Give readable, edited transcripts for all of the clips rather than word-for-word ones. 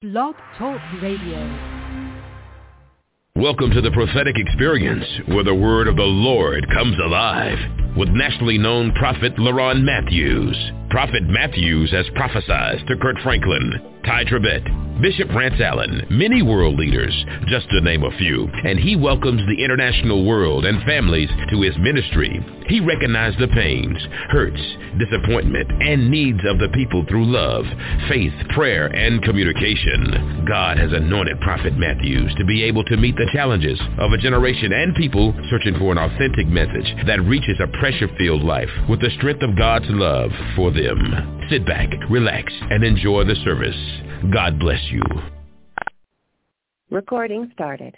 Blog Talk Radio. Welcome to the prophetic experience where the word of the Lord comes alive with nationally known prophet LaRon Matthews. Prophet Matthews has prophesied to Kurt Franklin, Ty Tribbett, Bishop Rance Allen, many world leaders, just to name a few, and he welcomes the international world and families to his ministry. He recognized the pains, hurts, disappointment, and needs of the people through love, faith, prayer, and communication. God has anointed Prophet Matthews to be able to meet the challenges of a generation and people searching for an authentic message that reaches a pressure-filled life with the strength of God's love for them. Sit back, relax, and enjoy the service. God bless you. Recording started.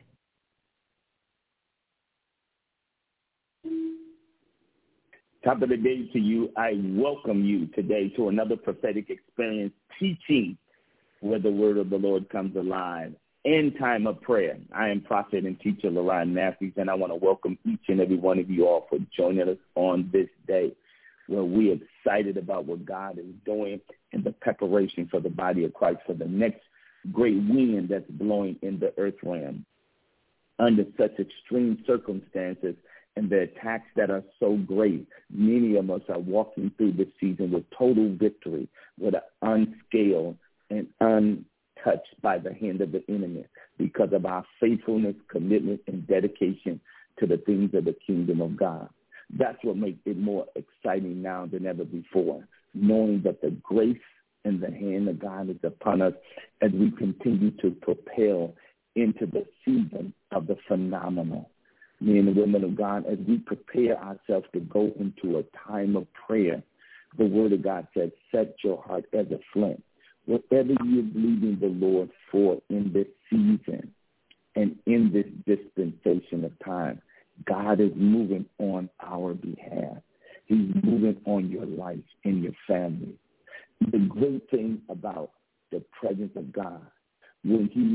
Top of the day to you. I welcome you today to another prophetic experience teaching where the word of the Lord comes alive in time of prayer. I am prophet and teacher LaRon Matthews, and I want to welcome each and every one of you all for joining us on this day where we're excited about what God is doing in the preparation for the body of Christ for the next great wind that's blowing in the earth realm. Under such extreme circumstances and the attacks that are so great, many of us are walking through this season with total victory, with an unscaled and untouched by the hand of the enemy because of our faithfulness, commitment, and dedication to the things of the kingdom of God. That's what makes it more exciting now than ever before, knowing that the grace and the hand of God is upon us as we continue to propel into the season of the phenomenal. Men and women of God, as we prepare ourselves to go into a time of prayer, the word of God says, set your heart as a flint. Whatever you're believing the Lord for in this season and in this dispensation of time, God is moving on our behalf. He's moving on your life and your family. The great thing about the presence of God, when he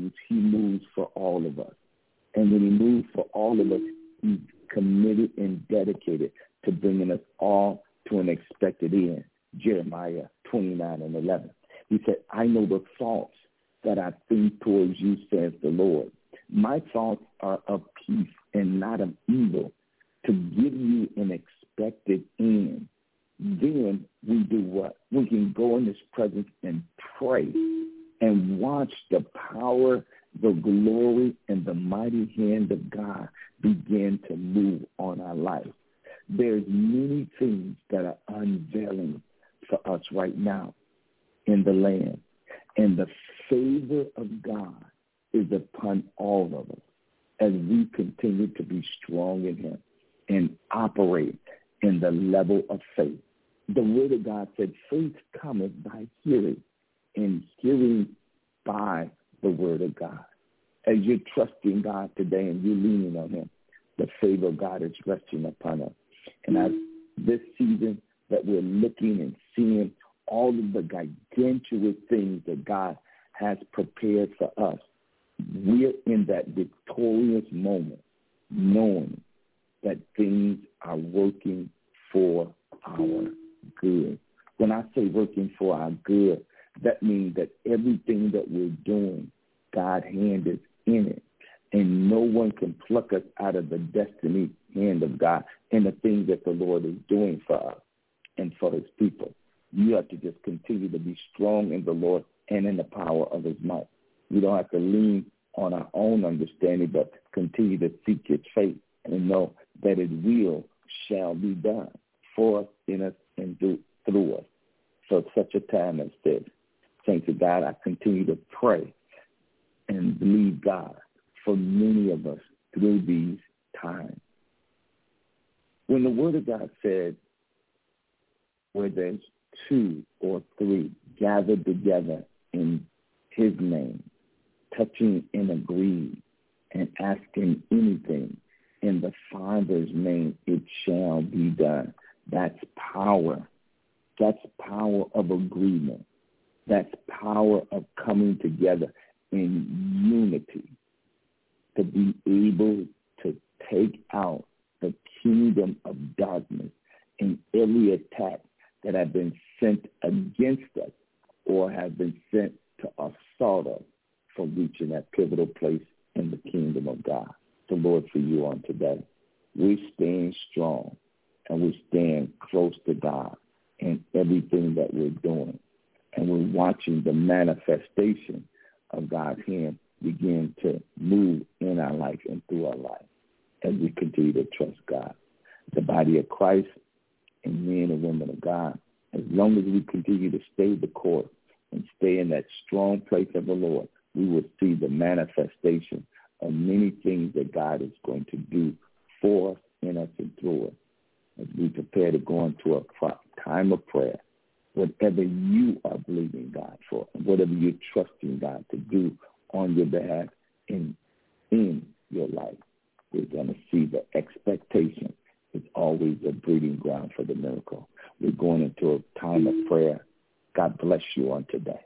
moves for all of us. And when he moves for all of us, he's committed and dedicated to bringing us all to an expected end. Jeremiah 29:11. He said, I know the thoughts that I think towards you, says the Lord. My thoughts are of peace and not of evil, to give you an expected end. Then we do what? We can go in his presence and pray and watch the power, the glory, and the mighty hand of God begin to move on our life. There's many things that are unveiling for us right now in the land, and the favor of God is upon all of us as we continue to be strong in him and operate in the level of faith. The word of God said, faith cometh by hearing, and hearing by the word of God. As you're trusting God today and you're leaning on him, the favor of God is resting upon us. And as this season that we're looking and seeing all of the gargantuous things that God has prepared for us, we're in that victorious moment, knowing that things are working for our good. When I say working for our good, that means that everything that we're doing, God's hand is in it. And no one can pluck us out of the destiny hand of God and the things that the Lord is doing for us and for his people. You have to just continue to be strong in the Lord and in the power of his might. We don't have to lean on our own understanding, but continue to seek his faith and know that his will shall be done for us, in us, and through us. So such a time as this, thanks to God, I continue to pray and believe God for many of us through these times. When the word of God said, where there's two or three gathered together in his name, touching and agreeing and asking anything in the Father's name, it shall be done. That's power. That's power of agreement. That's power of coming together in unity to be able to take out the kingdom of darkness and every attack that have been sent against us or have been sent to sought of for reaching that pivotal place in the kingdom of God. So, Lord, for you on today, we stand strong and we stand close to God in everything that we're doing. And we're watching the manifestation of God's hand begin to move in our life and through our life as we continue to trust God. The body of Christ and men and women of God, as long as we continue to stay the course and stay in that strong place of the Lord, we will see the manifestation of many things that God is going to do for us, in us, and through us. As we prepare to go into a time of prayer, whatever you are believing God for, whatever you're trusting God to do on your behalf in your life, we're going to see the expectation is always a breeding ground for the miracle. We're going into a time of prayer. God bless you on today.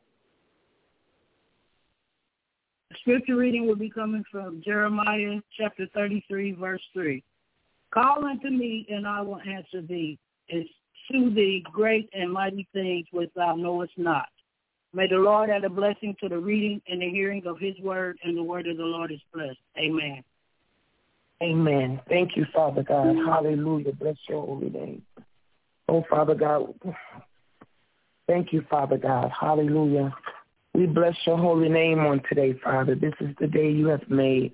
The scripture reading will be coming from Jeremiah chapter 33, verse 3. Call unto me, and I will answer thee, and shew thee great and mighty things which thou knowest not. May the Lord add a blessing to the reading and the hearing of his word, and the word of the Lord is blessed. Amen. Amen. Thank you, Father God. Hallelujah. Bless your holy name. Oh, Father God, thank you, Father God. Hallelujah. We bless your holy name on today, Father. This is the day you have made.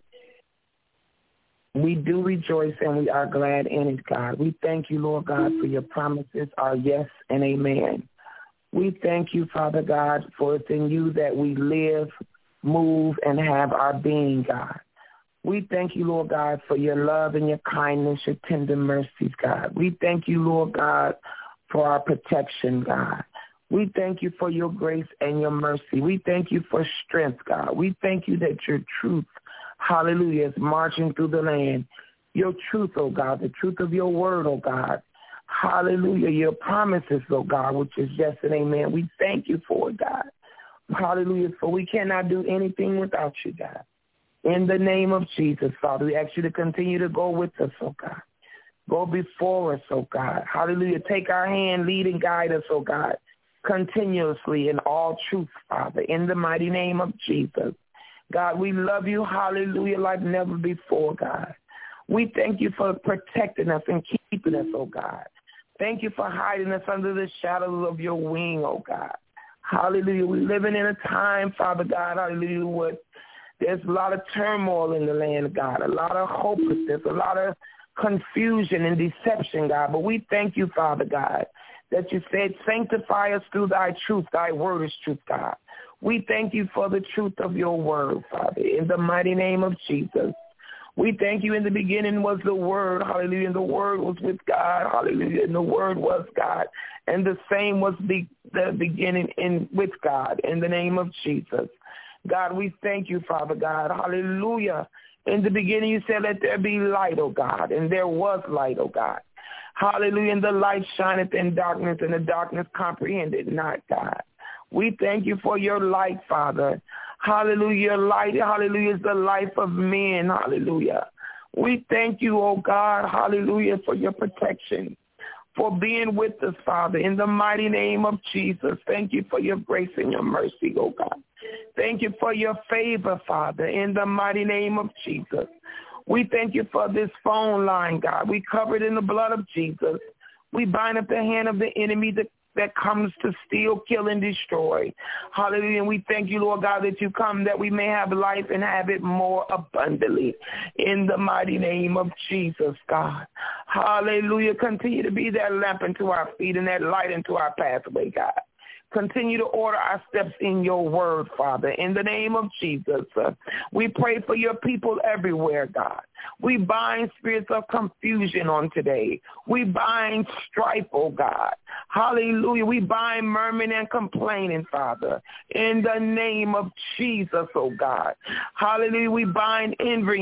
We do rejoice and we are glad in it, God. We thank you, Lord God, for your promises are yes and amen. We thank you, Father God, for it's in you that we live, move, and have our being, God. We thank you, Lord God, for your love and your kindness, your tender mercies, God. We thank you, Lord God, for our protection, God. We thank you for your grace and your mercy. We thank you for strength, God. We thank you that your truth, hallelujah, is marching through the land. Your truth, oh God, the truth of your word, oh God. Hallelujah, your promises, oh God, which is yes and amen. We thank you for it, God. Hallelujah, for we cannot do anything without you, God. In the name of Jesus, Father, we ask you to continue to go with us, oh God. Go before us, oh God. Hallelujah, take our hand, lead and guide us, oh God, continuously in all truth, Father, in the mighty name of Jesus. God, we love you, hallelujah, like never before, God. We thank you for protecting us and keeping us, oh God. Thank you for hiding us under the shadows of your wing, oh God. Hallelujah. We're living in a time, Father God, hallelujah, where there's a lot of turmoil in the land, God, a lot of hopelessness, a lot of confusion and deception, God. But we thank you, Father God, that you said, sanctify us through thy truth. Thy word is truth, God. We thank you for the truth of your word, Father, in the mighty name of Jesus. We thank you. In the beginning was the word, hallelujah, and the word was with God, hallelujah, and the word was God, and the same was the beginning with God, in the name of Jesus. God, we thank you, Father God, hallelujah. In the beginning you said, let there be light, oh God, and there was light, oh God. Hallelujah, and the light shineth in darkness, and the darkness comprehended not, God. We thank you for your light, Father. Hallelujah, your light, hallelujah, is the life of men, hallelujah. We thank you, oh God, hallelujah, for your protection, for being with us, Father, in the mighty name of Jesus. Thank you for your grace and your mercy, oh God. Thank you for your favor, Father, in the mighty name of Jesus. We thank you for this phone line, God. We cover it in the blood of Jesus. We bind up the hand of the enemy that comes to steal, kill, and destroy. Hallelujah. And we thank you, Lord God, that you come that we may have life and have it more abundantly. In the mighty name of Jesus, God. Hallelujah. Continue to be that lamp unto our feet and that light into our pathway, God. Continue to order our steps in your word, Father, in the name of Jesus. We pray for your people everywhere, God. We bind spirits of confusion on today. We bind strife, oh God. Hallelujah. We bind murmuring and complaining, Father, in the name of Jesus, oh God. Hallelujah. We bind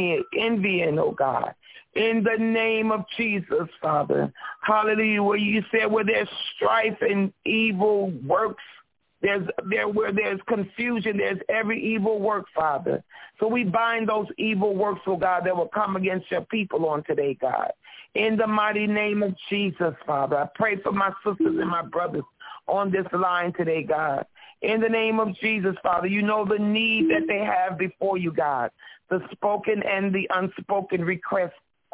envying, oh God. In the name of Jesus, Father. Hallelujah. Where you said where there's strife and evil works, where there's confusion, there's every evil work, Father. So we bind those evil works, oh God, that will come against your people on today, God. In the mighty name of Jesus, Father. I pray for my sisters and my brothers on this line today, God. In the name of Jesus, Father, you know the need that they have before you, God, the spoken and the unspoken request,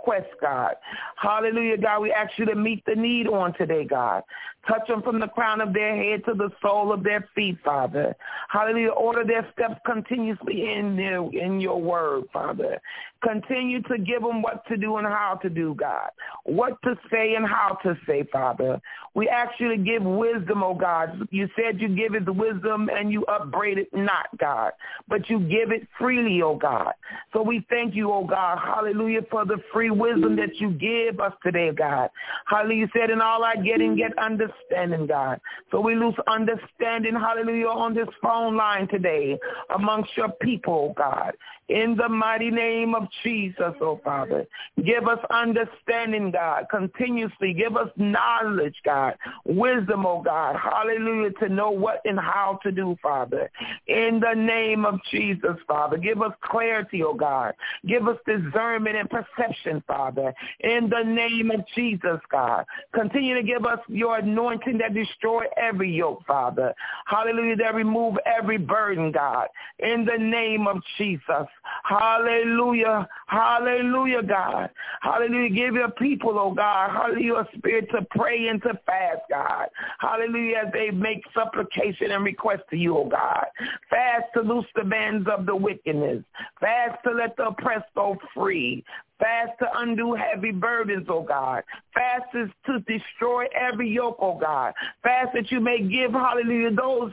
God. Hallelujah, God. We ask you to meet the need on today, God. Touch them from the crown of their head to the sole of their feet, Father. Hallelujah. Order their steps continuously in your word, Father. Continue to give them what to do and how to do, God. What to say and how to say, Father. We ask you to give wisdom, oh God. You said you give it the wisdom and you upbraid it not, God. But you give it freely, oh God. So we thank you, oh God. Hallelujah, for the free wisdom that you give us today, God. Hallelujah. You said in all I get understanding, God. So we lose understanding, hallelujah, on this phone line today amongst your people, oh God. In the mighty name of Jesus, oh Father. Give us understanding, God, continuously. Give us knowledge, God. Wisdom, oh God. Hallelujah, to know what and how to do, Father. In the name of Jesus, Father. Give us clarity, oh God. Give us discernment and perception, Father. In the name of Jesus, God. Continue to give us your anointing that destroy every yoke, Father. Hallelujah, that remove every burden, God. In the name of Jesus. Hallelujah. Hallelujah, God. Hallelujah. Give your people, oh God, hallelujah, a spirit to pray and to fast, God. Hallelujah, as they make supplication and request to you, oh God. Fast to loose the bands of the wickedness. Fast to let the oppressed go free. Fast to undo heavy burdens, oh God. Fast is to destroy every yoke, oh God. Fast that you may give, hallelujah,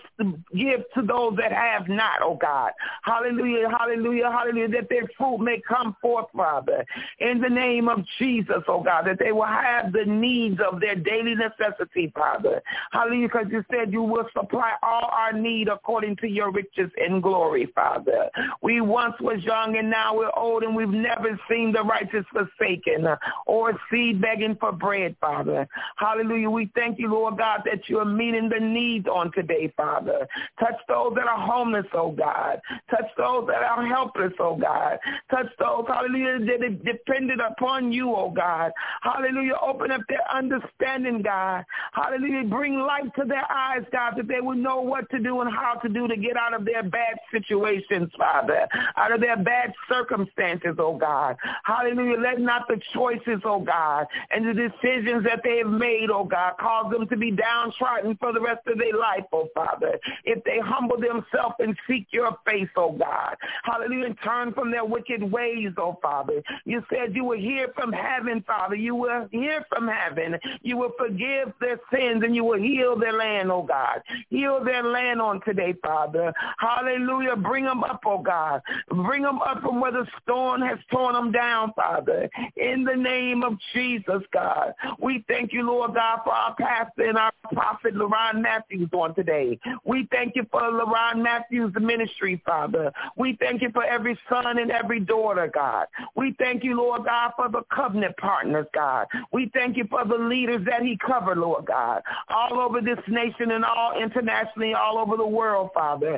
give to those that have not, oh God. Hallelujah, hallelujah, hallelujah, that their fruit may come forth, Father. In the name of Jesus, oh God, that they will have the needs of their daily necessity, Father. Hallelujah, because you said you will supply all our need according to your riches and glory, Father. We once was young and now we're old and we've never seen the righteous forsaken or seed begging for bread, Father. Hallelujah. We thank you, Lord God, that you are meeting the needs on today, Father. Touch those that are homeless, oh God. Touch those that are helpless, oh God. Touch those, hallelujah, that are dependent upon you, oh God. Hallelujah. Open up their understanding, God. Hallelujah. Bring light to their eyes, God, that they will know what to do and how to do to get out of their bad situations, Father. Out of their bad circumstances, oh God. Hallelujah. Let not the choices, oh God, and the decisions that they have made, oh God, cause them to be downtrodden for the rest of their life, oh Father. If they humble themselves and seek your face, oh God. Hallelujah. And turn from their wicked ways, oh Father. You said you will hear from heaven, Father. You will hear from heaven. You will forgive their sins and you will heal their land, oh God. Heal their land on today, Father. Hallelujah. Bring them up, oh God. Bring them up from where the storm has torn them down, Father, in the name of Jesus, God. We thank you, Lord God, for our pastor and our prophet, LaRon Matthews, on today. We thank you for LaRon Matthews' ministry, Father. We thank you for every son and every daughter, God. We thank you, Lord God, for the covenant partners, God. We thank you for the leaders that he covered, Lord God, all over this nation and all internationally, all over the world, Father.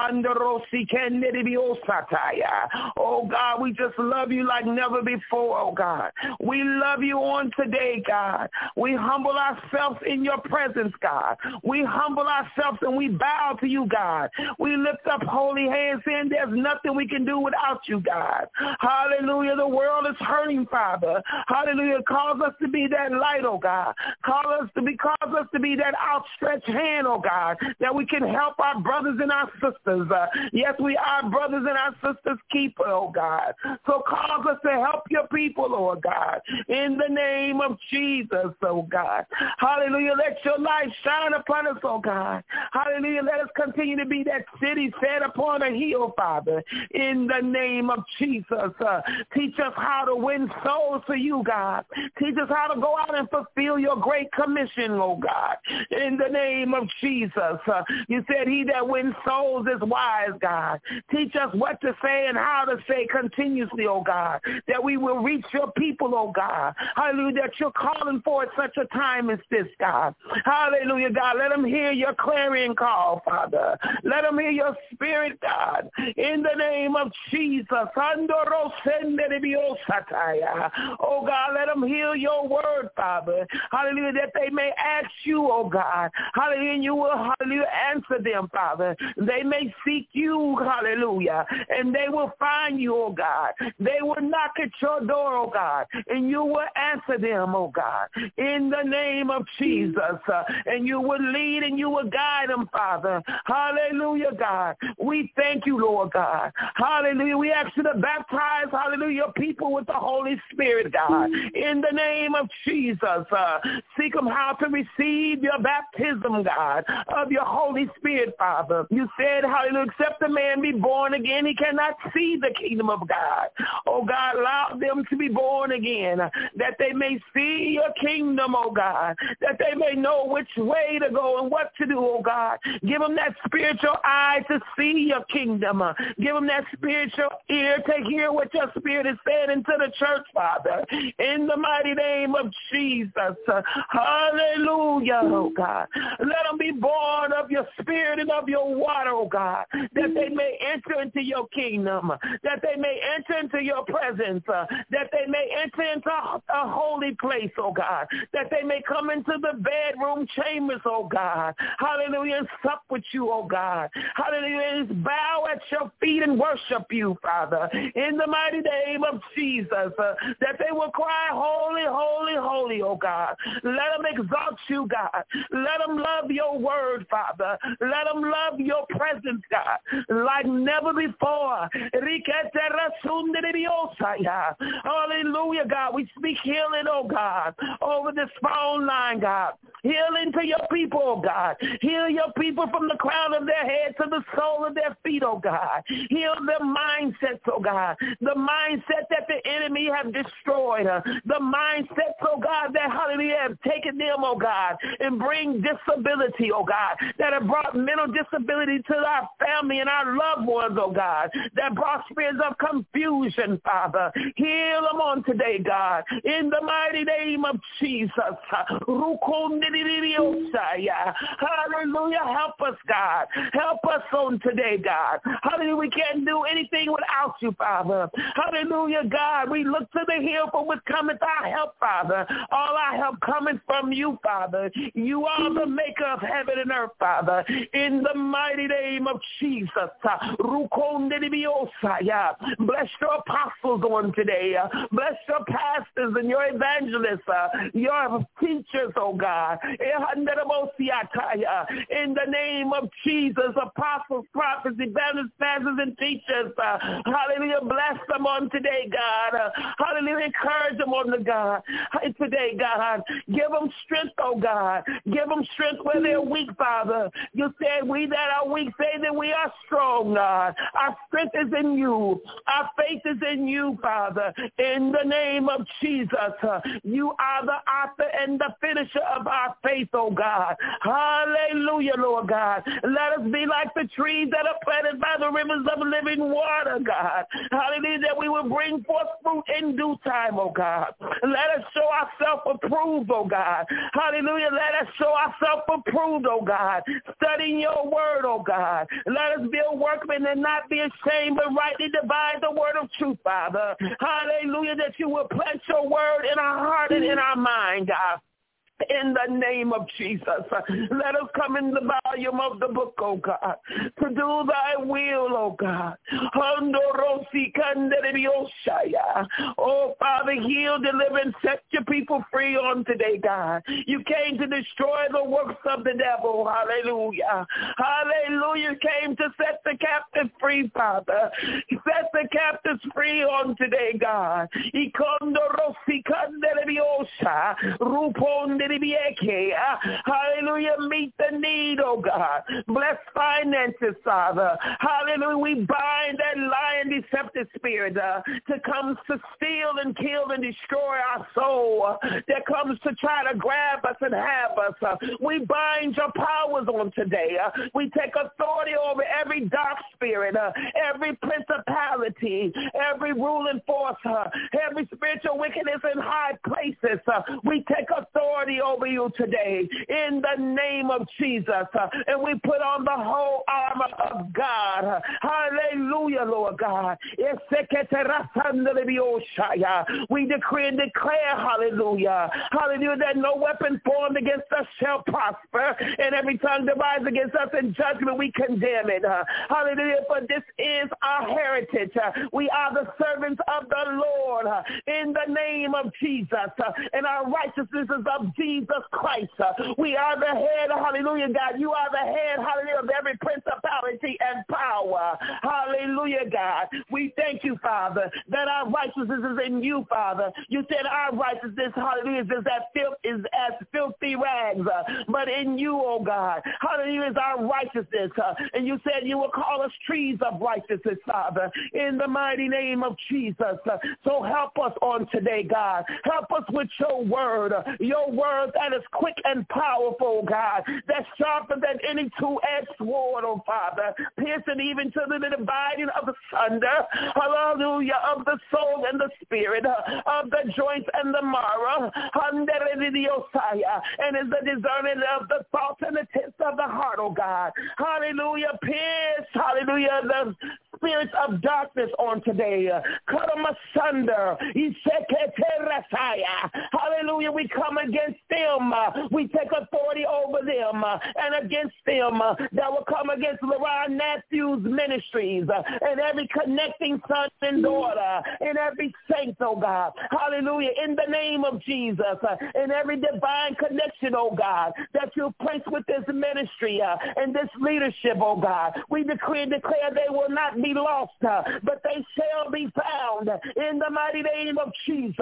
Oh, God, we just love you like never before, oh God. We love you on today, God. We humble ourselves in your presence, God. We humble ourselves and we bow to you, God. We lift up holy hands saying there's nothing we can do without you, God. Hallelujah. The world is hurting, Father. Hallelujah. Cause us to be that light, oh God. Cause us to be that outstretched hand, oh God, that we can help our brothers and our sisters. Yes, we are brothers and our sisters keeper, oh God. So cause us to help your people, Lord God, in the name of Jesus, oh God. Hallelujah. Let your light shine upon us, oh God. Hallelujah. Let us continue to be that city set upon a hill, Father, in the name of Jesus. Teach us how to win souls for you, God. Teach us how to go out and fulfill your great commission, oh God, in the name of Jesus. You said he that wins souls is wise, God. Teach us what to say say and how to say continuously, oh God, that we will reach your people, oh God. Hallelujah, that you're calling for at such a time as this, God. Hallelujah, God. Let them hear your clarion call, Father. Let them hear your spirit, God. In the name of Jesus. Oh God, let them hear your word, Father. Hallelujah, that they may ask you, oh God. Hallelujah, and you will, hallelujah, answer them, Father. They may seek you, hallelujah, and they will find you, oh God. They will knock at your door, oh God, and you will answer them, oh God, in the name of Jesus. And you will lead and you will guide them, Father. Hallelujah, God. We thank you, Lord God. Hallelujah. We ask you to baptize, hallelujah, your people with the Holy Spirit, God, in the name of Jesus. Seek them how to receive your baptism, God, of your Holy Spirit, Father. You said, hallelujah, except a man be born again, he cannot see the kingdom of God. Oh God, allow them to be born again, that they may see your kingdom, oh God, that they may know which way to go and what to do, oh God. Give them that spiritual eye to see your kingdom. Give them that spiritual ear to hear what your spirit is saying into the church, Father, in the mighty name of Jesus. Hallelujah, oh God. Let them be born of your spirit and of your water, oh God, that they may enter into your kingdom, that they may enter into your presence, that they may enter into a holy place, oh God, that they may come into the bedroom chambers, oh God. Hallelujah, and sup with you, oh God. Hallelujah, and bow at your feet and worship you, Father, in the mighty name of Jesus, that they will cry, holy, holy, holy, oh God. Let them exalt you, God. Let them love your word, Father. Let them love your presence, God, like never before. Hallelujah, God. We speak healing, oh God, over this phone line, God. Healing to your people, oh God. Heal your people from the crown of their head to the sole of their feet, oh God. Heal their mindsets, oh God. The mindset that the enemy have destroyed. The mindsets, oh God, that, hallelujah, have taken them, oh God, and bring disability, oh God, that have brought mental disability to our family and our loved ones, oh God, that brought spirits of confusion, Father. Heal them on today, God, in the mighty name of Jesus. Hallelujah. Help us, God. Help us on today, God. Hallelujah. We can't do anything without you, Father. Hallelujah, God. We look to the hill from which cometh our help, Father. All our help coming from you, Father. You are the maker of heaven and earth, Father. In the mighty name of Jesus. Bless your apostles on today. Bless your pastors and your evangelists, your teachers, oh God. In the name of Jesus, apostles, prophets, evangelists, pastors, and teachers. Hallelujah. Bless them on today, God. Hallelujah. Encourage them on the God. Today, God. Give them strength, oh God. Give them strength where they're weak, Father. You said we that are weak say that we are strong, God. Our strength is in you. Our faith is in you, Father. In the name of Jesus, you are the author and the finisher of our faith, oh God. Hallelujah, Lord God. Let us be like the trees that are planted by the rivers of living water, God. Hallelujah, that we will bring forth fruit in due time, oh God. Let us show ourselves approved, oh God. Hallelujah, let us show ourselves approved, oh God. Studying your word, oh God. Let us be a workman and not be ashamed, but rightly divide the word of truth, Father. Hallelujah, that you will plant your word in our heart and in our mind, God. In the name of Jesus, let us come in the volume of the book, oh God, to do thy will, oh God. Oh Father, heal, deliver, and set your people free on today, God. You came to destroy the works of the devil. Hallelujah. Hallelujah. You came to set the captive free, Father. Set the captives free on today, God. Hallelujah. Meet the need, oh God. Bless finances, Father. Hallelujah. We bind that lying, deceptive spirit to come to steal and kill and destroy our soul, that comes to try to grab us and have us. We bind your powers on today. We take authority over every dark spirit, every principality, every ruling force, every spiritual wickedness in high places. We take authority over you today in the name of Jesus. And we put on the whole armor of God. Hallelujah, Lord God. We decree and declare, hallelujah, hallelujah, that no weapon formed against us shall prosper, and every tongue devised against us in judgment we condemn it. Hallelujah, for this is our heritage. We are the servants of the Lord in the name of Jesus, and our righteousness is of Jesus Christ. We are the head, hallelujah, God. You are the head, hallelujah, of every principality and power. Hallelujah, God. We thank you, Father, that our righteousness is in you, Father. You said our righteousness, hallelujah, is as filthy rags, but in you, oh God, hallelujah, is our righteousness. And you said you will call us trees of righteousness, Father, in the mighty name of Jesus. So help us on today, God. Help us with your word that is quick and powerful, God, that's sharper than any two-edged sword, oh Father, piercing even to the dividing of the thunder, hallelujah, of the soul and the spirit, of the joints and the marrow, and is the discerning of the thoughts and the intents of the heart, oh God. Hallelujah, pierce, hallelujah, the spirits of darkness on today. Cut them asunder. Hallelujah, we come against them. We take authority over them and against them that will come against LaRon Matthews Ministries and every connecting son and daughter and every saint, oh God. Hallelujah, in the name of Jesus, and every divine connection, oh God, that you place with this ministry and this leadership, oh God. We decree and declare they will not be lost, but they shall be found in the mighty name of Jesus.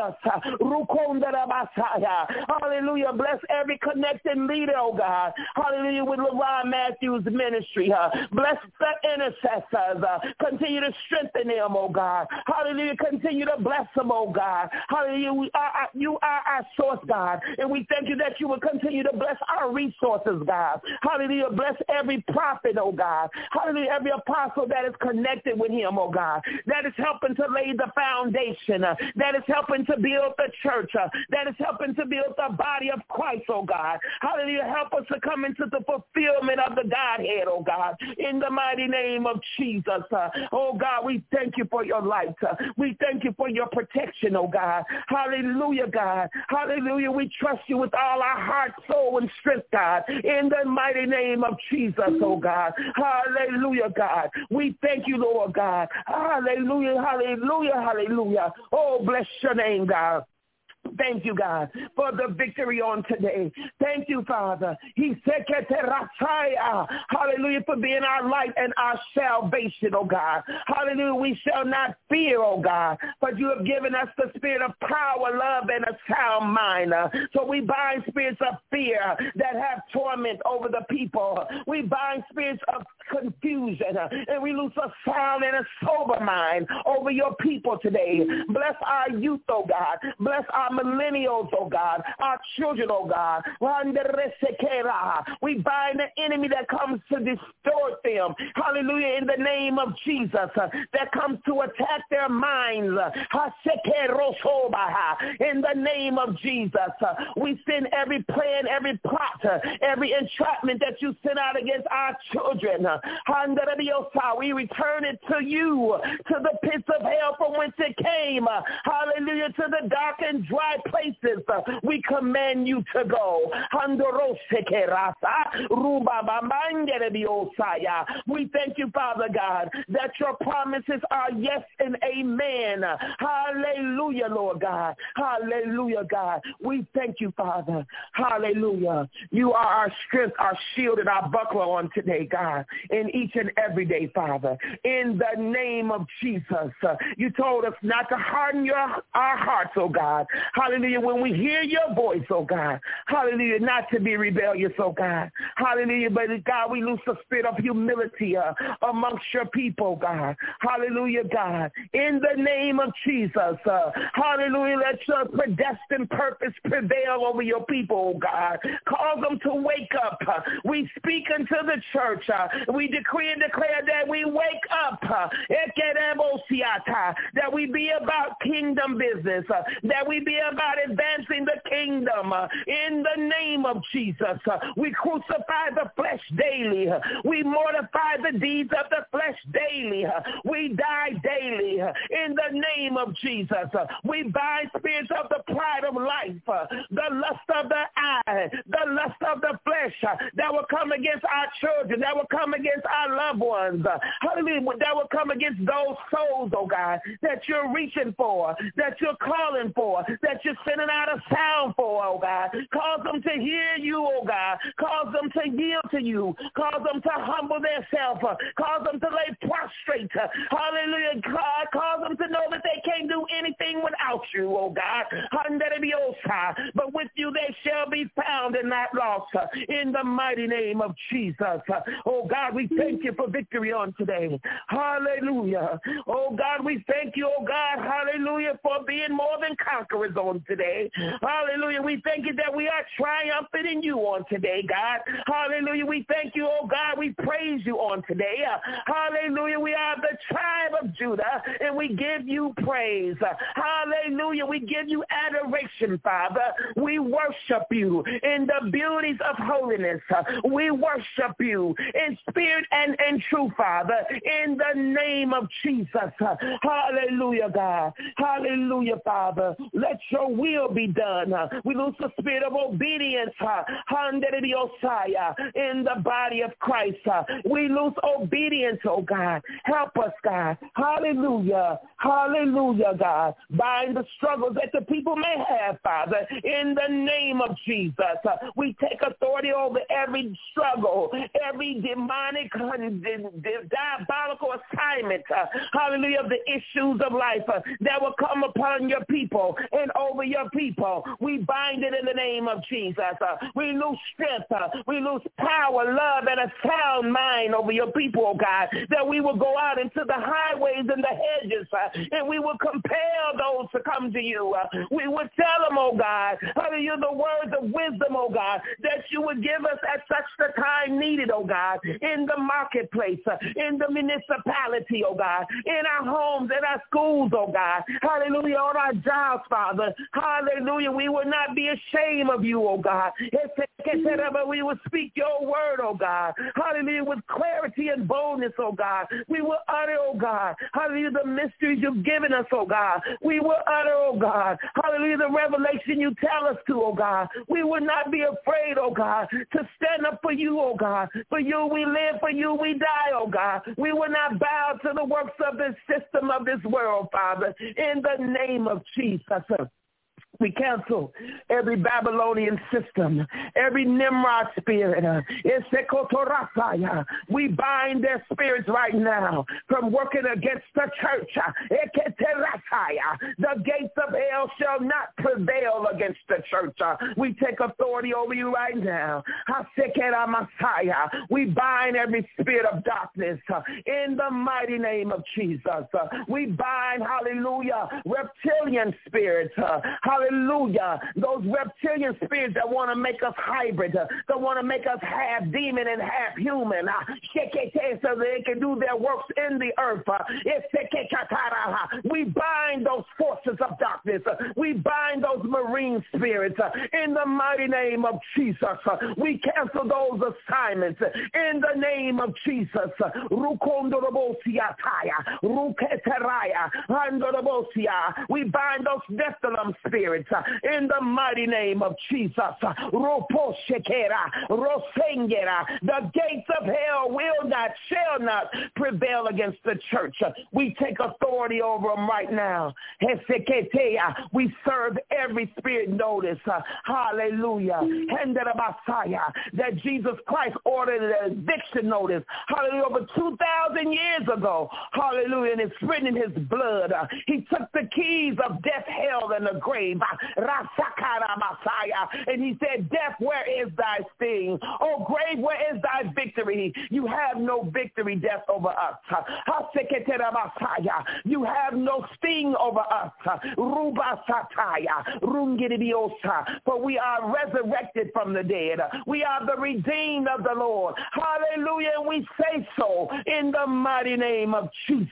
Hallelujah. Bless every connected leader, oh God. Hallelujah, with LaRon Matthews Ministry. Bless the intercessors. Continue to strengthen them, oh God. Hallelujah. Continue to bless them, oh God. Hallelujah. You are our source, God. And we thank you that you will continue to bless our resources, God. Hallelujah. Bless every prophet, oh God. Hallelujah. Every apostle that is connected with him, oh God. That is helping to lay the foundation. That is helping to build the church. That is helping to build the body of Christ, oh God. Hallelujah. Help us to come into the fulfillment of the Godhead, oh God. In the mighty name of Jesus. Oh God, we thank you for your light. We thank you for your protection, oh God. Hallelujah, God. Hallelujah. We trust you with all our heart, soul, and strength, God. In the mighty name of Jesus, oh God. Hallelujah, God. We thank you, Lord God. Hallelujah, hallelujah, hallelujah. Oh, bless your name, God. Thank you, God, for the victory on today. Thank you, Father. He said, hallelujah, for being our light and our salvation, oh God. Hallelujah, we shall not fear, oh God, but you have given us the spirit of power, love, and a sound mind. So we bind spirits of fear that have torment over the people. We bind spirits of confusion, and we loose a sound and a sober mind over your people today. Bless our youth, oh God. Bless our millennials, oh God. Our children, oh God. We bind the enemy that comes to distort them. Hallelujah, in the name of Jesus, that comes to attack their minds. In the name of Jesus, we send every plan, every plot, every entrapment that you send out against our children. We return it to you, to the pits of hell from whence it came. Hallelujah, to the dark and dry places. We command you to go. We thank you, Father God, that your promises are yes and amen. Hallelujah, Lord God. Hallelujah, God. We thank you, Father. Hallelujah. You are our strength, our shield, and our buckler on today, God. in each and every day, Father. In the name of Jesus. You told us not to harden our hearts, oh God. Hallelujah. When we hear your voice, oh God. Hallelujah. Not to be rebellious, oh God. Hallelujah. But God, we lose the spirit of humility amongst your people, God. Hallelujah, God. In the name of Jesus. Hallelujah. Let your predestined purpose prevail over your people, oh God. Cause them to wake up. We speak unto the church. We decree and declare that we wake up. That we be about kingdom business. That we be about advancing the kingdom. In the name of Jesus. We crucify the flesh daily. We mortify the deeds of the flesh daily. We die daily. In the name of Jesus. We bind spirits of the pride of life, the lust of the eye, the lust of the flesh that will come against our children, that will come against our loved ones. Hallelujah. That will come against those souls, oh God, that you're reaching for, that you're calling for, that you're sending out a sound for, oh God. Cause them to hear you, oh God. Cause them to yield to you. Cause them to humble themselves. Cause them to lay prostrate. Hallelujah. God, cause them to know that they can't do anything without you, oh God. But with you they shall be found and not lost. In the mighty name of Jesus. Oh God, we thank you for victory on today. Hallelujah. Oh God, we thank you, oh God, hallelujah, for being more than conquerors on today. Hallelujah. We thank you that we are triumphant in you on today, God. Hallelujah. We thank you, oh God. We praise you on today. Hallelujah. We are the tribe of Judah, and we give you praise. Hallelujah. We give you adoration, Father. We worship you in the beauties of holiness. We worship you in spirit and in truth, Father, in the name of Jesus. Hallelujah, God. Hallelujah, Father. Let your will be done. We lose the spirit of obedience in the body of Christ. We lose obedience, oh God. Help us, God. Hallelujah. Hallelujah, God. Bind the struggles that the people may have, Father, in the name of Jesus. We take authority over every struggle, every demonic, diabolical assignment, hallelujah, of the issues of life that will come upon your people and over your people. We bind it in the name of Jesus. We lose strength. We lose power, love, and a sound mind over your people, oh God, that we will go out into the highways and the hedges, and we will compel those to come to you. We would tell them, oh God, hallelujah, the words of wisdom, oh God, that you would give us at such the time needed, oh God, in the marketplace, in the municipality, oh God, in our homes, in our schools, oh God, hallelujah, on our jobs, Father, hallelujah, we will not be ashamed of you, oh God, we will speak your word, oh God, hallelujah, with clarity and boldness, oh God, we will utter, oh God, hallelujah, the mysteries you've given us, oh God, we will utter, oh God, hallelujah, the revelation you tell us to, oh God, we will not be afraid, oh God, to stand up for you, oh God, for you we live, for you we die, oh God, we will not bow to the works of this system of this world, Father, in the name of Jesus. We cancel every Babylonian system, every Nimrod spirit. We bind their spirits right now from working against the church. The gates of hell shall not prevail against the church. We take authority over you right now. We bind every spirit of darkness in the mighty name of Jesus. We bind, hallelujah, reptilian spirits. Hallelujah. Those reptilian spirits that want to make us hybrid, that want to make us half demon and half human, so they can do their works in the earth. We bind those forces of darkness. We bind those marine spirits in the mighty name of Jesus. We cancel those assignments in the name of Jesus. We bind those Nephilim spirits spirits in the mighty name of Jesus. The gates of hell shall not prevail against the church. We take authority over them right now. We serve every spirit notice. Hallelujah. That Jesus Christ ordered an eviction notice. Hallelujah. Over 2,000 years ago. Hallelujah. And it's written in his blood. He took the keys of death, hell, and the grave. And he said, death, where is thy sting? Oh, grave, where is thy victory? You have no victory, death, over us. You have no sting over us. For we are resurrected from the dead. We are the redeemed of the Lord. Hallelujah. And we say so in the mighty name of Jesus.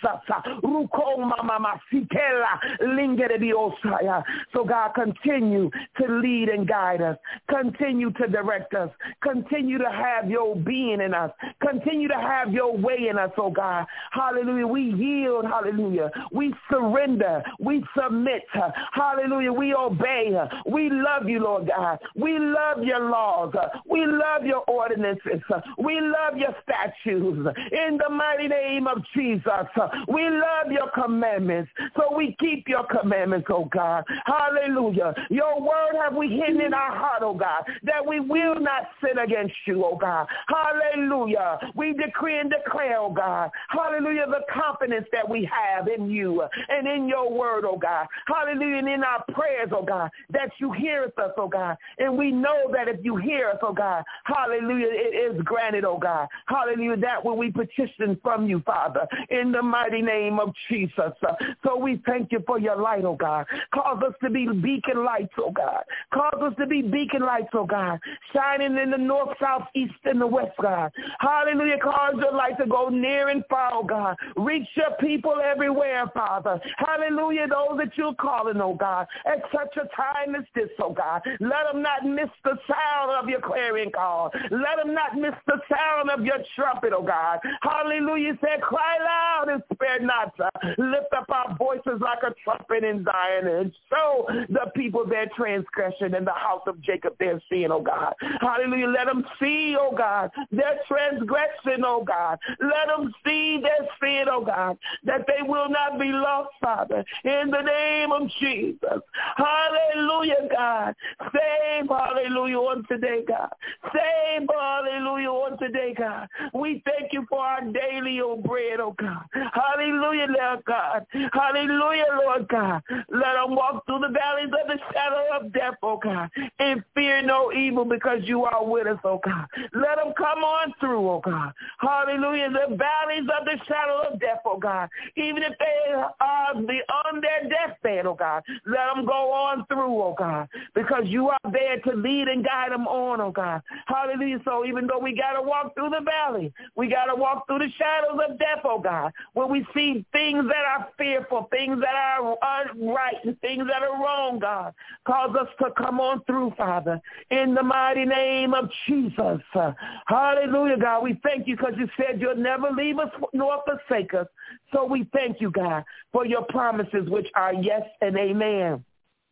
So God, continue to lead and guide us. Continue to direct us. Continue to have your being in us. Continue to have your way in us, oh God. Hallelujah. We yield. Hallelujah. We surrender. We submit. Hallelujah. We obey. We love you, Lord God. We love your laws. We love your ordinances. We love your statutes. In the mighty name of Jesus, we love your commandments. So we keep your commandments, oh God. Hallelujah. Your word have we hidden in our heart, oh God, that we will not sin against you, oh God. Hallelujah. We decree and declare, oh God. Hallelujah. The confidence that we have in you and in your word, oh God. Hallelujah. And in our prayers, oh God, that you hear us, oh God. And we know that if you hear us, oh God, hallelujah, it is granted, oh God. Hallelujah. That will we petition from you, Father, in the mighty name of Jesus. So we thank you for your light, oh God. Cause us to be beacon lights, oh God. Cause us to be beacon lights, oh God, shining in the north, south, east, and the west, God. Hallelujah. Cause your light to go near and far, oh God. Reach your people everywhere, Father. Hallelujah. Those that you're calling, oh God, at such a time as this, oh God. Let them not miss the sound of your clarion call. Let them not miss the sound of your trumpet, oh God. Hallelujah. You said, cry loud and spare not. Lift up our voices like a trumpet in Zion and show the people their transgression and the house of Jacob their sin, oh God. Hallelujah. Let them see, oh God, their transgression, oh God. Let them see their sin, oh God, that they will not be lost, Father, in the name of Jesus. Hallelujah, God. Save, hallelujah, on today, God. Save, hallelujah, on today, God. We thank you for our daily bread, oh God. Hallelujah, Lord God. Hallelujah, Lord God. Let them walk through the valleys of the shadow of death, oh God, and fear no evil because you are with us, oh God. Let them come on through, oh God. Hallelujah, the valleys of the shadow of death, oh God. Even if they are on their deathbed, oh God, let them go on through, oh God, because you are there to lead and guide them on, oh God. Hallelujah. So even though we got to walk through the valley, we got to walk through the shadows of death, oh God, when we see things that are fearful, things that are unright, things that are wrong, God, cause us to come on through, Father, in the mighty name of Jesus. Hallelujah, God. We thank you because you said you'll never leave us nor forsake us. So we thank you, God, for your promises, which are yes and amen.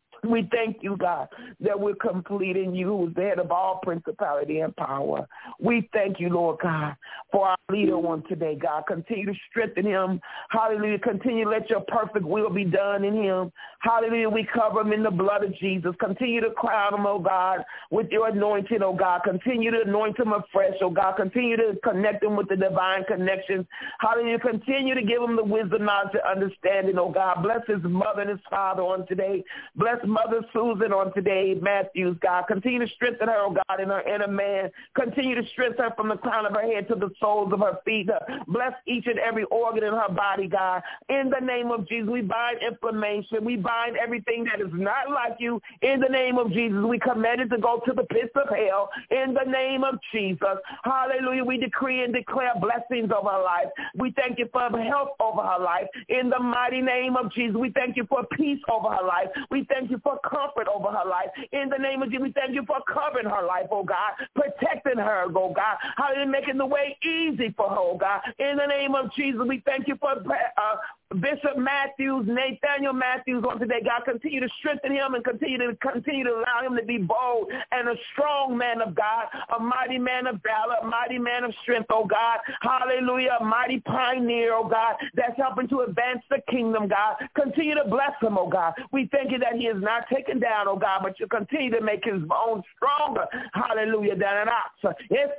We thank you, God, that we're complete in you, who's the head of all principality and power. We thank you, Lord God, for our leader on today, God. Continue to strengthen him. Hallelujah. Continue to let your perfect will be done in him. Hallelujah. We cover him in the blood of Jesus. Continue to crown him, oh God, with your anointing, oh God. Continue to anoint him afresh, oh God. Continue to connect him with the divine connections. Hallelujah. Continue to give him the wisdom, knowledge, and understanding, oh God. Bless his mother and his father on today. Bless Mother Susan on today, Matthews, God. Continue to strengthen her, oh God, in her inner man. Continue to strengthen her from the crown of her head to the soles of her feet. Bless each and every organ in her body, God. In the name of Jesus, we bind inflammation. We bind everything that is not like you. In the name of Jesus, we command it to go to the pits of hell. In the name of Jesus, hallelujah, we decree and declare blessings over her life. We thank you for health over her life. In the mighty name of Jesus, we thank you for peace over her life. We thank you for comfort over her life. In the name of Jesus, we thank you for covering her life, oh God, protecting her, oh God, hallelujah, making the way easy for her, oh God. In the name of Jesus, we thank you for Bishop Nathaniel Matthews on today. God, continue to strengthen him and continue to allow him to be bold and a strong man of God, a mighty man of valor, a mighty man of strength, oh God. Hallelujah, a mighty pioneer, oh God, that's helping to advance the kingdom, God. Continue to bless him, oh God. We thank you that he is not taken down, oh God, but you continue to make his bones stronger, hallelujah, than an ox.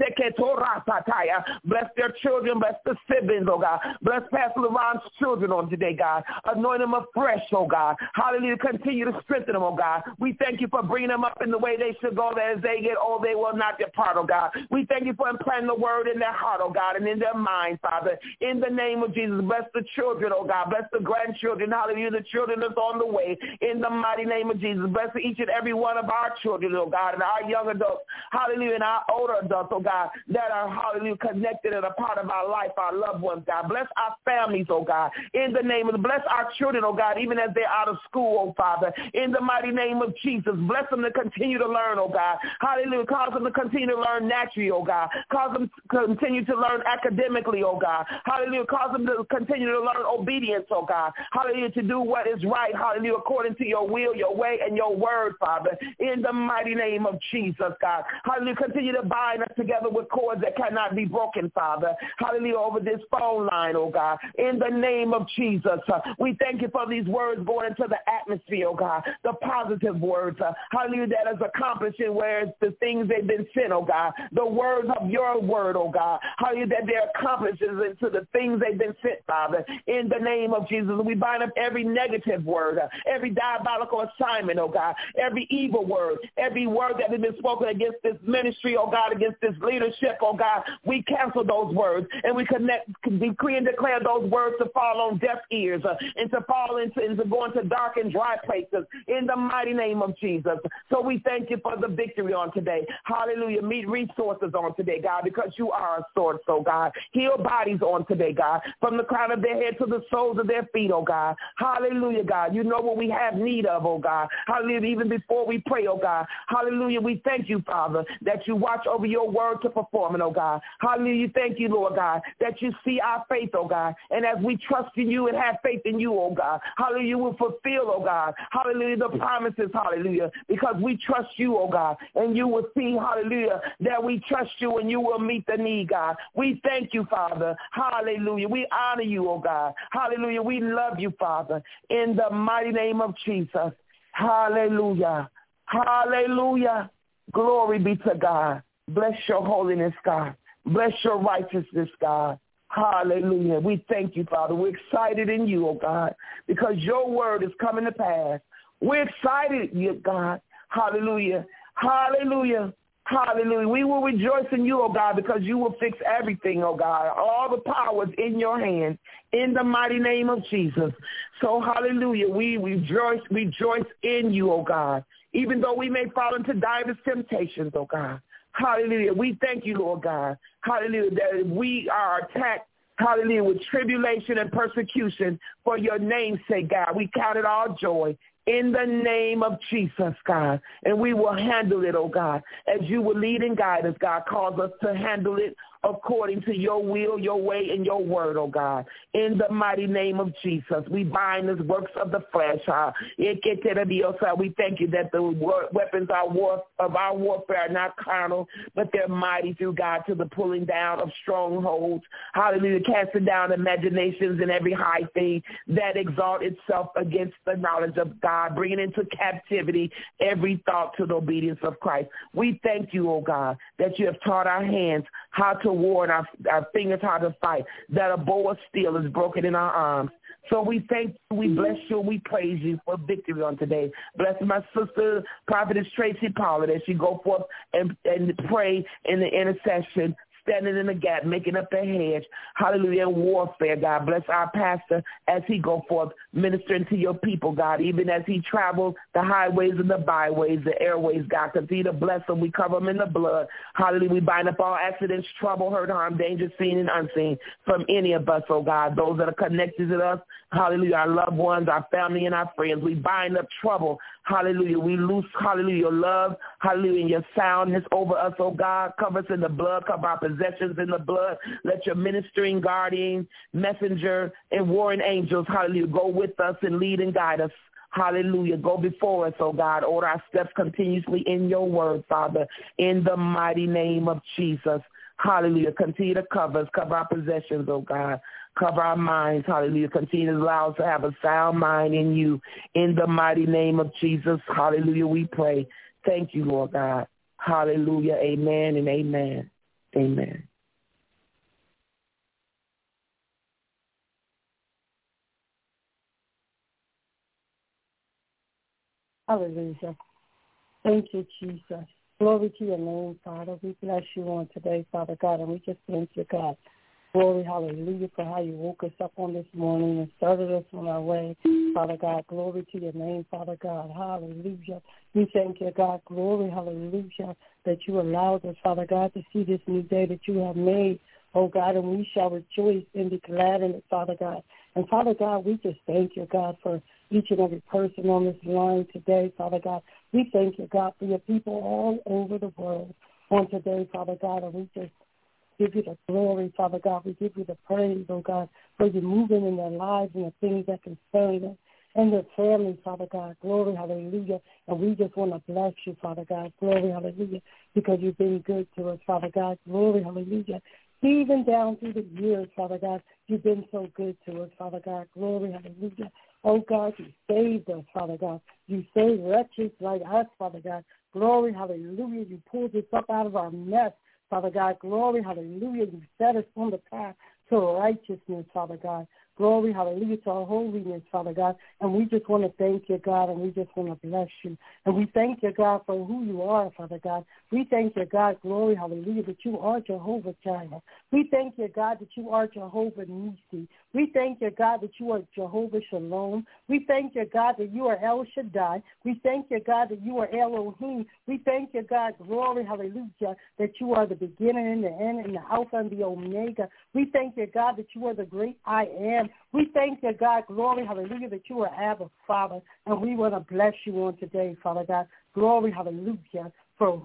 Bless their children, bless the siblings, oh God. Bless Pastor LaRon's children on today, God. Anoint them afresh, oh God. Hallelujah. Continue to strengthen them, oh God. We thank you for bringing them up in the way they should go, that as they get old, they will not depart, oh God. We thank you for implanting the word in their heart, oh God, and in their mind, Father. In the name of Jesus, bless the children, oh God. Bless the grandchildren, hallelujah. The children that's on the way. In the mighty name of Jesus, bless each and every one of our children, oh God, and our young adults, hallelujah, and our older adults, oh God, that are, hallelujah, connected and a part of our life, our loved ones, God. Bless our families, oh God. In the name of, bless our children, oh God, even as they're out of school, oh Father. In the mighty name of Jesus, bless them to continue to learn, oh God. Hallelujah. Cause them to continue to learn naturally, oh God. Cause them to continue to learn academically, oh God. Hallelujah. Cause them to continue to learn obedience, oh God. Hallelujah. To do what is right, hallelujah, according to your will, your way, and your word, Father. In the mighty name of Jesus, God. Hallelujah. Continue to bind us together with cords that cannot be broken, Father. Hallelujah. Over this phone line, oh God. In the name of Jesus, we thank you for these words going into the atmosphere, oh God. The positive words, hallelujah, that is accomplishing where it's the things they've been sent, oh God. The words of your word, oh God. Hallelujah, that they're accomplishes into the things they've been sent, Father. In the name of Jesus, we bind up every negative word, every diabolical assignment, oh God. Every evil word, every word that has been spoken against this ministry, oh God, against this leadership, oh God. We cancel those words and we decree and declare those words to fall on deaf ears and to fall into go into dark and dry places in the mighty name of Jesus. So we thank you for the victory on today. Hallelujah. Meet resources on today, God, because you are a source, oh God. Heal bodies on today, God, from the crown of their head to the soles of their feet, oh God. Hallelujah, God. You know what we have need of, oh God. Hallelujah. Even before we pray, oh God. Hallelujah. We thank you, Father, that you watch over your word to perform it, oh God. Hallelujah. Thank you, Lord God, that you see our faith, oh God. And as we trust in you and have faith in you, oh God, hallelujah, you will fulfill, oh God, hallelujah, the promises, hallelujah, because we trust you, oh God, and you will see, hallelujah, that we trust you and you will meet the need, God. We thank you, Father, hallelujah. We honor you, oh God, hallelujah. We love you, Father, in the mighty name of Jesus. Hallelujah. Hallelujah. Glory be to God. Bless your holiness, God. Bless your righteousness, God. Hallelujah. We thank you, Father. We're excited in you, oh God, because your word is coming to pass. We're excited, God. Hallelujah. Hallelujah. Hallelujah. We will rejoice in you, oh God, because you will fix everything, oh God. All the power is in your hand in the mighty name of Jesus. So, hallelujah, we rejoice in you, oh God, even though we may fall into diverse temptations, oh God. Hallelujah. We thank you, Lord God. Hallelujah, that we are attacked, hallelujah, with tribulation and persecution for your name's sake, God. We count it all joy in the name of Jesus, God. And we will handle it, oh God, as you will lead and guide us, God. Cause us to handle it according to your will, your way, and your word, oh God. In the mighty name of Jesus, we bind the works of the flesh. We thank you that the weapons of our warfare are not carnal, but they're mighty through God to the pulling down of strongholds. Hallelujah. Casting down imaginations and every high thing that exalt itself against the knowledge of God, bringing into captivity every thought to the obedience of Christ. We thank you, oh God, that you have taught our hands how to war and our fingers how to fight, that a bow of steel is broken in our arms. So we thank you, we bless you, we praise you for victory on today. Bless my sister, Prophetess Tracy Pollard, as she go forth and pray in the intercession, standing in the gap, making up the hedge. Hallelujah. In warfare, God. Bless our pastor as he go forth, ministering to your people, God, even as he travels the highways and the byways, the airways, God. Continue to bless him. We cover him in the blood. Hallelujah. We bind up all accidents, trouble, hurt, harm, danger, seen and unseen from any of us, oh God. Those that are connected to us, hallelujah, our loved ones, our family, and our friends. We bind up trouble. Hallelujah. We loose, hallelujah, your love, hallelujah, and your soundness over us, oh God. Cover us in the blood, cover our possessions, possessions in the blood. Let your ministering, guardian, messenger, and warring angels, hallelujah, go with us and lead and guide us. Hallelujah. Go before us, oh God. Order our steps continuously in your word, Father, in the mighty name of Jesus. Hallelujah. Continue to cover us, cover our possessions, oh God. Cover our minds, hallelujah. Continue to allow us to have a sound mind in you. In the mighty name of Jesus, hallelujah, we pray. Thank you, Lord God. Hallelujah. Amen and amen. Amen. Hallelujah. Thank you, Jesus. Glory to your name, Father. We bless you on today, Father God, and we just thank you, God. Glory, hallelujah, for how you woke us up on this morning and started us on our way. Father God, glory to your name, Father God. Hallelujah. We thank you, God. Glory, hallelujah, that you allowed us, Father God, to see this new day that you have made, oh God, and we shall rejoice and be glad in it, Father God. And Father God, we just thank you, God, for each and every person on this line today, Father God. We thank you, God, for your people all over the world on today, Father God, and we just give you the glory, Father God. We give you the praise, oh God, for you moving in their lives and the things that concern them and their families, Father God. Glory, hallelujah. And we just want to bless you, Father God. Glory, hallelujah, because you've been good to us, Father God. Glory, hallelujah. Even down through the years, Father God, you've been so good to us, Father God. Glory, hallelujah. Oh, God, you saved us, Father God. You saved wretches like us, Father God. Glory, hallelujah. You pulled us up out of our mess, Father God. Glory, hallelujah. You set us on the path to righteousness, Father God. Glory, hallelujah, to our holiness, Father God. And we just want to thank you, God, and we just want to bless you. And we thank you, God, for who you are, Father God. We thank you, God, glory, hallelujah, that you are Jehovah Jireh. We thank you, God, that you are Jehovah Nissi. We thank you, God, that you are Jehovah Shalom. We thank you, God, that you are El Shaddai. We thank you, God, that you are Elohim. We thank you, God, glory, hallelujah, that you are the beginning and the end and the Alpha and the Omega. We thank you, God, that you are the great I am. We thank you, God, glory, hallelujah, that you are Abba, Father, and we want to bless you on today, Father God. Glory, hallelujah, for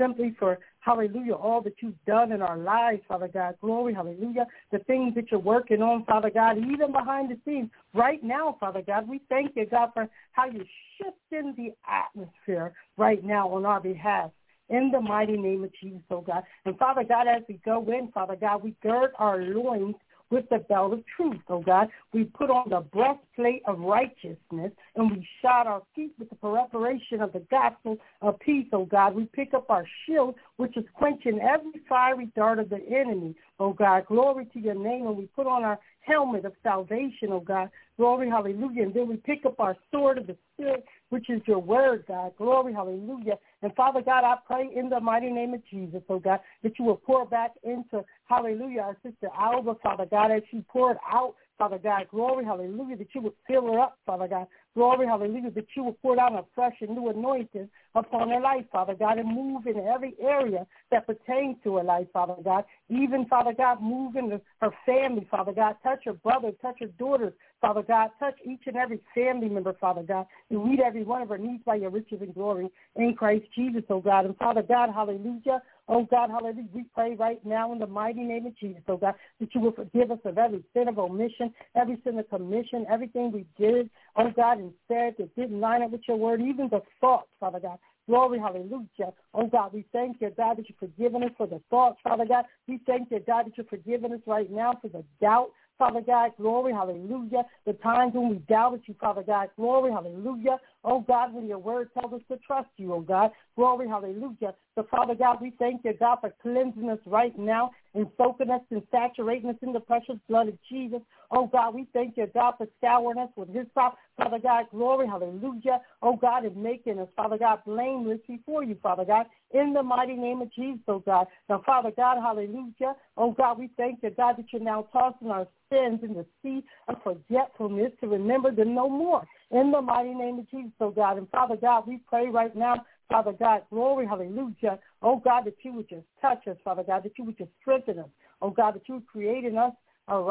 hallelujah, all that you've done in our lives, Father God. Glory, hallelujah, the things that you're working on, Father God, even behind the scenes right now, Father God. We thank you, God, for how you're shifting the atmosphere right now on our behalf. In the mighty name of Jesus, oh God. And Father God, as we go in, Father God, we gird our loins with the belt of truth, oh God. We put on the breastplate of righteousness, and we shod our feet with the preparation of the gospel of peace, oh God. We pick up our shield, which is quenching every fiery dart of the enemy, oh God. Glory to your name, and we put on our helmet of salvation, oh God. Glory, hallelujah. And then we pick up our sword of the Spirit, which is your word, God. Glory, hallelujah. And Father God, I pray in the mighty name of Jesus, oh God, that you will pour back into, hallelujah, our sister Alba, Father God, as she poured out, Father God. Glory, hallelujah, that you would fill her up, Father God. Glory, hallelujah, that you would pour down a fresh and new anointing upon her life, Father God, and move in every area that pertains to her life, Father God. Even, Father God, move in her family, Father God. Touch her brother, touch her daughters, Father God. Touch each and every family member, Father God, and meet every one of her needs by your riches and glory in Christ Jesus, oh God. And Father God, hallelujah, oh God, hallelujah, we pray right now in the mighty name of Jesus, oh God, that you will forgive us of every sin of omission, every sin of commission, everything we did, oh God, and said that didn't line up with your word, even the thoughts, Father God. Glory, hallelujah. Oh, God, we thank you, God, that you're forgiving us for the thoughts, Father God. We thank you, God, that you're forgiving us right now for the doubt, Father God. Glory, hallelujah. The times when we doubted you, Father God. Glory, hallelujah. Oh, God, when your word tells us to trust you, oh, God. Glory, hallelujah. So, Father God, we thank you, God, for cleansing us right now and soaking us and saturating us in the precious blood of Jesus. Oh, God, we thank you, God, for scouring us with his top. Father God, glory, hallelujah. Oh, God, is making us, Father God, blameless before you, Father God, in the mighty name of Jesus, oh, God. Now, Father God, hallelujah. Oh, God, we thank you, God, that you're now tossing our sins in the sea of forgetfulness to remember them no more. In the mighty name of Jesus, oh, God. And, Father God, we pray right now, Father God, glory, hallelujah. Oh, God, that you would just touch us, Father God, that you would just strengthen us. Oh, God, that you would create in us a right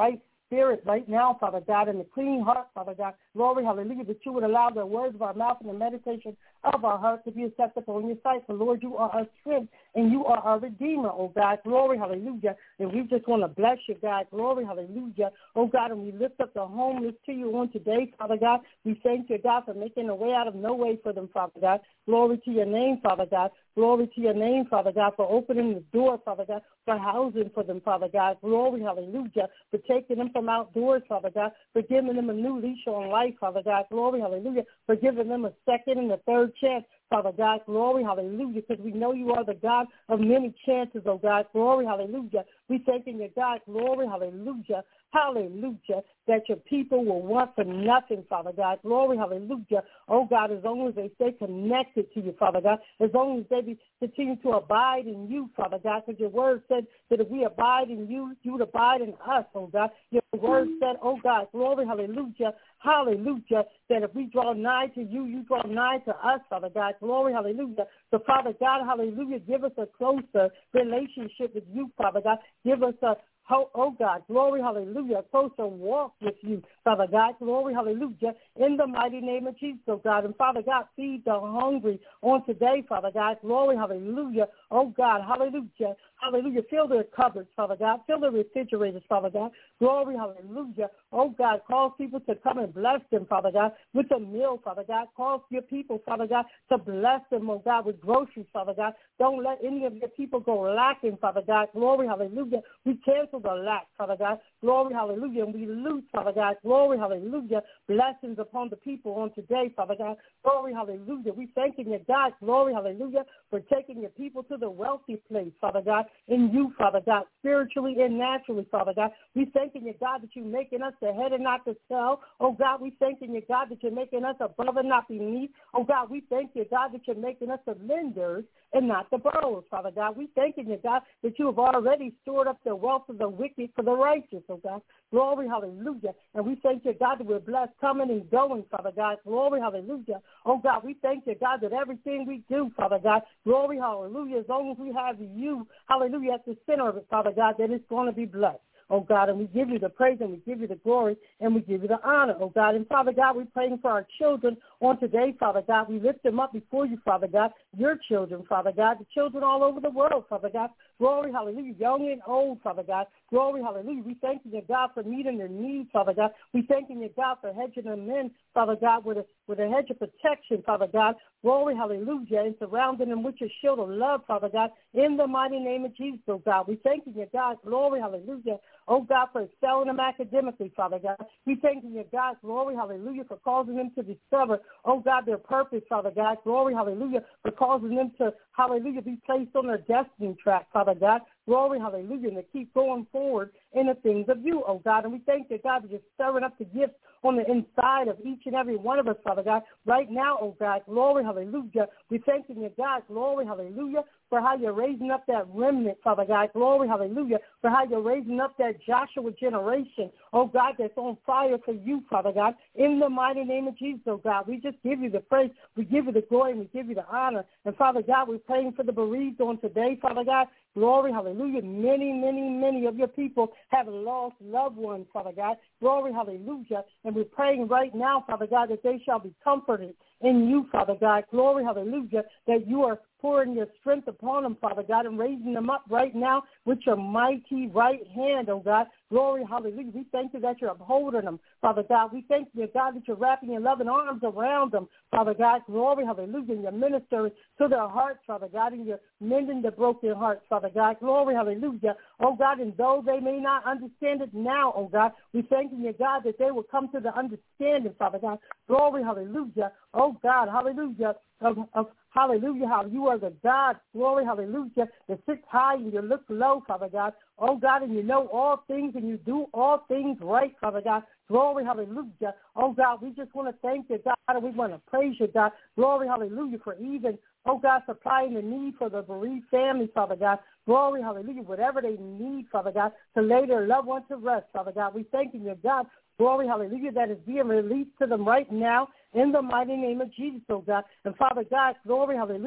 spirit right now, Father God, and a clean heart, Father God. Glory, hallelujah, that you would allow the words of our mouth and the meditation of our heart to be acceptable in your sight. For, Lord, you are our strength and you are our Redeemer, oh God. Glory, hallelujah. And we just want to bless you, God. Glory, hallelujah. Oh God, and we lift up the homeless to you on today, Father God. We thank you, God, for making a way out of no way for them, Father God. Glory to your name, Father God. Glory to your name, Father God, for opening the door, Father God, for housing for them, Father God. Glory, hallelujah, for taking them from outdoors, Father God, for giving them a new leash on life, Father God. Glory, hallelujah, for giving them a second and a third chance, Father God. Glory, hallelujah, because we know you are the God of many chances, oh God. Glory, hallelujah. We thank you, God. Glory, hallelujah. Hallelujah, that your people will want for nothing, Father God. Glory, hallelujah. Oh, God, as long as they stay connected to you, Father God, as long as they continue to abide in you, Father God, because your word said that if we abide in you, you would abide in us, oh, God. Your word said, oh, God, glory, hallelujah, hallelujah, that if we draw nigh to you, you draw nigh to us, Father God. Glory, hallelujah. So, Father God, hallelujah, give us a closer relationship with you, Father God. Give us a oh, God, glory, hallelujah, closer walk with you, Father God, glory, hallelujah, in the mighty name of Jesus, oh God. And, Father God, feed the hungry on today, Father God, glory, hallelujah, oh, God, hallelujah, hallelujah, fill their cupboards, Father God, fill their refrigerators, Father God, glory, hallelujah, oh, God, cause people to come and bless them, Father God, with a meal, Father God, cause your people, Father God, to bless them, oh, God, with groceries, Father God. Don't let any of your people go lacking, Father God, glory, hallelujah. We cancel the lack, Father God. Glory, hallelujah. And we loose, Father God. Glory, hallelujah. Blessings upon the people on today, Father God. Glory, hallelujah. We thanking you, God. Glory, hallelujah, for taking your people to the wealthy place, Father God, in you, Father God, spiritually and naturally, Father God. We thanking you, God, that you're making us the head and not the tail. Oh, God, we thanking you, God, that you're making us above and not beneath. Oh, God, we thank you, God, that you're making us the lenders and not the borrowers, Father God. We thanking you, God, that you have already stored up the wealth of the wicked for the righteous, oh God. Glory, hallelujah. And we thank you, God, that we're blessed coming and going, Father God. Glory, hallelujah. Oh, God, we thank you, God, that everything we do, Father God, glory, hallelujah, as long as we have you, hallelujah, at the center of it, Father God, that it's going to be blessed. Oh, God, and we give you the praise and we give you the glory and we give you the honor, oh, God. And, Father God, we're praying for our children on today, Father God. We lift them up before you, Father God, your children, Father God, the children all over the world, Father God. Glory, hallelujah, young and old, Father God. Glory, hallelujah. We thank you, God, for meeting their needs, Father God. We thank you, God, for hedging them in, Father God, with a hedge of protection, Father God. Glory, hallelujah, and surrounding them with your shield of love, Father God, in the mighty name of Jesus, oh, God. We thank you, God, glory, hallelujah, oh, God, for excelling them academically, Father God. We thank you, God, glory, hallelujah, for causing them to discover, oh, God, their purpose, Father God. Glory, hallelujah, for causing them to, hallelujah, be placed on their destiny track, Father God. Glory, hallelujah, and to keep going forward in the things of you, oh, God. And we thank you, God, that you're stirring up the gifts on the inside of each and every one of us, Father God, right now, oh, God. Glory, hallelujah. We thank you, God, glory, hallelujah, for how you're raising up that remnant, Father God. Glory, hallelujah, for how you're raising up that Joshua generation, oh, God, that's on fire for you, Father God, in the mighty name of Jesus, oh, God. We just give you the praise. We give you the glory, and we give you the honor. And, Father God, we're praying for the bereaved on today, Father God. Glory, hallelujah. Many, many, many of your people have lost loved ones, Father God. Glory, hallelujah. And we're praying right now, Father God, that they shall be comforted in you, Father God. Glory, hallelujah, that you are pouring your strength upon them, Father God, and raising them up right now with your mighty right hand, oh God. Glory, hallelujah. We thank you that you're upholding them, Father God. We thank you, God, that you're wrapping your loving arms around them, Father God. Glory, hallelujah. And you're ministering to their hearts, Father God, and you're mending the broken hearts, Father God. Glory, hallelujah. Oh, God, and though they may not understand it now, oh, God, we thank you, God, that they will come to the understanding, Father God. Glory, hallelujah. Oh, God, hallelujah. Hallelujah, how you are the God, glory, hallelujah, that sits high and you look low, Father God. Oh, God, and you know all things and you do all things right, Father God. Glory, hallelujah. Oh, God, we just want to thank you, God, and we want to praise you, God. Glory, hallelujah, for even, oh, God, supplying the need for the bereaved family, Father God. Glory, hallelujah, whatever they need, Father God, to lay their loved ones to rest, Father God. We thank you, God. Glory, hallelujah, that is being released to them right now in the mighty name of Jesus, oh God. And Father God, glory, hallelujah,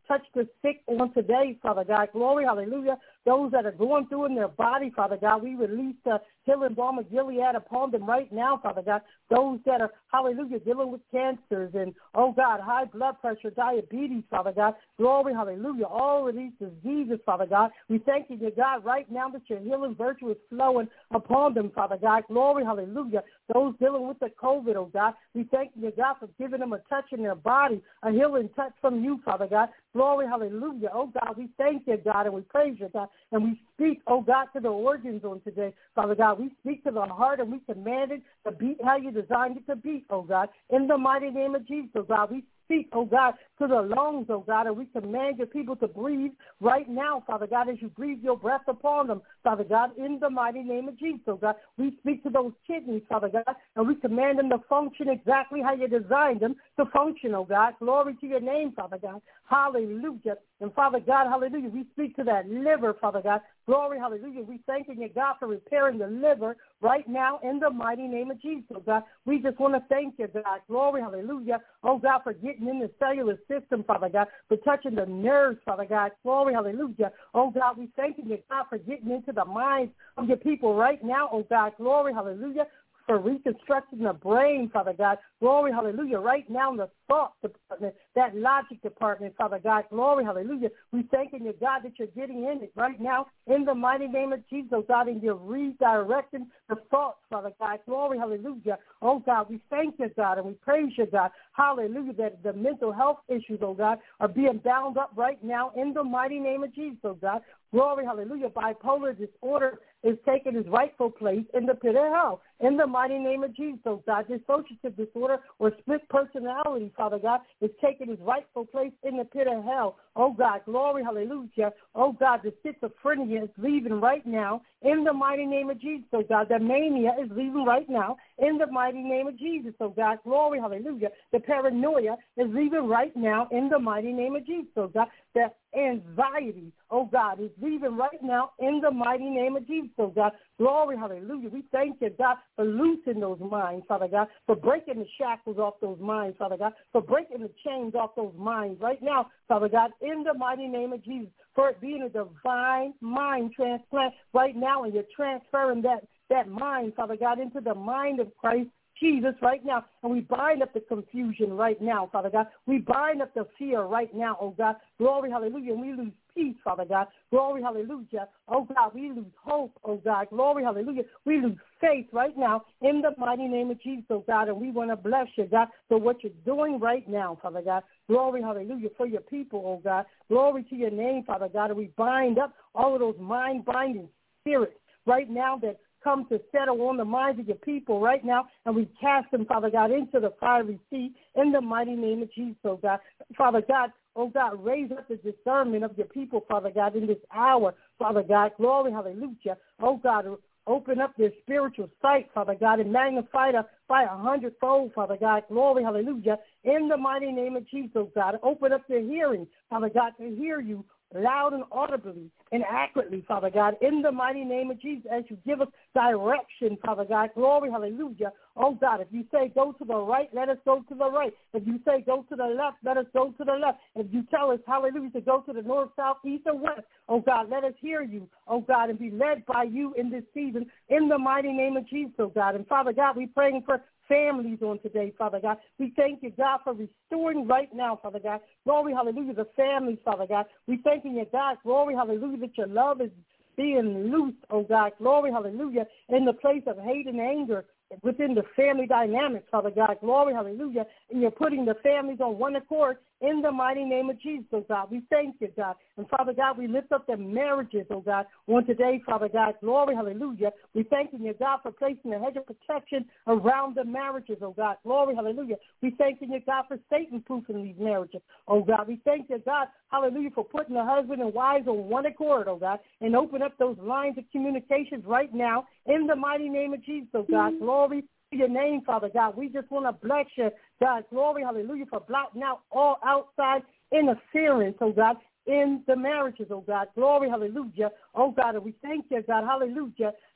touch the sick on today, Father God. Glory, hallelujah. Those that are going through in their body, Father God, we release the healing balm of Gilead upon them right now, Father God. Those that are, hallelujah, dealing with cancers and, oh God, high blood pressure, diabetes, Father God. Glory, hallelujah. All of these diseases, Father God. We thank you, dear God, right now that your healing virtue is flowing upon them, Father God. Glory, hallelujah. Those dealing with the COVID, oh God, we thank you, dear God, for giving them a touch in their body, a healing touch from you, Father God. Glory, hallelujah. Oh God, we thank you, God, and we praise you, God. And we speak, oh God, to the organs on today, Father God. We speak to the heart and we command it to beat how you designed it to beat, oh God. In the mighty name of Jesus, oh God, we speak, oh God, to the lungs, oh God, and we command your people to breathe right now, Father God, as you breathe your breath upon them, Father God, in the mighty name of Jesus, oh God. We speak to those kidneys, Father God, and we command them to function exactly how you designed them to function, oh God. Glory to your name, Father God. Hallelujah. And Father God, hallelujah, we speak to that liver, Father God. Glory, hallelujah. We thank you, God, for repairing the liver right now in the mighty name of Jesus, oh God. We just want to thank you, God. Glory, hallelujah. Oh, God, for getting in the cellular system, Father God, for touching the nerves, Father God. Glory, hallelujah. Oh, God, we thank you, God, for getting into the minds of your people right now, oh, God. Glory, hallelujah. For reconstructing the brain, Father God. Glory, hallelujah. Right now in the thought department, that logic department, Father God. Glory, hallelujah. We thanking you, God, that you're getting in it right now in the mighty name of Jesus, oh God, and you're redirecting the thoughts, Father God. Glory, hallelujah. Oh God, we thank you, God, and we praise you, God. Hallelujah, that the mental health issues, oh God, are being bound up right now in the mighty name of Jesus, oh God. Glory, hallelujah. Bipolar disorder is taking its rightful place in the pit of hell. In the mighty name of Jesus, oh God, dissociative disorder or split personality, Father God, is taking its rightful place in the pit of hell. Oh God, glory, hallelujah. Oh God, the schizophrenia is leaving right now in the mighty name of Jesus, oh God. The mania is leaving right now in the mighty name of Jesus, oh God. Glory, hallelujah. The paranoia is leaving right now in the mighty name of Jesus, oh God. The anxiety, oh God, is leaving right now in the mighty name of Jesus, oh God. Glory, hallelujah. We thank you, God, for loosing those minds, Father God, for breaking the shackles off those minds, Father God, for breaking the chains off those minds right now, Father God, in the mighty name of Jesus, for it being a divine mind transplant right now, and you're transferring that mind, Father God, into the mind of Christ Jesus right now, and we bind up the confusion right now, Father God. We bind up the fear right now, oh God. Glory, hallelujah, and we lose peace, Father God. Glory, hallelujah. Oh God, we lose hope, oh God. Glory, hallelujah. We lose faith right now in the mighty name of Jesus, oh God, and we want to bless you, God, for what you're doing right now, Father God. Glory, hallelujah, for your people, oh God. Glory to your name, Father God, and we bind up all of those mind-binding spirits right now that come to settle on the minds of your people right now, and we cast them, Father God, into the fiery sea in the mighty name of Jesus, oh God. Father God, oh God, raise up the discernment of your people, Father God, in this hour, Father God. Glory, hallelujah. Oh God, open up their spiritual sight, Father God, and magnify it by 100-fold, Father God. Glory, hallelujah. In the mighty name of Jesus, oh God. Open up their hearing, Father God, to hear you loud and audibly and accurately, Father God, in the mighty name of Jesus, as you give us direction, Father God. Glory, hallelujah. Oh, God, if you say go to the right, let us go to the right. If you say go to the left, let us go to the left. If you tell us, hallelujah, to go to the north, south, east, and west, oh, God, let us hear you, oh, God, and be led by you in this season in the mighty name of Jesus, oh, God. And, Father God, we're praying for families on today, Father God. We thank you, God, for restoring right now, Father God. Glory, hallelujah, the families, Father God. We thank you, God, glory, hallelujah, that your love is being loosed, oh God. Glory, hallelujah, in the place of hate and anger within the family dynamics, Father God. Glory, hallelujah. And you're putting the families on one accord in the mighty name of Jesus, oh God. We thank you, God. And, Father God, we lift up the marriages, oh God, on today, Father God. Glory, hallelujah. We thank you, God, for placing a hedge of protection around the marriages, oh God. Glory, hallelujah. We thank you, God, for Satan-proofing these marriages, oh God. We thank you, God, hallelujah, for putting the husband and wives on one accord, oh God, and open up those lines of communications right now in the mighty name of Jesus, oh God. Glory to your name, Father God. We just want to bless you, God. Glory, hallelujah, for blotting out all outside interference, oh God, in the marriages, oh God. Glory, hallelujah. Oh God, and we thank you, God. Hallelujah.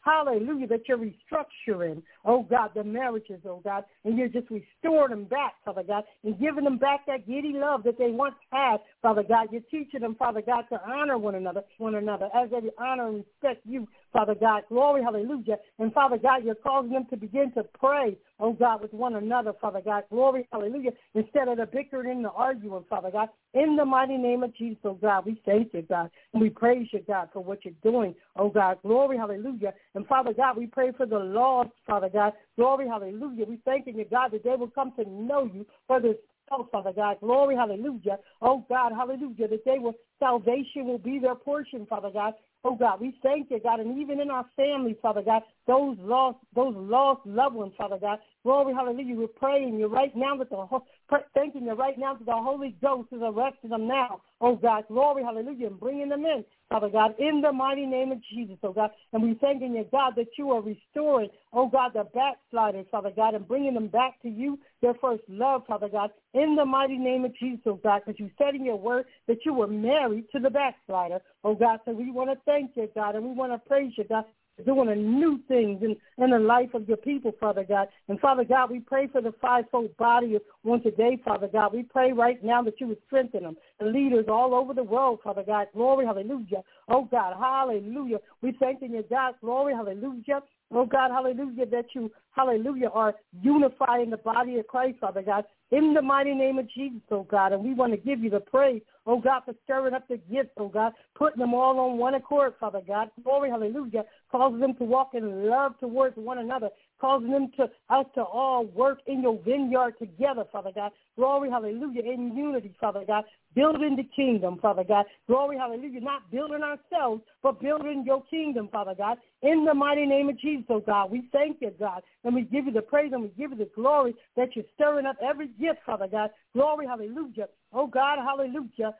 hallelujah, that you're restructuring, oh God, the marriages, oh God, and you're just restoring them back, Father God, and giving them back that giddy love that they once had, Father God. You're teaching them, Father God, to honor one another as they honor and respect you, Father God. Glory, hallelujah. And Father God, you're causing them to begin to pray, oh God, with one another, Father God. Glory, hallelujah. Instead of the bickering and the arguing, Father God. In the mighty name of Jesus, oh God, we thank you, God. And we praise you, God, for what you're doing, oh God. Glory, hallelujah. And Father God, we pray for the lost, Father God. Glory, hallelujah. We thank you, God, that they will come to know you for this. Oh, Father God, glory, hallelujah. Oh, God, hallelujah, that salvation will be their portion, Father God. Oh, God, we thank you, God, and even in our families, Father God, those lost loved ones, Father God. Glory, hallelujah. We're praying you right now thanking you right now that the Holy Ghost is arresting them now. Oh, God, glory, hallelujah, and bringing them in, Father God, in the mighty name of Jesus, oh, God. And we thanking you, God, that you are restoring, oh, God, the backsliders, Father God, and bringing them back to you, their first love, Father God, in the mighty name of Jesus, oh, God, because you said in your word that you were married to the backslider, oh, God. So we want to thank you, God, and we want to praise you, God, doing a new things in the life of your people, Father God. And, Father God, we pray for the fivefold body on today, Father God. We pray right now that you would strengthen them, the leaders all over the world, Father God. Glory, hallelujah. Oh, God, hallelujah. We thank you, God. Glory, hallelujah. Oh, God, hallelujah, that you, hallelujah, are unifying the body of Christ, Father God, in the mighty name of Jesus, oh, God. And we want to give you the praise, oh, God, for stirring up the gifts, oh, God, putting them all on one accord, Father God. Glory, hallelujah, causing them to walk in love towards one another, causing us to all work in your vineyard together, Father God. Glory, hallelujah, in unity, Father God, building the kingdom, Father God. Glory, hallelujah, not building ourselves, but building your kingdom, Father God. In the mighty name of Jesus, oh, God, we thank you, God, and we give you the praise and we give you the glory that you're stirring up every gift, Father God. Glory, hallelujah. Oh, God, hallelujah.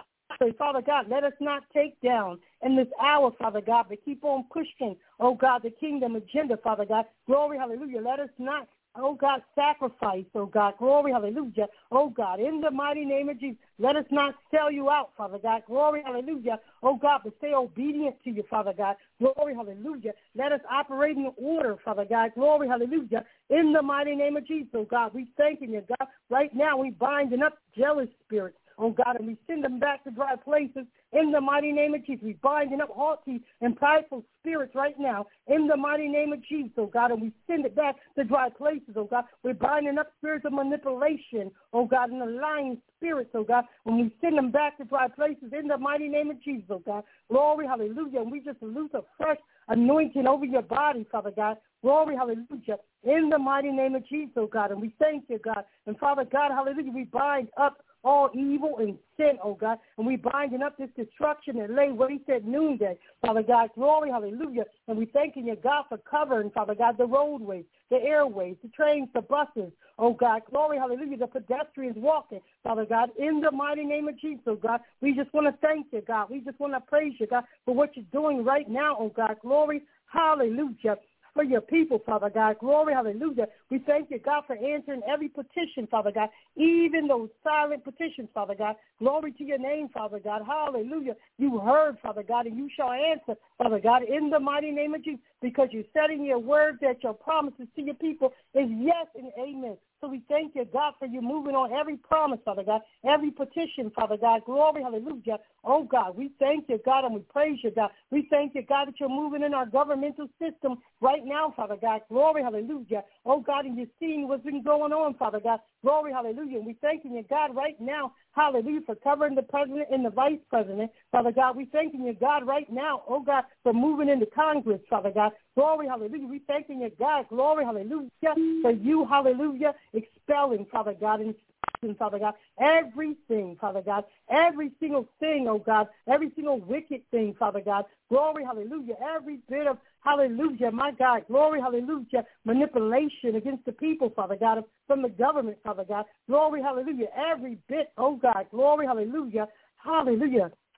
Father God, let us not take down in this hour, Father God, but keep on pushing, oh, God, the kingdom agenda, Father God. Glory, hallelujah. Let us not, oh, God, sacrifice, oh, God. Glory, hallelujah. Oh, God, in the mighty name of Jesus, let us not sell you out, Father God. Glory, hallelujah. Oh, God, but stay obedient to you, Father God. Glory, hallelujah. Let us operate in order, Father God. Glory, hallelujah. In the mighty name of Jesus, oh, God, we thanking you, God. Right now we binding up jealous spirits, oh, God, and we send them back to dry places in the mighty name of Jesus. We binding up haughty and prideful spirits right now in the mighty name of Jesus, oh, God, and we send it back to dry places, oh, God. We're binding up spirits of manipulation, oh, God, and the lying spirits, oh, God, when we send them back to dry places in the mighty name of Jesus, oh, God. Glory, hallelujah, and we just loose a fresh anointing over your body, Father God. Glory, hallelujah, in the mighty name of Jesus, oh, God, and we thank you, God. And, Father God, hallelujah, we bind up all evil and sin, oh, God, and we binding up this destruction and lay waste at noonday, Father God. Glory, hallelujah, and we thanking you, God, for covering, Father God, the roadways, the airways, the trains, the buses, oh, God. Glory, hallelujah, the pedestrians walking, Father God, in the mighty name of Jesus, oh, God. We just want to thank you, God. We just want to praise you, God, for what you're doing right now, oh, God. Glory, hallelujah, for your people, Father God. Glory, hallelujah. We thank you, God, for answering every petition, Father God, even those silent petitions, Father God. Glory to your name, Father God. Hallelujah. You heard, Father God, and you shall answer, Father God, in the mighty name of Jesus, because you said in your word that your promises to your people is yes and amen. So we thank you, God, for you moving on every promise, Father God, every petition, Father God. Glory, hallelujah. Oh, God, we thank you, God, and we praise you, God. We thank you, God, that you're moving in our governmental system right now, Father God. Glory, hallelujah. Oh, God, and you're seeing what's been going on, Father God. Glory, hallelujah. And we thanking you, God, right now, hallelujah, for covering the president and the vice president, Father God. We thanking you, God, right now, oh, God, for moving into Congress, Father God. Glory, hallelujah. We thanking you, God, glory, hallelujah, for you, hallelujah, expelling, Father God, and Father God, everything, Father God, every single thing, oh God, every single wicked thing, Father God, glory, hallelujah, every bit of, hallelujah, my God, glory, hallelujah, manipulation against the people, Father God, from the government, Father God, glory, hallelujah, every bit, oh God, glory, hallelujah, hallelujah,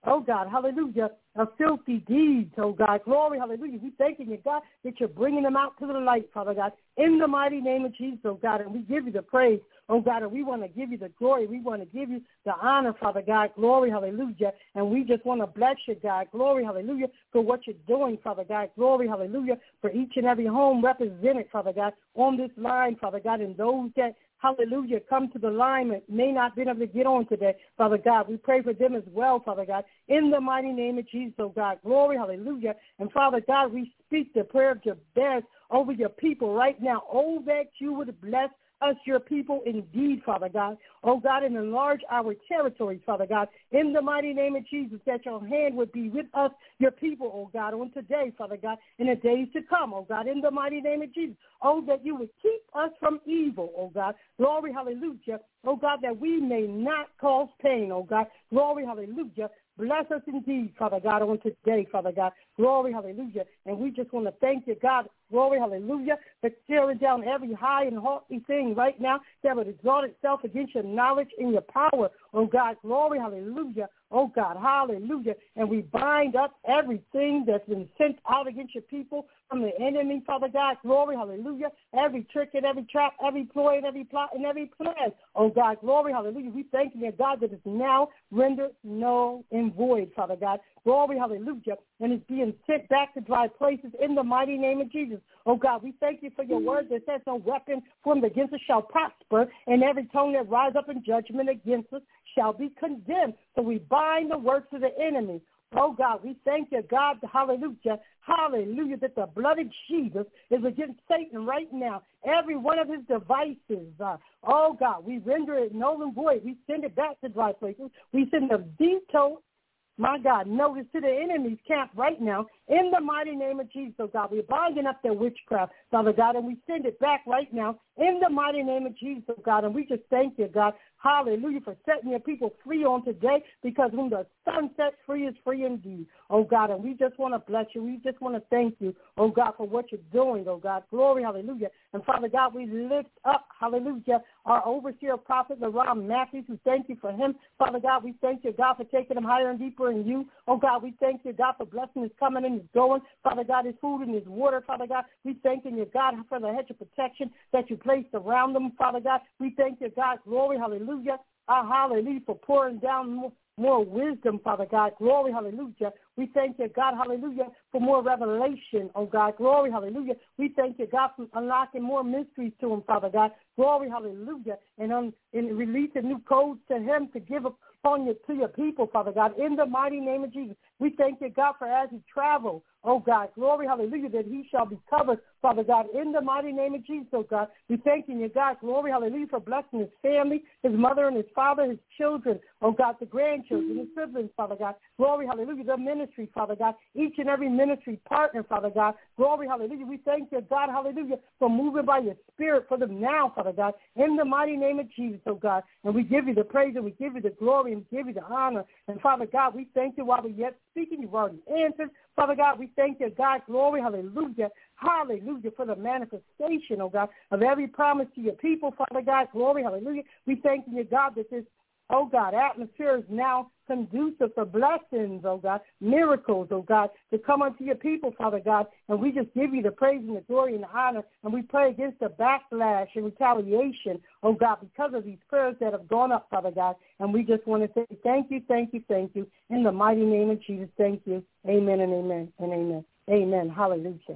oh God, hallelujah, of filthy deeds, oh God. Glory, hallelujah. We thanking you, God, that you're bringing them out to the light, Father God, in the mighty name of Jesus, oh God. And we give you the praise, oh God, and we want to give you the glory. We want to give you the honor, Father God. Glory, hallelujah. And we just want to bless you, God. Glory, hallelujah, for what you're doing, Father God. Glory, hallelujah, for each and every home represented, Father God, on this line, Father God, and those that, hallelujah, come to the line and may not be able to get on today, Father God. We pray for them as well, Father God, in the mighty name of Jesus, oh God. Glory, hallelujah. And Father God, we speak the prayer of Jabez over your people right now. Oh, that you would bless us, your people, indeed, Father God. Oh, God, and enlarge our territories, Father God, in the mighty name of Jesus, that your hand would be with us, your people, oh, God, on today, Father God, in the days to come, oh, God, in the mighty name of Jesus. Oh, that you would keep us from evil, oh, God. Glory, hallelujah. Oh, God, that we may not cause pain, oh, God. Glory, hallelujah. Bless us indeed, Father God, on today, Father God. Glory, hallelujah. And we just want to thank you, God. Glory, hallelujah, for tearing down every high and haughty thing right now that would exalt itself against your knowledge and your power. Oh, God, glory, hallelujah. Oh, God, hallelujah. And we bind up everything that's been sent out against your people from the enemy, Father God. Glory, hallelujah. Every trick and every trap, every ploy and every plot and every plan. Oh, God, glory, hallelujah. We thank you, God, that is now rendered null and void, Father God. Glory, hallelujah. And it's being sent back to dry places in the mighty name of Jesus. Oh, God, we thank you for your word that says no weapon formed against us shall prosper, and every tongue that rise up in judgment against us shall be condemned. So we bind the works of the enemy. Oh, God, we thank you, God, hallelujah, hallelujah, that the blood of Jesus is against Satan right now. Every one of his devices, oh, God, we render it null and void. We send it back to dry places. We send a veto, my God, notice to the enemy's camp right now in the mighty name of Jesus, oh God. We're binding up their witchcraft, Father God, and we send it back right now in the mighty name of Jesus, oh God. And we just thank you, God, hallelujah, for setting your people free on today, because whom the Son sets free is free indeed, oh God. And we just want to bless you. We just want to thank you, oh God, for what you're doing, oh God. Glory, hallelujah. And Father God, we lift up, hallelujah, our overseer prophet, LaRon Matthews. We thank you for him, Father God. We thank you, God, for taking him higher and deeper in you, oh God. We thank you, God, for blessing his coming and his going, Father God, his food and his water, Father God. We thank you, God, for the hedge of protection that you placed around them, Father God. We thank you, God, glory, hallelujah, hallelujah, for pouring down more wisdom, Father God. Glory, hallelujah. We thank you, God, hallelujah, for more revelation, oh God. Glory, hallelujah. We thank you, God, for unlocking more mysteries to him, Father God. Glory, hallelujah. And releasing new codes to him to give upon you to your people, Father God, in the mighty name of Jesus. We thank you, God, for as he travels, oh God, glory, hallelujah, that he shall be covered, Father God, in the mighty name of Jesus, oh God. We thank you, God, glory, hallelujah, for blessing his family, his mother and his father, his children, oh God, the grandchildren, his siblings, Father God. Glory, hallelujah, the ministry, Father God, each and every ministry partner, Father God. Glory, hallelujah. We thank you, God, hallelujah, for moving by your spirit for them now, Father God, in the mighty name of Jesus, oh God. And we give you the praise and we give you the glory and give you the honor. And Father God, we thank you while we're yet speaking. You've already answered. Father God, we thank you, God, glory, hallelujah, hallelujah, for the manifestation, oh God, of every promise to your people, Father God, glory, hallelujah. We thank you, God, that this, oh God, atmosphere is now conducive for blessings, oh God, miracles, oh God, to come unto your people, Father God. And we just give you the praise and the glory and the honor. And we pray against the backlash and retaliation, oh God, because of these prayers that have gone up, Father God. And we just want to say thank you, thank you, thank you. In the mighty name of Jesus, thank you. Amen and amen and amen. Amen. Hallelujah.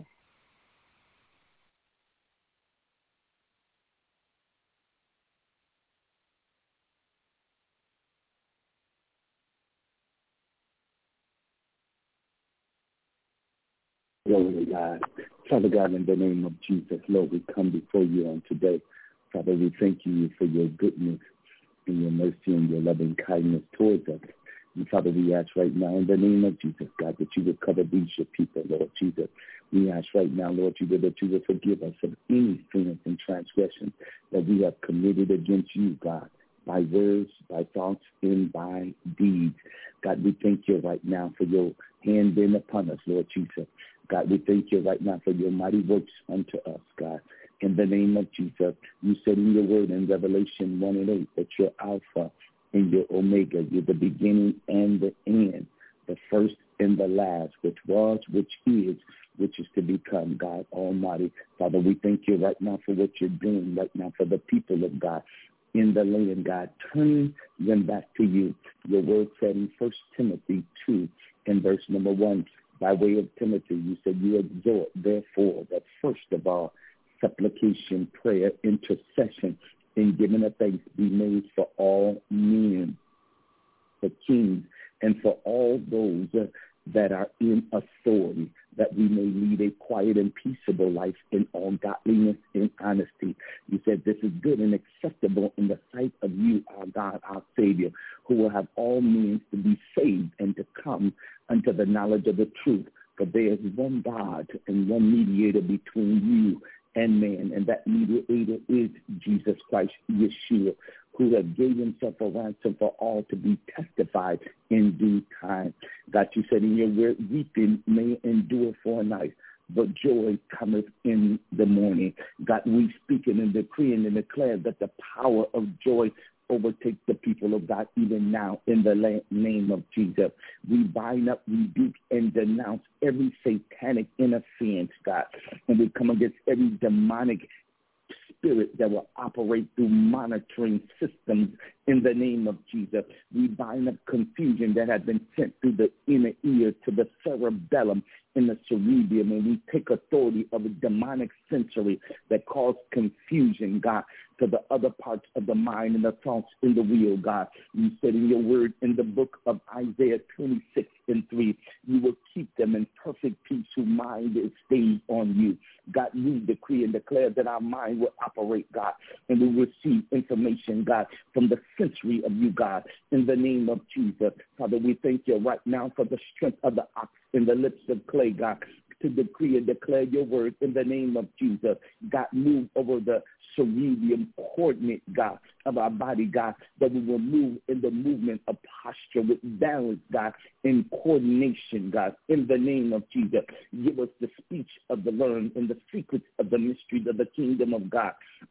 Glory to God. Father God, in the name of Jesus, Lord, we come before you on today. Father, we thank you for your goodness and your mercy and your loving kindness towards us. And Father, we ask right now in the name of Jesus, God, that you would cover these your people, Lord Jesus. We ask right now, Lord Jesus, that you would forgive us of any sins and transgressions that we have committed against you, God, by words, by thoughts, and by deeds. God, we thank you right now for your hand being upon us, Lord Jesus. God, we thank you right now for your mighty works unto us, God. In the name of Jesus, you said in your word in Revelation 1:8 that you're Alpha and you're Omega. You're the beginning and the end. the first and the last, which was, which is to become, God Almighty. Father, we thank you right now for what you're doing right now for the people of God in the land, God. Turn them back to you. Your word said in 1 Timothy 2 and verse number 1, by way of Timothy, you said you exhort, therefore, that first of all, supplication, prayer, intercession, and giving of thanks be made for all men, for kings, and for all those that are in authority, that we may lead a quiet and peaceable life in all godliness and honesty. You said this is good and acceptable in the sight of you, our God, our Savior, who will have all means to be saved and to come unto the knowledge of the truth. For there is one God and one mediator between you and man, and that mediator is Jesus Christ, Yeshua, who have gave himself a ransom for all to be testified in due time. God, you said in your word, weeping may endure for a night, but joy cometh in the morning. God, we speaking and decreeing and declare that the power of joy overtake the people of God even now in the name of Jesus. We bind up, rebuke, and denounce every satanic interference, God, and we come against every demonic spirit that will operate through monitoring systems in the name of Jesus. We bind up confusion that has been sent through the inner ear to the cerebellum in the cerebellum, and we take authority of a demonic sensory that cause confusion, God, to the other parts of the mind and the thoughts in the will, God. You said in your word in the book of Isaiah 26 and 3, you will keep them in perfect peace whose mind is stayed on you. God, we decree and declare that our mind will operate, God, and we will receive information, God, from the sensory of you, God, in the name of Jesus. Father, we thank you right now for the strength of the ox in the lips of clay, God, to decree and declare your word in the name of Jesus. God, move over the cerebellum coordinate, God, of our body, God, that we will move in the movement of posture with balance, God, in coordination, God, in the name of Jesus. Give us the speech of the learned and the secrets of the mysteries of the kingdom of God.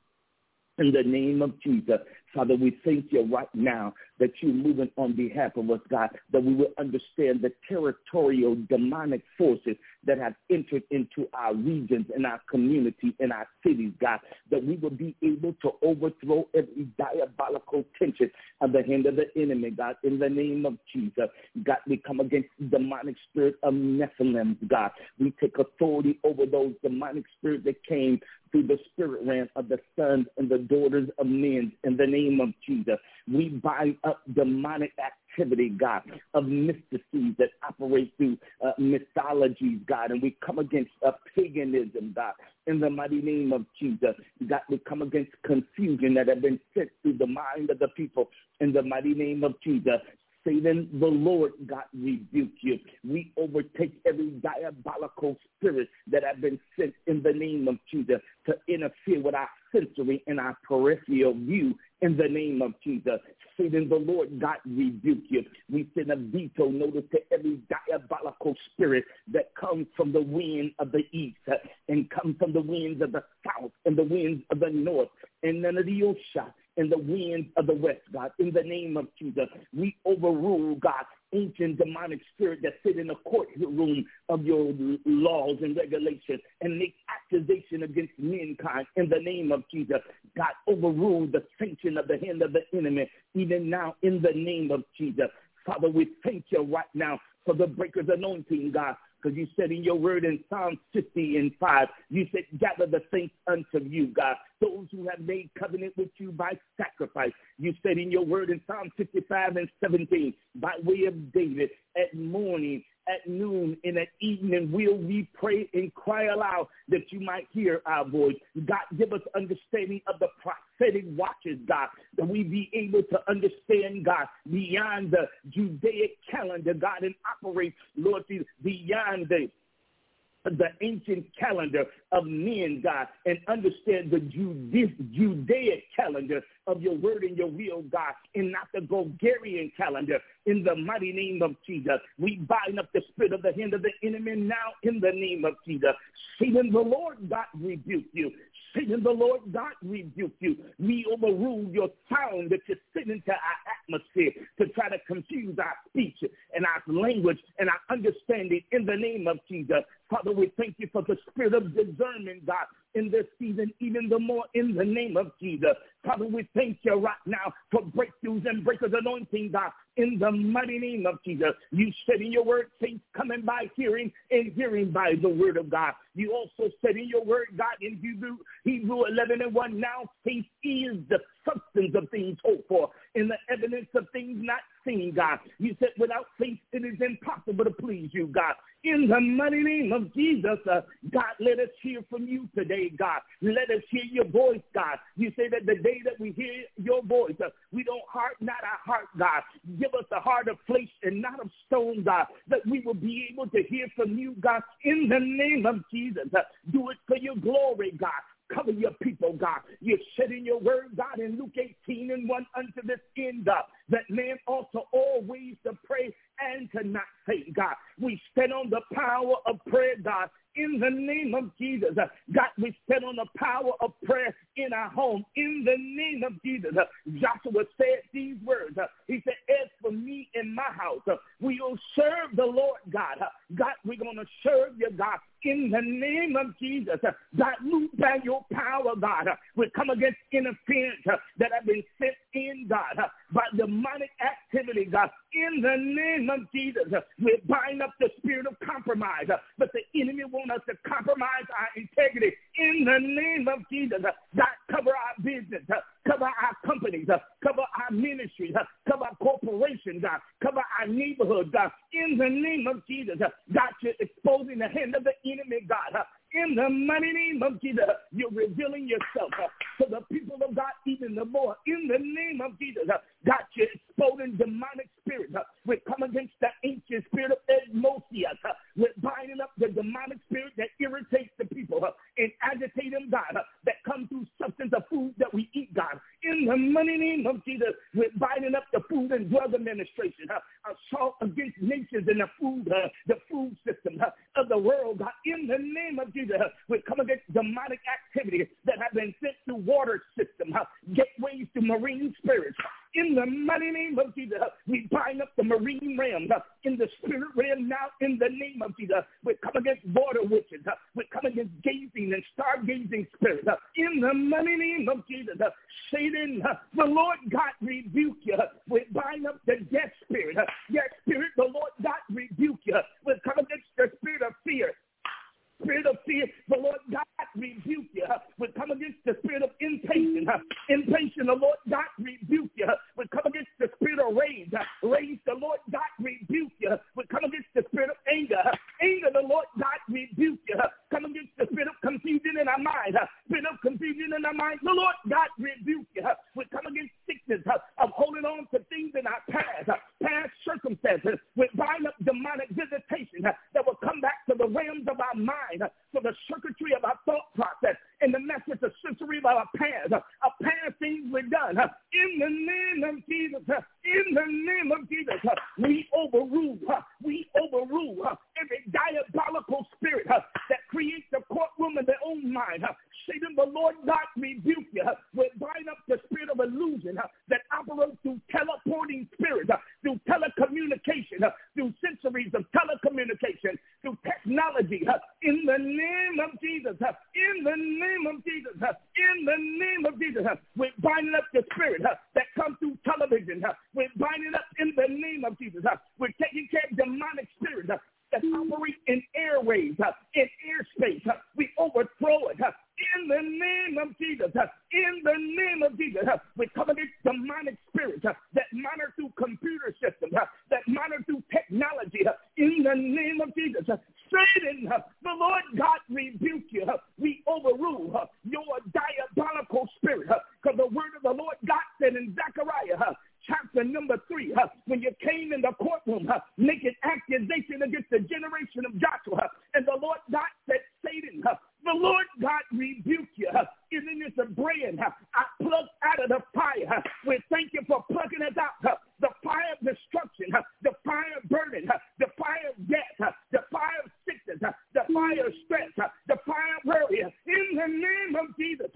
In the name of Jesus, Father, we thank you right now that you're moving on behalf of us, God, that we will understand the territorial demonic forces that have entered into our regions and our community and our cities, God, that we will be able to overthrow every diabolical tension of the hand of the enemy, God, in the name of Jesus. God, we come against demonic spirit of Nephilim, God. We take authority over those demonic spirits that came through the spirit realm of the sons and the daughters of men in the name of Jesus. We bind up demonic activity, God, of mysticies that operate through mythologies, God, and we come against paganism, God, in the mighty name of Jesus. God, we come against confusion that have been sent through the mind of the people in the mighty name of Jesus. Satan, the Lord, God, rebuke you. We overtake every diabolical spirit that have been sent in the name of Jesus to interfere with our sensory and our peripheral view in the name of Jesus. Satan, the Lord, God, rebuke you. We send a veto notice to every diabolical spirit that comes from the wind of the east and comes from the winds of the south and the winds of the north and none of the ocean and the winds of the west, God, in the name of Jesus. We overrule, God, ancient demonic spirit that sit in the courtroom of your laws and regulations and make accusation against mankind in the name of Jesus. God, overrule the sanction of the hand of the enemy, even now in the name of Jesus. Father, we thank you right now for the breaker's anointing, God, because you said in your word in Psalm 50 and 5, you said, gather the saints unto you, God, those who have made covenant with you by sacrifice. You said in your word in Psalm 55 and 17, by way of David, at morning, at noon, and at evening will we pray and cry aloud that you might hear our voice. God, give us understanding of the prophetic watches, God, that we be able to understand, God, beyond the Judaic calendar, God, and operate, Lord, beyond the ancient calendar of men, God, and understand the Judaic calendar of your word and your will, God, and not the Bulgarian calendar. In the mighty name of Jesus, we bind up the spirit of the hand of the enemy now in the name of Jesus. Satan, the Lord, God, rebuke you. Satan, the Lord God rebuke you. We overrule your sound that you send into our atmosphere to try to confuse our speech and our language and our understanding in the name of Jesus. Father, we thank you for the spirit of discernment, God, in this season, even the more in the name of Jesus. Father, we thank you right now for breakthroughs and breakers anointing, God, in the mighty name of Jesus. You said in your word, faith coming by hearing and hearing by the word of God. You also said in your word, God, in Hebrew 11:1, now faith is the substance of things hoped for and the evidence of things not seen, God. You said without faith it is impossible to please you, God. In the mighty name of Jesus, God, let us hear from you today, God. Let us hear your voice, God. You say that the day that we hear your voice, we don't harden not our heart, God. Give us a heart of flesh and not of stone, God, that we will be able to hear from you, God, in the name of Jesus. Do it for your glory, God. Cover your people, God. You said in your word, God, in Luke 18:1, unto this end, God, that man ought to always to pray and to not faint, God. We stand on the power of prayer, God, in the name of Jesus. God, we stand on the power of prayer in our home, in the name of Jesus. Joshua said these words. He said, as for me and my house, we will serve the Lord, God. God, we're going to serve you, God, in the name of Jesus. God, move by your power, God. We come against interference that have been sent in, God, by demonic activity, God. In the name of Jesus, we bind up the spirit of compromise, but the enemy wants us to compromise our integrity. In the name of Jesus, God, cover our business, cover our companies, cover our ministries, cover our corporations, God, cover our neighborhoods, God. In the name of Jesus, God, you're exposing the hand of the enemy, God. In the mighty name of Jesus, you're revealing yourself to the people of God even the more. In the name of Jesus, God, you're exposing demonic spirits. We come against the ancient spirit of Edmosius. We're binding up the demonic spirit that irritates the people and agitate them, God, that come through substance of food that we eat, God. In the mighty name of Jesus, we're binding up the Food and Drug Administration, assault against nations and the food system of the world, God. In the name of Jesus, we come against demonic activity that have been sent through water system, gateways to marine spirits. In the mighty name of Jesus, we bind up the marine realm in the spirit realm now. In the name of Jesus, we come against water witches. We come against gazing and stargazing spirits. In the mighty name of Jesus, Satan, the Lord God rebuke you. We bind up the death spirit. Yes, spirit, the Lord God rebuke you. We come against the spirit of fear. Spirit of fear, the Lord God rebuke you. We come against the spirit of impatience. Impatience, the Lord God rebuke you. We come against the spirit of rage. Rage, the Lord God rebuke you. We come against the spirit of anger. Anger, the Lord God rebuke you. Come against the spirit of confusion in our mind. Spirit of confusion in our mind, the Lord God rebuke you. We come against sickness of holding on to things in our past circumstances. We bind up demonic visitation that will come back to the realms of our mind, to the circuitry of our thought process, and the message, the sensory of our past things we've done. In the name of Jesus, in the name of Jesus, we overrule every diabolical spirit that creates the courtroom in their own mind. Satan, the Lord God rebuke you. We bind up the spirit of illusion that operates through teleporting spirits, through telecommunication, through sensories of telecommunication, through technology. In the name of Jesus, in the name of Jesus, in the name of Jesus, we're binding up the spirit that comes through television. We're binding up in the name of Jesus. We're taking care of demonic spirits that operate in airways, in airspace. We overthrow it. In the name of Jesus, in the name of Jesus, we come against demonic spirits that monitor through computer systems, that monitor through technology. In the name of Jesus, Satan, the Lord God rebuke you. We overrule your diabolical spirit, because the word of the Lord God said in Zechariah chapter number 3, when you came in the courtroom making accusation against the generation of Joshua, and the Lord God said, Satan, the Lord God rebuke you. Isn't this a brand I plucked out of the fire? We thank you for plucking us out. The fire of destruction, the fire of burden, the fire of death, the fire of sickness, the fire of stress, the fire of worry. In the name of Jesus,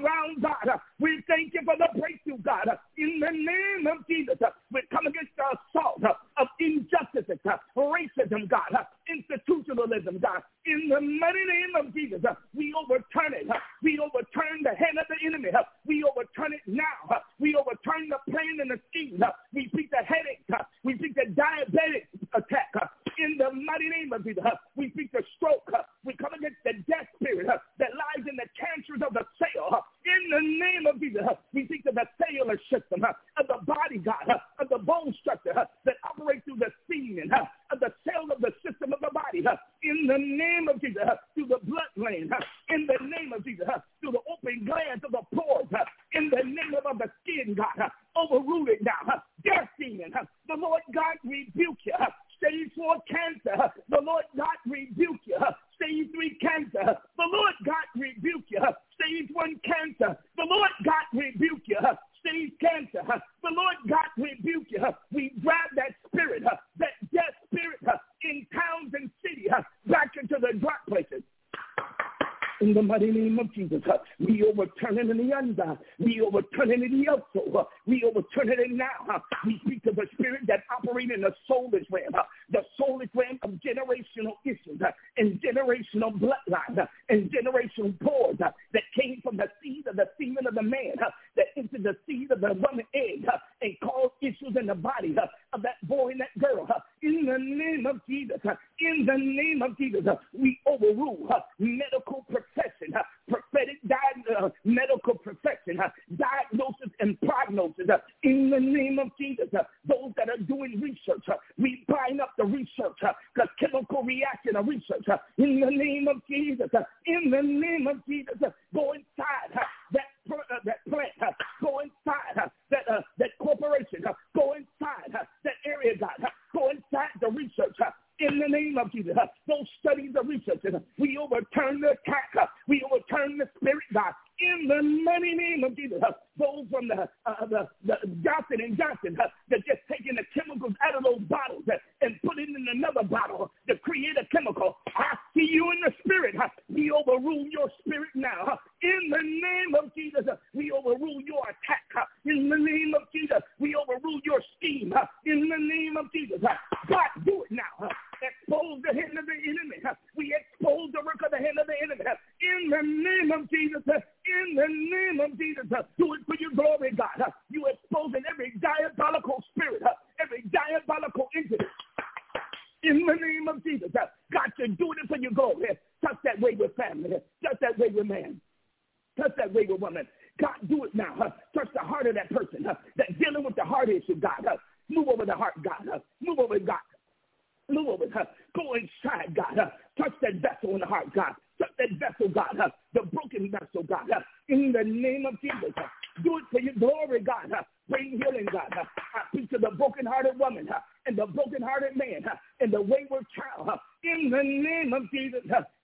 around, God. We thank you for the breakthrough, God. In the name of Jesus, we come against the assault of injustice, racism, God, institutionalism, God. In the mighty name of Jesus, we overturn it. We overturn the hand of the enemy. We overturn it now. We overturn the plan and the scheme. We beat the headache. We beat the diabetic attack. In the mighty name of Jesus, we beat the stroke. We come against the death spirit that lies in the cancers of the cell. In the name of Jesus, we speak to the cellular system of the body, God, of the bone structure that operates through the semen of the cell of the system of the body. In the name of Jesus, through the blood lane. In the name of Jesus, through the open glands of the pores. In the name of the skin, God, overrule it now. Death demon, the Lord God rebuke you. Stage 4 cancer, the Lord God rebuke you. Stage 3 cancer, the Lord God rebuke you. Stage 1 cancer, the Lord God rebuke you. Stage cancer, the Lord God rebuke you. We grab that spirit, that death spirit in towns and cities back into the dark places. In the mighty name of Jesus, we overturn it in the under. We overturn it in the outside. We overturn it in now. We speak to the spirit that operates in the soulless realm of generational issues and generational bloodlines and generational boards that came from the seed of the semen of the man that entered the seed of the woman egg and caused issues in the body of that boy and that girl. In the name of Jesus, we overrule medical profession, prophetic medical profession, diagnosis and prognosis. In the name of Jesus, those that are doing research, we bind up the research, the chemical reaction of research. In the name of Jesus, go inside that plant, go inside that corporation, go inside that area, God, go inside the research. In the name of Jesus, those studies of research, we overturn the attack, we overturn the spirit, God. In the mighty name of Jesus, those from the Johnson & Johnson, that just taking the chemicals out of those bottles and put it in another bottle to create a chemical. I see you in the spirit. We overrule your spirit now. In the name of Jesus, we overrule your attack. In the name of Jesus, we overrule your scheme. In the name of Jesus, God, do it now. Expose the hand of the enemy. We expose the work of the hand of the enemy. In the name of Jesus, do it for your glory, God. You exposing every diabolical spirit, every diabolical entity. In the name of Jesus, God, you're doing it for your glory. Touch that way with family. Touch that way with man. Touch that way with woman. God, do it now. Touch the heart of that person that's dealing with the heart issue, God. Move over the heart, God. Move over, God. Move over, go inside, God. Touch that vessel in the heart, God. Touch that vessel, God. The broken vessel, God. In the name of Jesus, do it for your glory, God. Bring healing, God. I speak to the broken-hearted woman and the broken-hearted man and the wayward child. In the name of Jesus,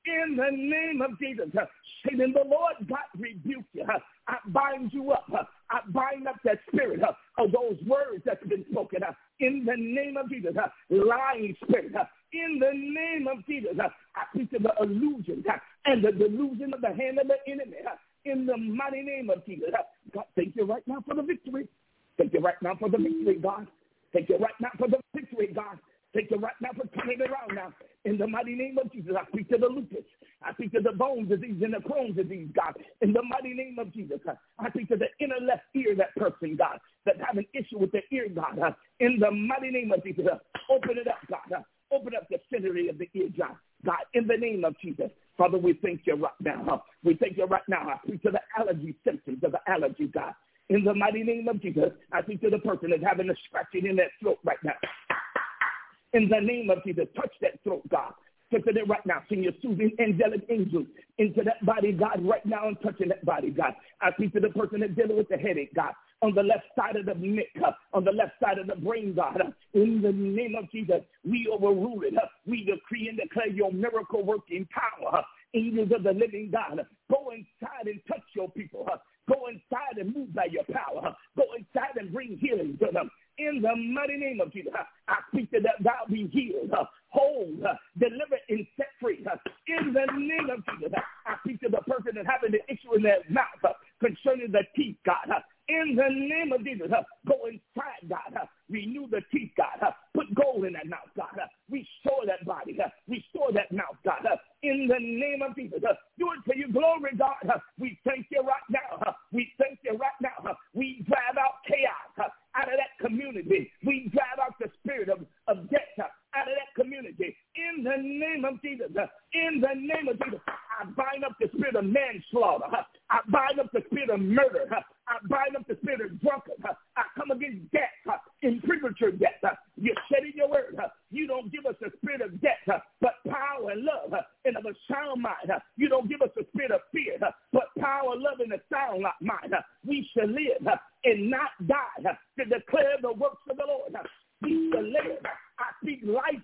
Satan, the Lord God rebuke you. I bind you up. I bind up that spirit of those words that's been spoken. In the name of Jesus, lying spirit. In the name of Jesus, I speak to the illusion and the delusion of the hand of the enemy. In the mighty name of Jesus, God, thank you right now for the victory. Thank you right now for the victory, God. Thank you right now for the victory, God. Thank you right now for turning it around now. In the mighty name of Jesus, I speak to the lupus. I speak to the bone disease and the Crohn's disease, God. In the mighty name of Jesus, I speak to the inner left ear, that person, God, that have an issue with the ear, God. In the mighty name of Jesus, open it up, God. Open up the center of the ear, God. God, in the name of Jesus. Father, we thank you right now. We thank you right now. I speak to the allergy symptoms of the allergy, God. In the mighty name of Jesus, I speak to the person that's having a scratching in that throat right now. In the name of Jesus, touch that throat, God. Touch it right now. Send your soothing angelic angels into that body, God, right now, and touching that body, God. I speak to the person that's dealing with the headache, God, on the left side of the neck, on the left side of the brain, God. In the name of Jesus, we overrule it. We decree and declare your miracle working power. Angels of the living God, go inside and touch your people. Go inside and move by your power. Go inside and bring healing to them. In the mighty name of Jesus, I speak to that thou be healed, whole, delivered, and set free. In the name of Jesus, I speak to the person that's having the issue in their mouth, anointed the teeth, God. In the name of Jesus, go inside, God. Renew the teeth, God. Put gold in that mouth, God. Restore that body. Restore that mouth, God. In the name of Jesus, do it for your glory, God. We thank you right now. We thank you right now. We drive out chaos out of that community. We drive out the spirit of death out of that community. In the name of Jesus, in the name of Jesus, I bind up the spirit of manslaughter. I bind up the spirit of murder. I bind up the spirit of drunkenness. I come against death, in premature death. You said in your word, you don't give us a spirit of death, but power and love and of a sound mind. You don't give us a spirit of fear, but power, love, and a sound mind. We shall live and not die to declare the works of the Lord. We shall live. I speak life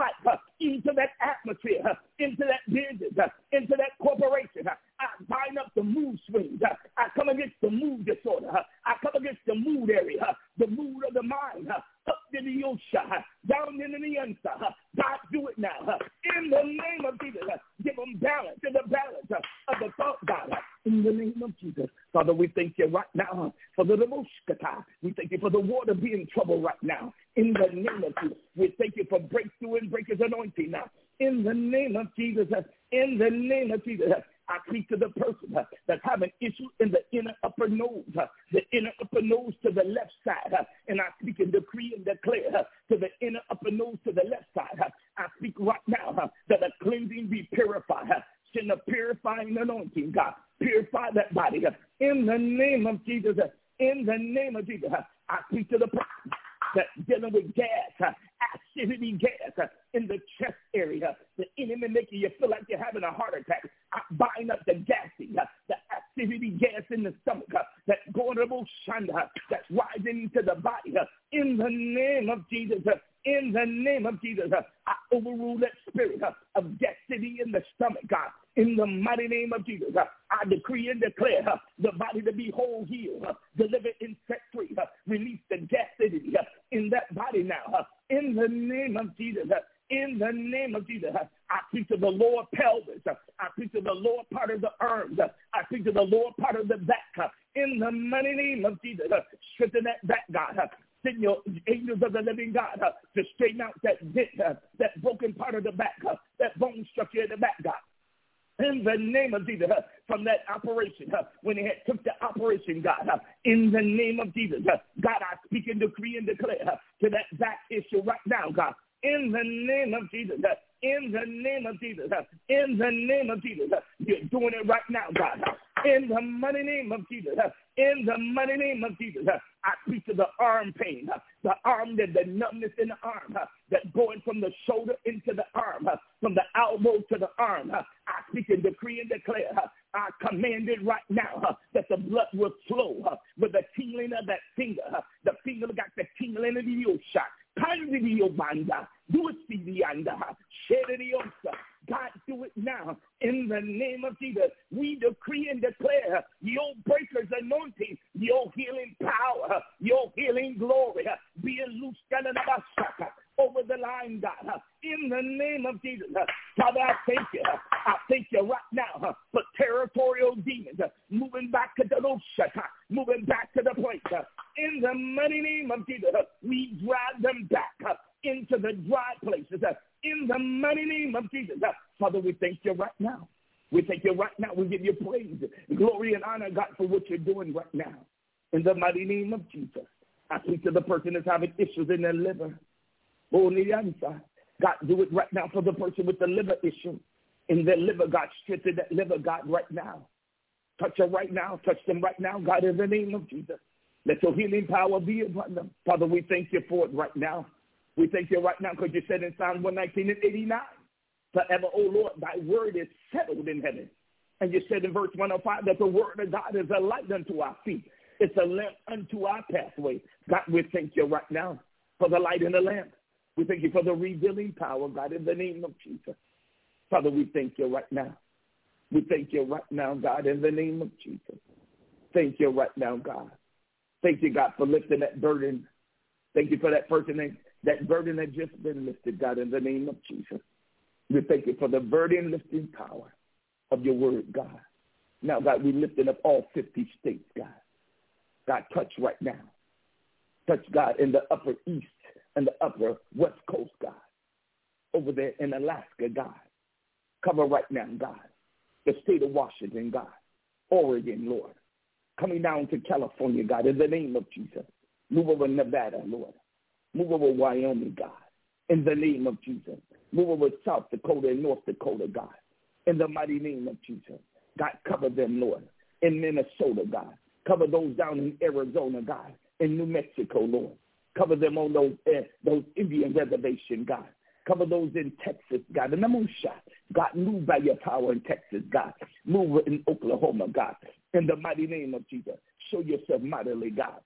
into that atmosphere, into that business, into that corporation. I bind up the mood swings. I come against the mood disorder. I come against the mood area, the mood of the mind, up to the Yosha, down into the answer. God, do it now. In the name of Jesus, give them balance, to the balance of the thought, God. In the name of Jesus. Father, we thank you right now for the Demoshkata. We thank you for the water being troubled right now. In the name of Jesus. We thank you for breakthrough and breakers anointing now. In the name of Jesus. In the name of Jesus. I speak to the person that's having issue in the inner upper nose, the inner upper nose to the left side. And I speak and decree and declare to the inner upper nose to the left side. I speak right now that the cleansing be purified. Send a purifying anointing, God. Purify that body. In the name of Jesus. In the name of Jesus. I speak to the person that's dealing with gas, acidity gas in the chest area. The enemy making you feel like you're having a heart attack. I bind up the gassing, the acidity gas in the stomach, that's going to the shanda, that's rising into the body. In the name of Jesus, in the name of Jesus, I overrule that spirit of gassity in the stomach, God. In the mighty name of Jesus, I decree and declare the body to be whole, healed, delivered, and set free. Release the gassity in that body now. In the name of Jesus, in the name of Jesus, I speak to the lower pelvis. I speak to the lower part of the arms. I speak to the lower part of the back. In the mighty name of Jesus, strengthen that back, God. Send your angels of the living God to straighten out that broken part of the back, that bone structure in the back, God. In the name of Jesus, from that operation, when they had took the operation, God, in the name of Jesus, God, I speak and decree and declare to that back issue right now, God, in the name of Jesus, in the name of Jesus, in the name of Jesus, you're doing it right now, God, in the mighty name of Jesus, in the mighty name of Jesus, I speak to the arm pain, the arm, the numbness in the arm, that going from the shoulder into the arm, from the elbow to the arm. I speak and decree and declare, I command it right now that the blood will flow with the tingling of that finger. The finger got the tingling of the shot. Do it, God, do it now. In the name of Jesus, we decree and declare your breaker's anointing, your healing power, your healing glory, being loosed over the line, God. In the name of Jesus, Father, I thank you. I thank you right now for territorial demons moving back to the moving back to the place. In the mighty name of Jesus, we drive them back into the dry places. In the mighty name of Jesus, Father, we thank you right now. We thank you right now. We give you praise, glory, and honor, God, for what you're doing right now. In the mighty name of Jesus, I speak to the person that's having issues in their liver. God, do it right now for the person with the liver issue. In their liver, God, strengthen that liver, God, right now. Touch her right now. Touch them right now, God, in the name of Jesus. Let your healing power be upon them. Father, we thank you for it right now. We thank you right now because you said in Psalm 119 and 89, forever, O Lord, thy word is settled in heaven. And you said in verse 105 that the word of God is a light unto our feet. It's a lamp unto our pathway. God, we thank you right now for the light and the lamp. We thank you for the revealing power, God, in the name of Jesus. Father, we thank you right now. We thank you right now, God, in the name of Jesus. Thank you right now, God. Thank you, God, for lifting that burden. Thank you for that person, that burden that just been lifted, God, in the name of Jesus. We thank you for the burden lifting power of your word, God. Now, God, we're lifting up all 50 states, God. God, touch right now. Touch, God, in the upper east and the upper west coast, God. Over there in Alaska, God. Cover right now, God. The state of Washington, God. Oregon, Lord. Coming down to California, God, in the name of Jesus. Move over Nevada, Lord. Move over Wyoming, God. In the name of Jesus. Move over South Dakota and North Dakota, God. In the mighty name of Jesus. God, cover them, Lord. In Minnesota, God. Cover those down in Arizona, God. In New Mexico, Lord. Cover them on those Indian reservations, God. Cover those in Texas, God. In the Musha, God, move by your power in Texas, God. Move in Oklahoma, God. In the mighty name of Jesus. Show yourself mightily, God.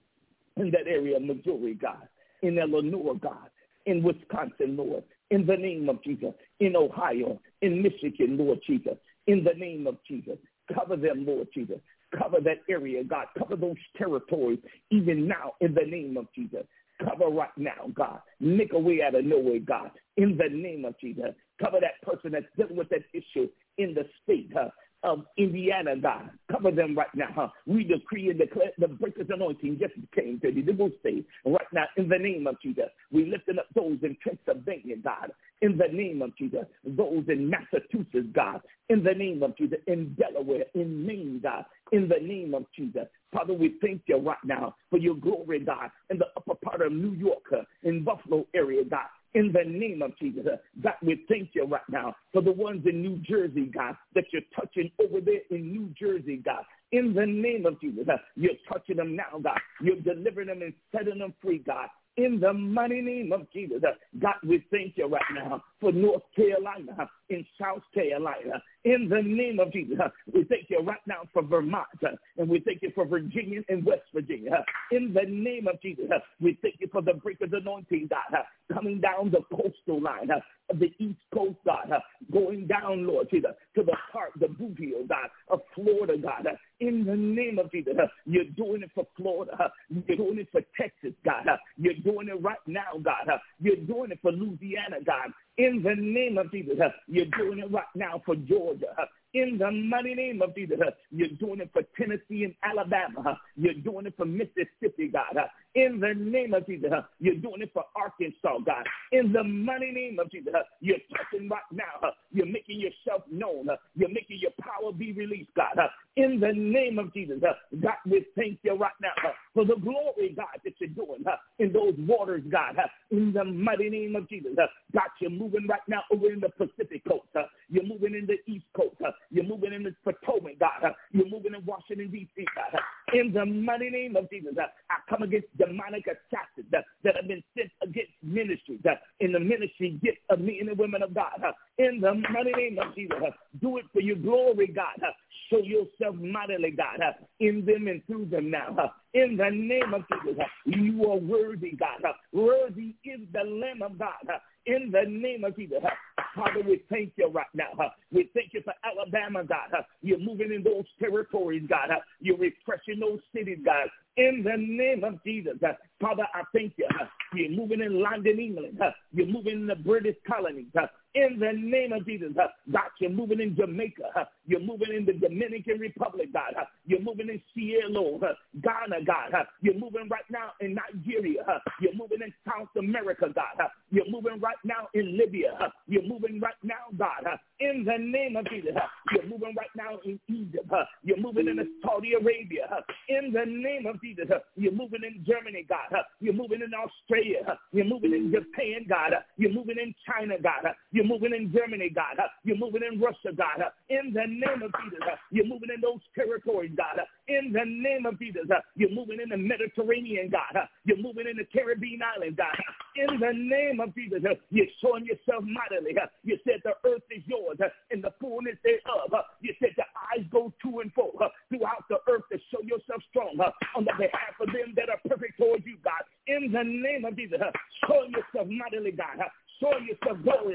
In that area of Missouri, God. In Illinois, God. In Wisconsin, Lord. In the name of Jesus. In Ohio. In Michigan, Lord Jesus. In the name of Jesus. Cover them, Lord Jesus. Cover that area, God. Cover those territories even now in the name of Jesus. Cover right now, God. Make a way out of no way, God, in the name of Jesus. Cover that person that's dealing with that issue in the state of Indiana, God. Cover them right now. We decree and declare the breaker's anointing just came to the Devil state. Right now, in the name of Jesus, we lifting up those in Pennsylvania, God. In the name of Jesus, those in Massachusetts, God. In the name of Jesus, in Delaware, in Maine, God. In the name of Jesus. Father, we thank you right now for your glory, God, in the upper part of New York, in Buffalo area, God. In the name of Jesus, God, we thank you right now for the ones in New Jersey, God, that you're touching over there in New Jersey, God. In the name of Jesus, you're touching them now, God. You're delivering them and setting them free, God. In the mighty name of Jesus, God, we thank you right now for North Carolina, in South Carolina. In the name of Jesus, we thank you right now for Vermont, and we thank you for Virginia and West Virginia. In the name of Jesus, we thank you for the breaker's anointing, God, coming down the coastal line of the East Coast, God, going down, Lord Jesus, to the part, the Bootheel, God, of Florida, God. In the name of Jesus, you're doing it for Florida. You're doing it for Texas, God. You're doing it right now, God. You're doing it for Louisiana, God. In the name of Jesus, you're doing it right now for Georgia. In the mighty name of Jesus, you're doing it for Tennessee and Alabama. You're doing it for Mississippi, God. In the name of Jesus, you're doing it for Arkansas, God. In the mighty name of Jesus, you're touching right now. You're making yourself known. You're making your power be released, God. In the name of Jesus, God, we thank you right now for the glory, God, that you're doing in those waters, God. In the mighty name of Jesus, God, you're moving right now over in the Pacific Coast. You're moving in the East Coast. You're moving in the Potomac, God. You're moving in Washington, D.C., God. In the mighty name of Jesus, I come against demonic attacks that have been sent against ministries, in the ministry gifts of men and women of God. In the mighty name of Jesus, do it for your glory, God. Show yourself mightily, God, in them and through them now. In the name of Jesus, you are worthy, God. Worthy is the Lamb of God. In the name of Jesus, Father, we thank you right now. We thank you for Alabama, God. You're moving in those territories, God. You're refreshing those cities, God. In the name of Jesus, Father, I thank you. You're moving in London, England. You're moving in the British colonies. In the name of Jesus, God, you're moving in Jamaica. You're moving in the Dominican Republic, God. You're moving in Cielo, Ghana, God. You're moving right now in Nigeria. You're moving in South America, God. You're moving right now in Libya. You're moving right now, God. In the name of Jesus, you're moving right now in Egypt. You're moving in Saudi Arabia. In the name of Jesus, you're moving in Germany, God. You're moving in Australia. You're moving in Japan, God. You're moving in China, God. You're moving in Germany, God. You're moving in Russia, God. In the name of Jesus, you're moving in those territories, God. In the name of Jesus, you're moving in the Mediterranean, God. You're moving in the Caribbean islands, God. In the name of Jesus, you're showing yourself mightily. You said the earth is yours and the fullness thereof. You said the eyes go to and fro throughout the earth to show yourself strong on the behalf of them that are perfect towards you, God. In the name of Jesus, show yourself mightily, God. Show yourself glorious, God.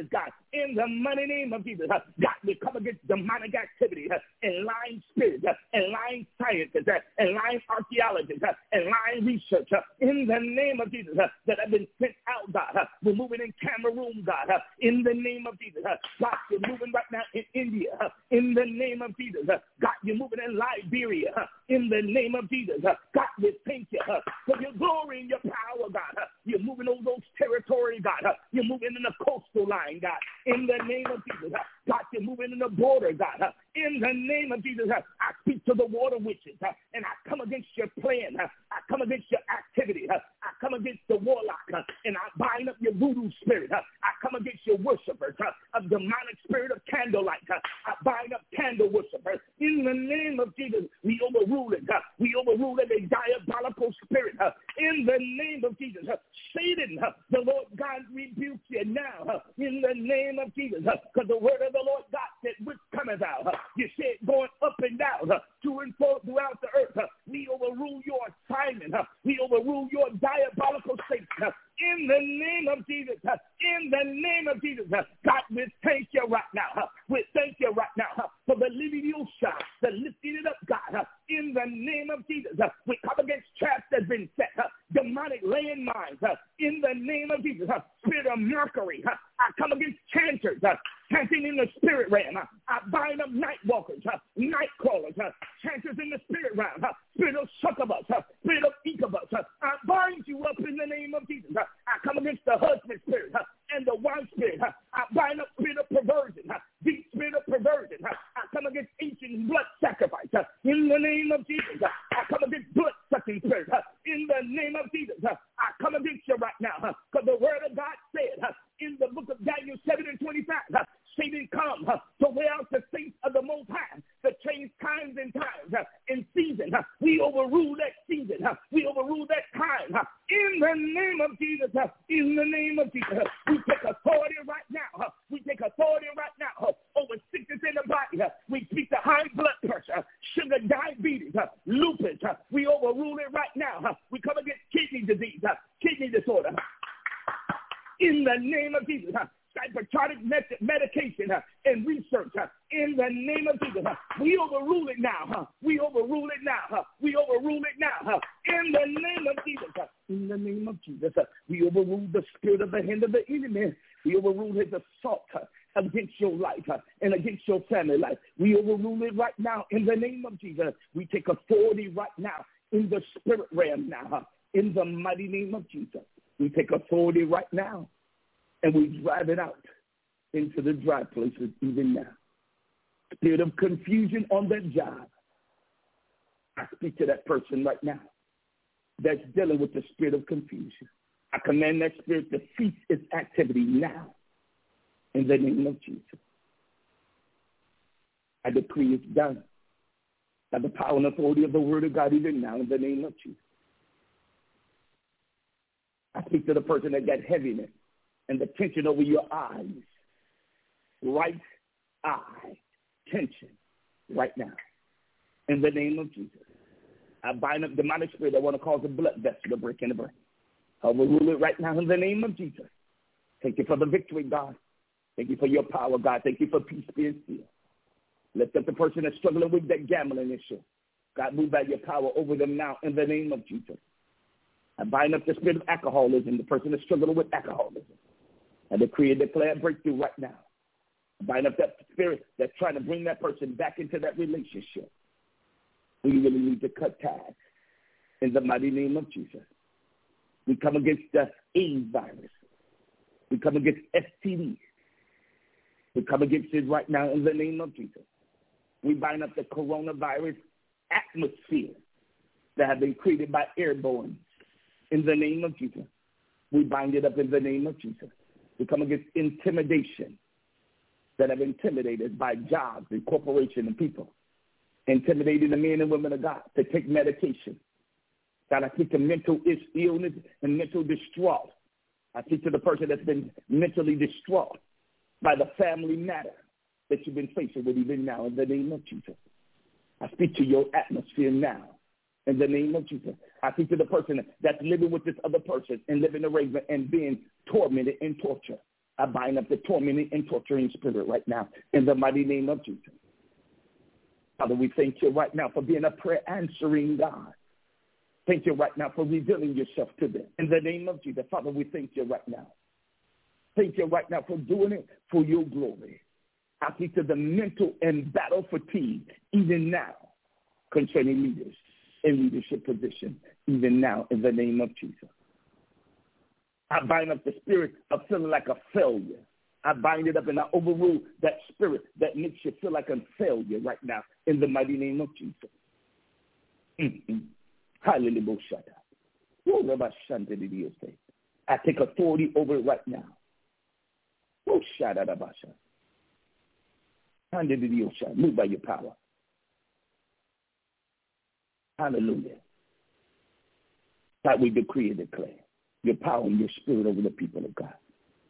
in the mighty name of Jesus. God, we come against demonic activity and lying spirits and lying scientists and lying archaeologists and lying research in the name of Jesus that have been sent out, God. We're moving in Cameroon, God, in the name of Jesus. God, you're moving right now in India, in the name of Jesus. God, you're moving in Liberia, in the name of Jesus. God, we thank you for your glory and your power, God. You're moving over those territories, God. You're moving in the coastal line, God, in the name of Jesus. God, you're moving in the border, God. In the name of Jesus, I speak to the water witches, and I come against your plan. I come against your activity. I come against the warlock, and I bind up your voodoo spirit. I come against your worshipers, a demonic spirit of candlelight. I bind up candle worshipers. In the name of Jesus, we overrule it. We overrule every diabolical spirit. In the name of Jesus, Satan, the Lord God rebukes you now. In the name of Jesus, because the word of the Lord God said, which cometh out. You said going up and down, to and fro throughout the earth. We overrule your assignment. We overrule your diabolical state. In the name of Jesus, in the name of Jesus, God, we thank you right now. We thank you right now for the living you shot, the lifting it up, God. In the name of Jesus, we come against traps that's been set, demonic landmines. In the name of Jesus, spirit of Mercury, I come against chancers, chanting in the spirit realm. I bind up night walkers, night crawlers, chancers in the spirit realm, spirit of succubus, spirit of incubus. I bind you up in the name of Jesus. I come against the husband spirit and the wife spirit. I bind up spirit of perversion, deep spirit of perversion. I come against ancient blood sacrifice. In the name of Jesus, I come against blood sucking spirit. In the name of Jesus, I come against you right now. Because the word of God said in the book of Daniel 7:25, Satan come to wear out the saints of the Most High, to change times and season. We overrule that season. We overrule that time. In the name of Jesus, in the name of Jesus, we take authority right now. We take authority right now over sickness in the body. We speak to high blood pressure, sugar, diabetes, lupus. We overrule it right now. We come against kidney disease, kidney disorder. In the name of Jesus, psychotropic medication and research. In the name of Jesus, we overrule it now. We overrule it now. We overrule it now. In the name of Jesus. In the name of Jesus, we overrule the spirit of the hand of the enemy. We overrule his assault against your life and against your family life. We overrule it right now in the name of Jesus. We take authority right now in the spirit realm now. In the mighty name of Jesus, we take authority right now. And we drive it out into the dry places even now. Spirit of confusion on that job. I speak to that person right now that's dealing with the spirit of confusion. I command that spirit to cease its activity now in the name of Jesus. I decree it's done by the power and authority of the word of God even now in the name of Jesus. I speak to the person that got heaviness and the tension over your eyes, right eye tension right now. In the name of Jesus, I bind up demonic spirit that want to cause a blood vessel to break in the brain. I overrule it right now in the name of Jesus. Thank you for the victory, God. Thank you for your power, God. Thank you for peace being still. Lift up the person that's struggling with that gambling issue. God, move by your power over them now in the name of Jesus. I bind up the spirit of alcoholism, the person that's struggling with alcoholism. I decree and declare breakthrough right now. I bind up that spirit that's trying to bring that person back into that relationship. We really need to cut ties in the mighty name of Jesus. We come against the AIDS virus. We come against STDs. We come against it right now in the name of Jesus. We bind up the coronavirus atmosphere that have been created by airborne. In the name of Jesus, we bind it up in the name of Jesus. We come against intimidation that have intimidated by jobs and corporations and people, intimidating the men and women of God to take medication. God, I speak to mental illness and mental distraught. I speak to the person that's been mentally distraught by the family matter that you've been facing with even now in the name of Jesus. I speak to your atmosphere now in the name of Jesus. I speak to the person that's living with this other person and living arrangement and being tormented and tortured. I bind up the tormenting and torturing spirit right now in the mighty name of Jesus. Father, we thank you right now for being a prayer-answering God. Thank you right now for revealing yourself to them. In the name of Jesus, Father, we thank you right now. Thank you right now for doing it for your glory. I speak to the mental and battle fatigue even now concerning leaders in leadership position, even now in the name of Jesus. I bind up the spirit of feeling like a failure. I bind it up and I overrule that spirit that makes you feel like a failure right now in the mighty name of Jesus. Hallelujah. I take authority over it right now. Move by your power. Hallelujah. God, we decree and declare your power and your spirit over the people of God.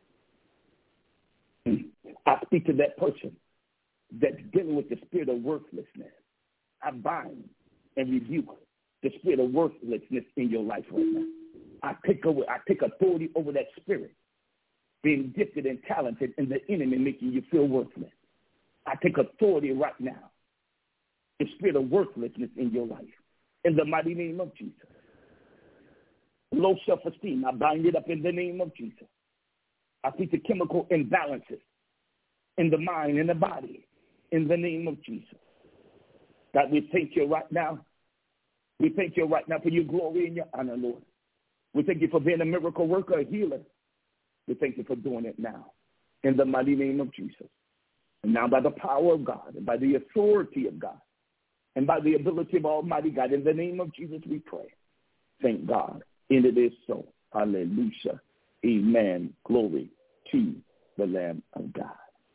I speak to that person that's dealing with the spirit of worthlessness. I bind and rebuke the spirit of worthlessness in your life right now. I take authority over that spirit, being gifted and talented, and the enemy making you feel worthless. I take authority right now, the spirit of worthlessness in your life, in the mighty name of Jesus. Low self-esteem, I bind it up in the name of Jesus. I speak to chemical imbalances in the mind and the body, in the name of Jesus. God, we thank you right now. We thank you right now for your glory and your honor, Lord. We thank you for being a miracle worker, a healer. We thank you for doing it now, in the mighty name of Jesus. And now by the power of God, and by the authority of God, and by the ability of Almighty God, in the name of Jesus we pray. Thank God. And it is so. Hallelujah. Amen. Glory to the Lamb of God.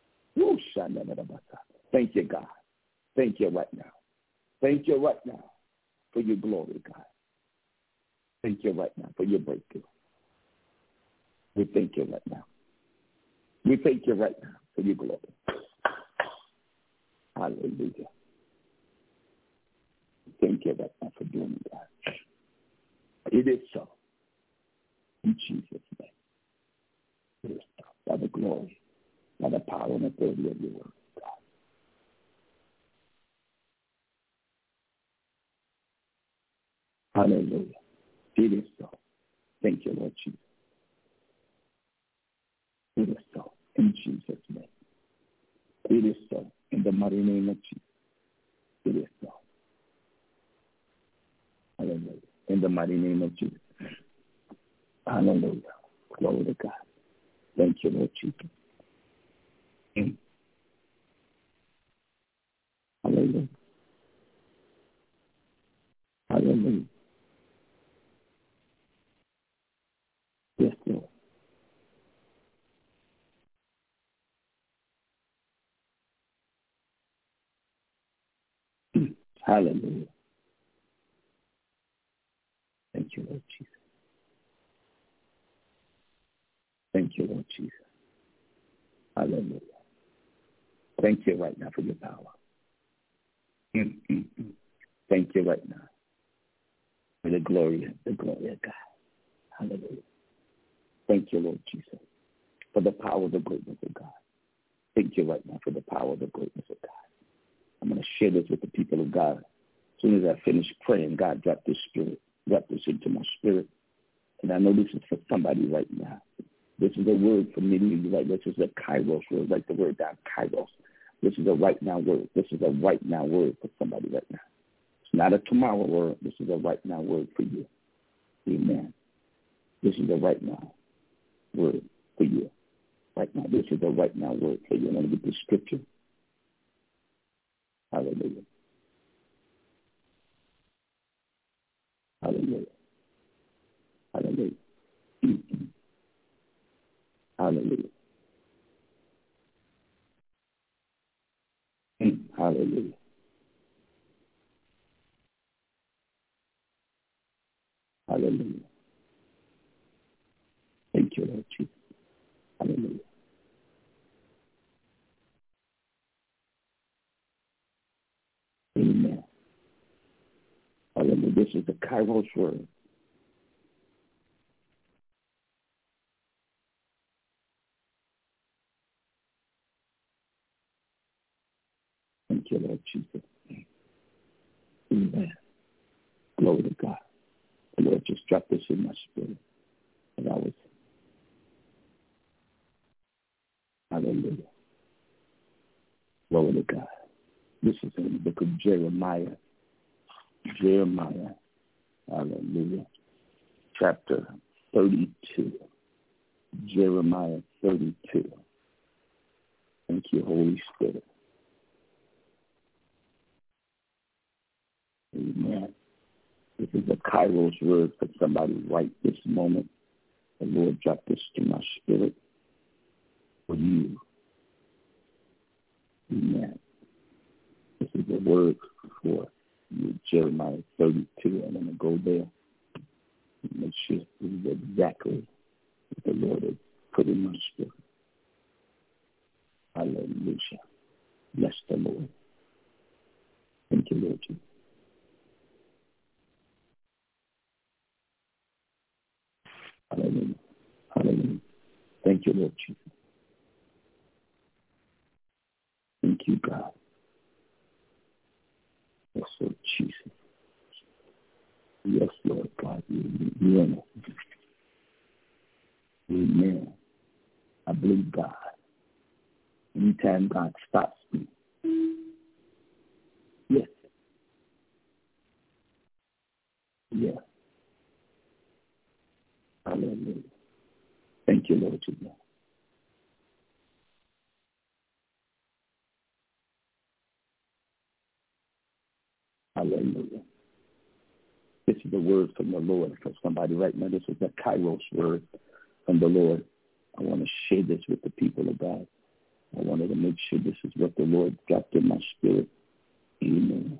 Thank you, God. Thank you right now. Thank you right now for your glory, God. Thank you right now for your breakthrough. We thank you right now. We thank you right now for your glory. Hallelujah. Thank you right now for doing it, God. It is so. In Jesus' name. It is so. By the glory, by the power and authority of your word, God. Hallelujah. It is so. Thank you, Lord Jesus. It is so. In Jesus' name. It is so. In the mighty name of Jesus. It is so. Hallelujah. In the mighty name of Jesus. Hallelujah. Glory to God. Thank you, Lord Jesus. Hallelujah. Hallelujah. Yes, Lord. Hallelujah. Thank you, Lord Jesus. Thank you, Lord Jesus. Hallelujah. Thank you right now for your power. Thank you right now for the glory of God. Hallelujah. Thank you, Lord Jesus, for the power of the greatness of God. Thank you right now for the power of the greatness of God. I'm going to share this with the people of God. As soon as I finish praying, God dropped this into my spirit. And I know this is for somebody right now. This is a word for many of you, right? This is a kairos word. Write the word down, kairos. This is a right now word. This is a right now word for somebody right now. It's not a tomorrow word. This is a right now word for you. Amen. This is a right now word for you. Right now. This is a right now word for you. I want to get the scripture. Hallelujah. Hallelujah. Hallelujah. Hallelujah. Hallelujah. Hallelujah. Thank you, Lord Jesus. Hallelujah. Amen. Hallelujah. This is the kairos word. Thank you, Lord Jesus. Amen. Glory to God. The Lord just dropped this in my spirit. And I was, hallelujah. Glory to God. This is in the book of Jeremiah. Jeremiah, hallelujah, chapter 32. Jeremiah 32. Thank you, Holy Spirit. Amen. This is a Kairos word for somebody right this moment. The Lord dropped this to my spirit for you. Amen. This is a word for you, Jeremiah 32. I'm going to go there and make sure this is exactly what the Lord has put in my spirit. Hallelujah. Bless the Lord. Thank you, Lord Jesus. Hallelujah. Hallelujah. Thank you, Lord Jesus. Thank you, God. Yes, Lord Jesus. Yes, Lord God. Amen. Amen. I believe God. Anytime God stops me. Yes. Yes. Hallelujah. Thank you, Lord Jesus. Hallelujah. This is a word from the Lord for somebody right now. This is a Kairos word from the Lord. I want to share this with the people of God. I wanted to make sure this is what the Lord dropped in my spirit. Amen.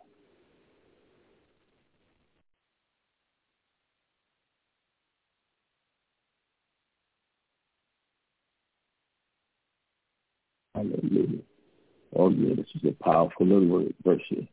Hallelujah. Oh, yeah, this is a powerful little word, verse here.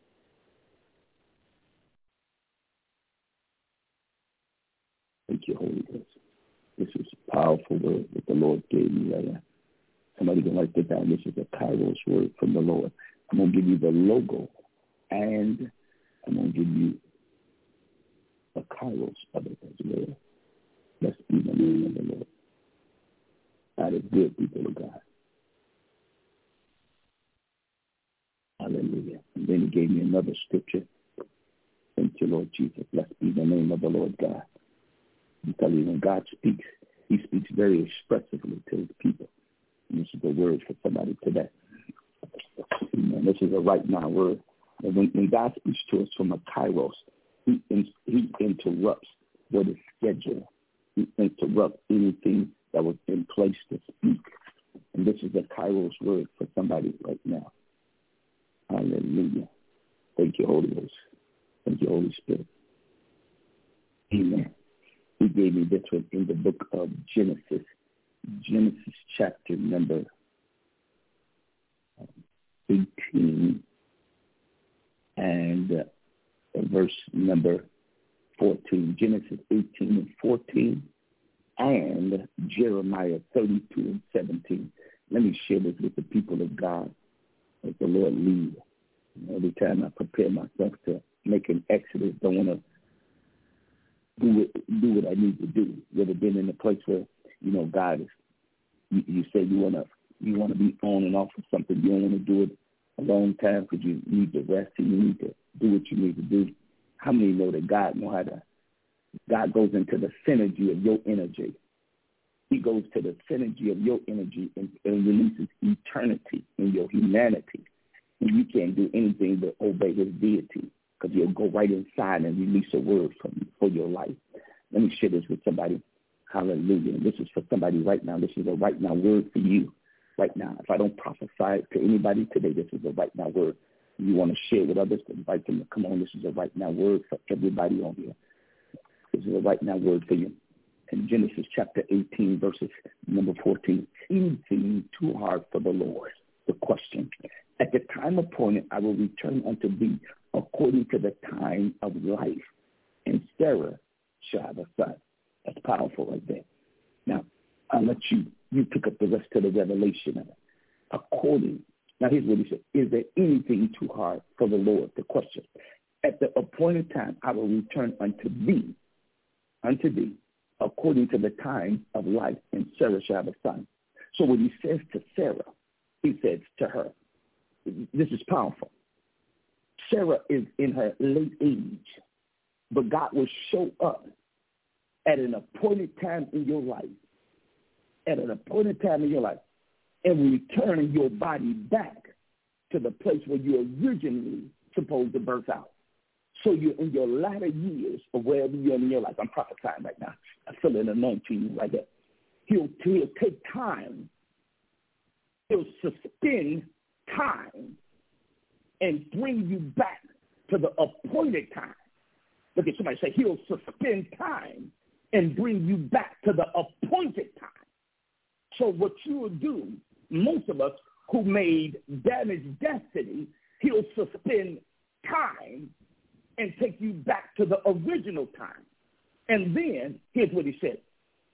Thank you, Holy Ghost. This is a powerful word that the Lord gave me right now. Somebody can write that down. This is a Kairos word from the Lord. I'm going to give you the logo, and I'm going to give you a Kairos of it as well. Let's be the name of the Lord. That is good, people of God. Hallelujah. And then he gave me another scripture. Thank you, Lord Jesus. Let's be the name of the Lord God. I'm telling you, when God speaks, he speaks very expressively to his people. And this is a word for somebody today. Amen. This is a right now word. And when God speaks to us from a Kairos, he interrupts what is scheduled. He interrupts anything that was in place to speak. And this is a Kairos word for somebody right now. Hallelujah. Thank you, Holy Ghost. Thank you, Holy Spirit. Amen. He gave me this one in the book of Genesis. Genesis chapter number 18 and verse number 14. Genesis 18 and 14 and Jeremiah 32 and 17. Let me share this with the people of God as the Lord leads. Every time I prepare myself to make an exodus, don't want to do what I need to do. You ever been in a place where, God is, you say you want to be on and off of something. You don't want to do it a long time because you need to rest and you need to do what you need to do. How many know that God goes into the synergy of your energy? He goes to the synergy of your energy and releases eternity in your humanity. And you can't do anything but obey his deity because he'll go right inside and release a word for your life. Let me share this with somebody. Hallelujah. And this is for somebody right now. This is a right now word for you right now. If I don't prophesy to anybody today, this is a right now word. If you want to share with others, invite them to come on. This is a right now word for everybody on here. This is a right now word for you. In Genesis chapter 18, verses number 14, anything too hard for the Lord? The question. At the time appointed, I will return unto thee according to the time of life, and Sarah shall have a son. That's powerful right there. Now, I'll let you pick up the rest of the revelation of it. According Now, here's what he said. Is there anything too hard for the Lord? The question. At the appointed time, I will return unto thee, according to the time of life, and Sarah shall have a son. So when he says to Sarah, he says to her, this is powerful. Sarah is in her late age, but God will show up at an appointed time in your life, and return your body back to the place where you originally supposed to birth out. So you're in your latter years or wherever you're in your life. I'm prophesying right now. I feel an anointing right there. He'll take time. He'll suspend time and bring you back to the appointed time. Look at somebody say, he'll suspend time and bring you back to the appointed time. So what you will do, most of us who made damaged destiny, he'll suspend time and take you back to the original time. And then, here's what he said.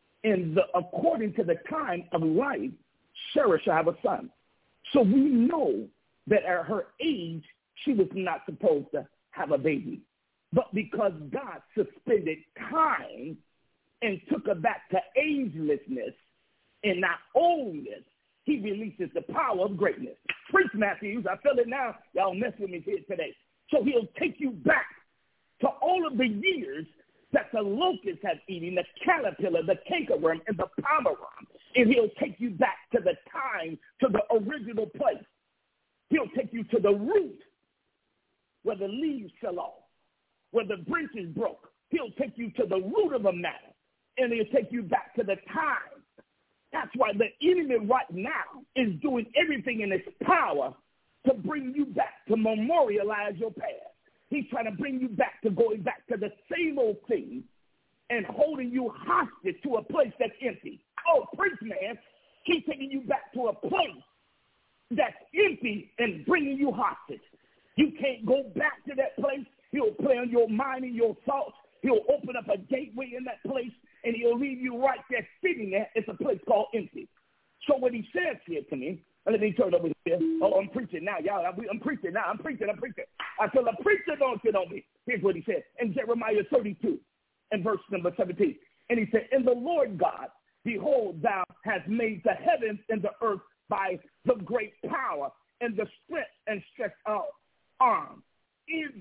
According to the time of life, Sarah shall have a son. So we know that at her age, she was not supposed to have a baby. But because God suspended time and took her back to agelessness and not oldness, he releases the power of greatness. Preach, Matthews. I feel it now. Y'all mess with me here today. So he'll take you back to all of the years that the locust has eaten, the caterpillar, the cankerworm, and the palmerworm. And he'll take you back to the time, to the original place. He'll take you to the root where the leaves fell off, where the branches broke. He'll take you to the root of the matter, and he'll take you back to the time. That's why the enemy right now is doing everything in his power to bring you back, to memorialize your past. He's trying to bring you back to going back to the same old thing and holding you hostage to a place that's empty. Oh, preach, man. He's taking you back to a place that's empty and bringing you hostage. You can't go back to that place. He'll play on your mind and your thoughts. He'll open up a gateway in that place, and he'll leave you right there sitting there. It's a place called empty. So what he says here to me, let me turn over here. Oh, I'm preaching now, y'all. I'm preaching now. I'm preaching. I feel a preacher don't sit on me. Here's what he said in Jeremiah 32 and verse number 17. And he said, "And the Lord God, behold, thou hast made the heavens and the earth by the great power and the strength and stretched out arm. Is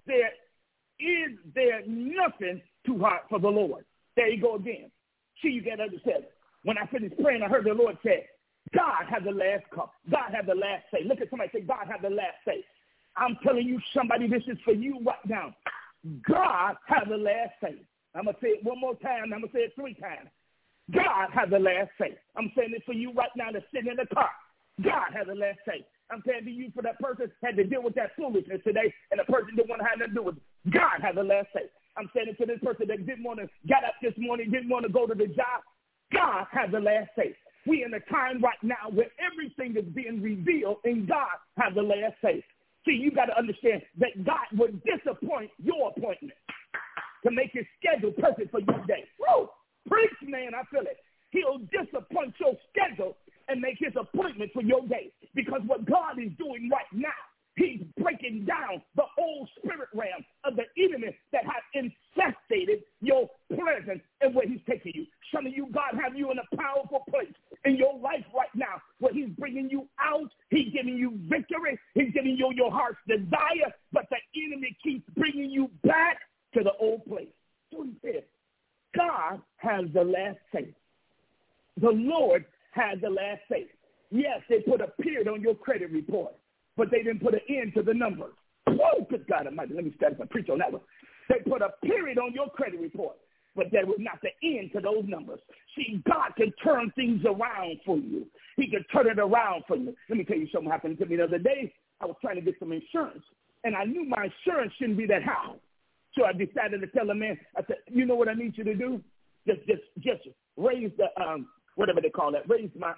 there nothing too hard for the Lord?" There you go again. See, you got to understand. When I finished praying, I heard the Lord say, God has the last call. God has the last say. Look at somebody say, God has the last say. I'm telling you, somebody, this is for you right now. God has the last say. I'm going to say it one more time. I'm going to say it 3 times. God has the last say. I'm saying this for you right now that's sitting in the car. God has the last say. I'm saying to you, for that person had to deal with that foolishness today, and the person didn't want to have nothing to do with it. God has the last say. I'm saying it to this person that didn't want to get up this morning, didn't want to go to the job. God has the last say. We in a time right now where everything is being revealed, and God has the last say. See, you got to understand that God would disappoint your appointment to make his schedule perfect for your day. Woo! Preach, man, I feel it. He'll disappoint your schedule and make his appointment for your day. Because what God is doing right now, he's breaking down the old spirit realm of the enemy that has infested your presence and where he's taking you. Some of you, God have you in a powerful place in your life right now where he's bringing you out. He's giving you victory. He's giving you your heart's desire. But the enemy keeps bringing you back to the old place. So he said, God has the last say. The Lord has the last say. Yes, they put a period on your credit report, but they didn't put an end to the numbers. Oh, good God Almighty. Let me start and preach on that one. They put a period on your credit report, but there was not the end to those numbers. See, God can turn things around for you. He can turn it around for you. Let me tell you something happened to me the other day. I was trying to get some insurance, and I knew my insurance shouldn't be that high. So I decided to tell the man, I said, you know what I need you to do? Just raise the, whatever they call it, raise my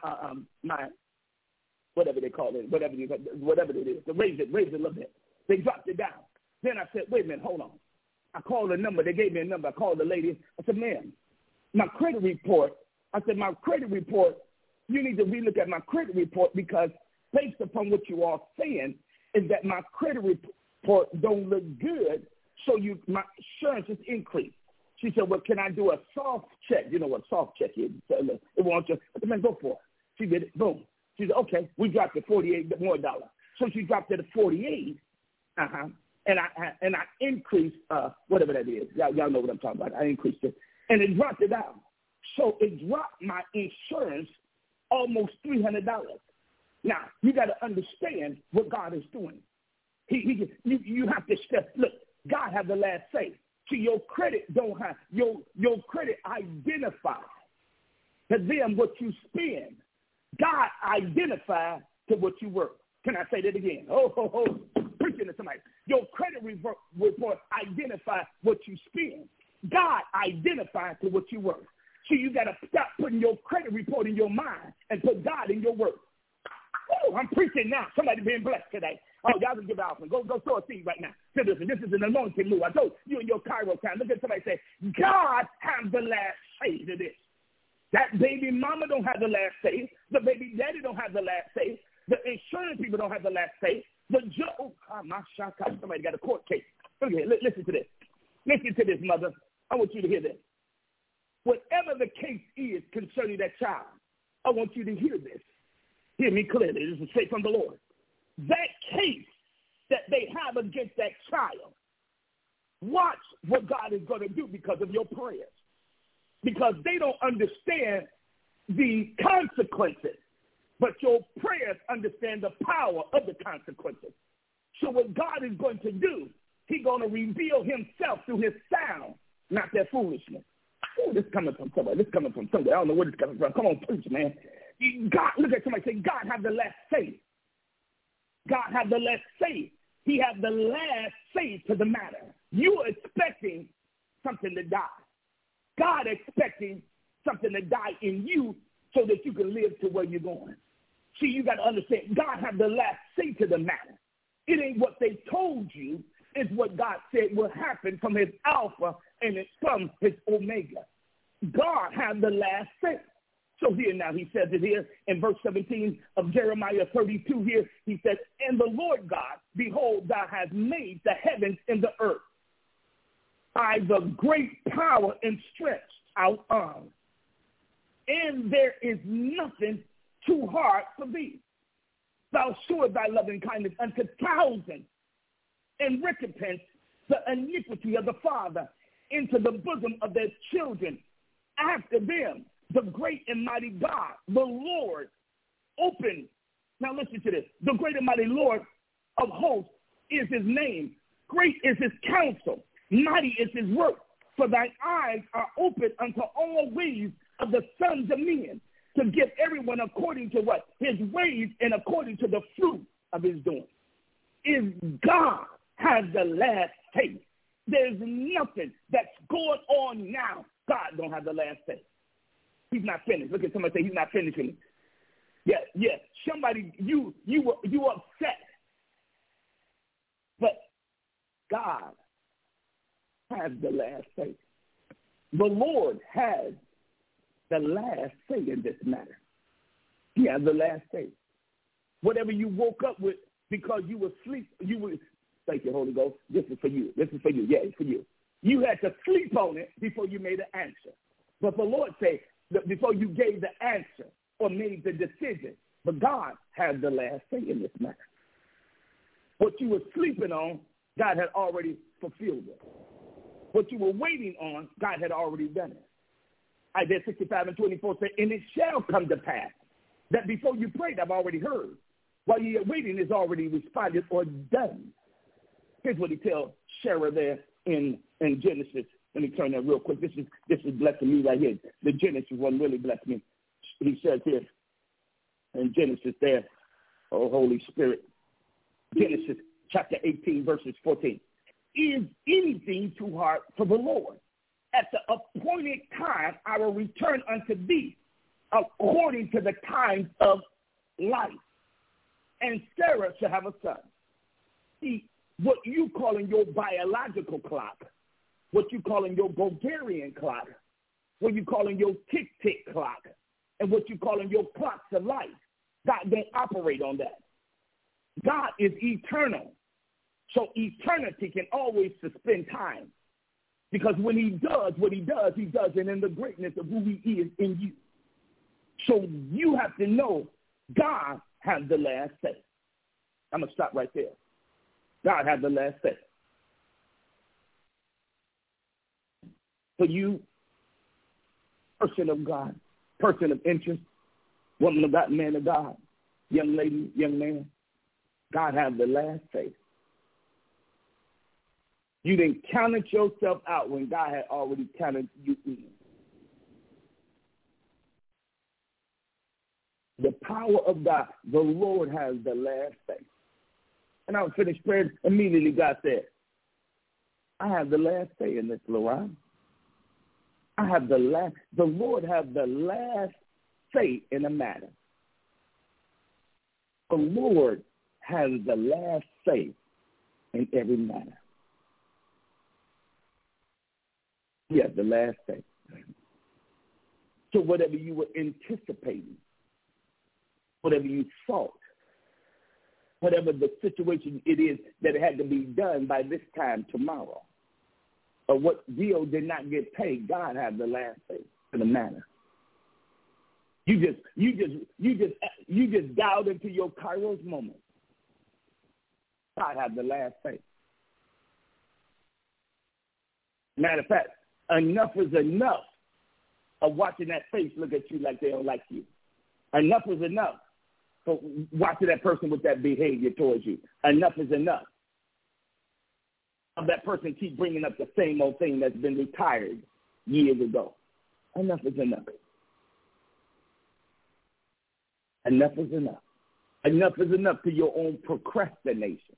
whatever they call it, whatever it is, to raise it a little bit. They dropped it down. Then I said, wait a minute, hold on. I called the number. They gave me a number. I called the lady. I said, ma'am, my credit report, you need to relook at my credit report because based upon what you are saying is that my credit report don't look good, so my insurance is increased. She said, well, can I do a soft check? You know what a soft check is. It wants you, man, go for it. She did it. Boom. She said, okay, we dropped it $48 more. So she dropped it to 48, and I increased whatever that is. Y'all know what I'm talking about. I increased it, and it dropped it down. So it dropped my insurance almost $300. Now you got to understand what God is doing. You have to look. God has the last say. See, your credit don't have your credit identifies to them what you spend. God identifies to what you work. Can I say that again? Preaching to somebody. Your credit report identifies what you spend. God identifies to what you work. So you got to stop putting your credit report in your mind and put God in your work. Oh, I'm preaching now. Somebody being blessed today. Oh, y'all can give it off and go throw a seed right now. So this is an anointing move. I told you in your Cairo time. Look at somebody say, God has the last say to this. That baby mama don't have the last say. The baby daddy don't have the last say. The insurance people don't have the last say. The judge, somebody got a court case. Look here, listen to this. Listen to this, mother. I want you to hear this. Whatever the case is concerning that child, I want you to hear this. Hear me clearly. This is straight from the Lord. That case that they have against that child, watch what God is going to do because of your prayers. Because they don't understand the consequences, but your prayers understand the power of the consequences. So what God is going to do, he's going to reveal himself through his sound, not their foolishness. Oh, this is coming from somewhere. This is coming from somewhere. I don't know where this is coming from. Come on, preach, man. God, look at somebody say, God have the last say. God have the last say. He has the last say to the matter. You are expecting something to die. God expecting something to die in you so that you can live to where you're going. See, you got to understand, God have the last say to the matter. It ain't what they told you. It's what God said will happen from his Alpha and it's from his Omega. God has the last say. So here now he says it here in verse 17 of Jeremiah 32 here. He says, and the Lord God, behold, thou hast made the heavens and the earth by the great power and stretch out arm. And there is nothing too hard for thee. Thou showest thy loving kindness unto thousands, and recompense the iniquity of the father into the bosom of their children after them. The great and mighty God, the Lord, open. Now listen to this. The great and mighty Lord of hosts is his name. Great is his counsel. Mighty is his work. For thine eyes are open unto all ways of the sons of men, to give everyone according to what? His ways and according to the fruit of his doing. Is God has the last say. There's nothing that's going on now. God don't have the last say. He's not finished. Look at somebody say he's not finishing. Yeah. Somebody, you upset. But God has the last say. The Lord has the last say in this matter. He has the last say. Whatever you woke up with because you were asleep, thank you, Holy Ghost. This is for you. This is for you. Yeah, it's for you. You had to sleep on it before you made an answer. But the Lord said, before you gave the answer or made the decision. But God has the last say in this matter. What you were sleeping on, God had already fulfilled it. What you were waiting on, God had already done it. Isaiah 65:24 says, and it shall come to pass that before you prayed, I've already heard. While you're waiting, it's already responded or done. Here's what he tells Sarah there in Genesis. Let me turn that real quick. This is blessing me right here. The Genesis one really blessed me. He says here in Genesis there, oh, Holy Spirit, Genesis chapter 18, verses 14. Is anything too hard for the Lord? At the appointed time, I will return unto thee according to the times of life. And Sarah shall have a son. See, what you calling your biological clock, what you calling your Bulgarian clock, what you calling your tick-tick clock, and what you calling your clocks of life God don't operate on that. God is eternal. So eternity can always suspend time. Because when he does what he does it in the greatness of who he is in you. So you have to know God has the last say. I'm going to stop right there. God has the last say. For you, person of God, person of interest, woman of God, man of God, young lady, young man, God has the last say. You didn't counted yourself out when God had already counted you in. The power of God, the Lord has the last say. And I was finished praying, immediately God said, I have the last say in this, LaRon. The Lord has the last say in a matter. The Lord has the last say in every matter. Yes, the last say. So whatever you were anticipating, whatever you thought, whatever the situation it is that had to be done by this time tomorrow, or what bill did not get paid, God has the last say in the matter. You just dialed into your Kairos moment. God has the last say. Matter of fact, enough is enough of watching that face look at you like they don't like you. Enough is enough for watching that person with that behavior towards you. Enough is enough of that person keep bringing up the same old thing that's been retired years ago. Enough is enough. Enough is enough. Enough is enough to your own procrastination.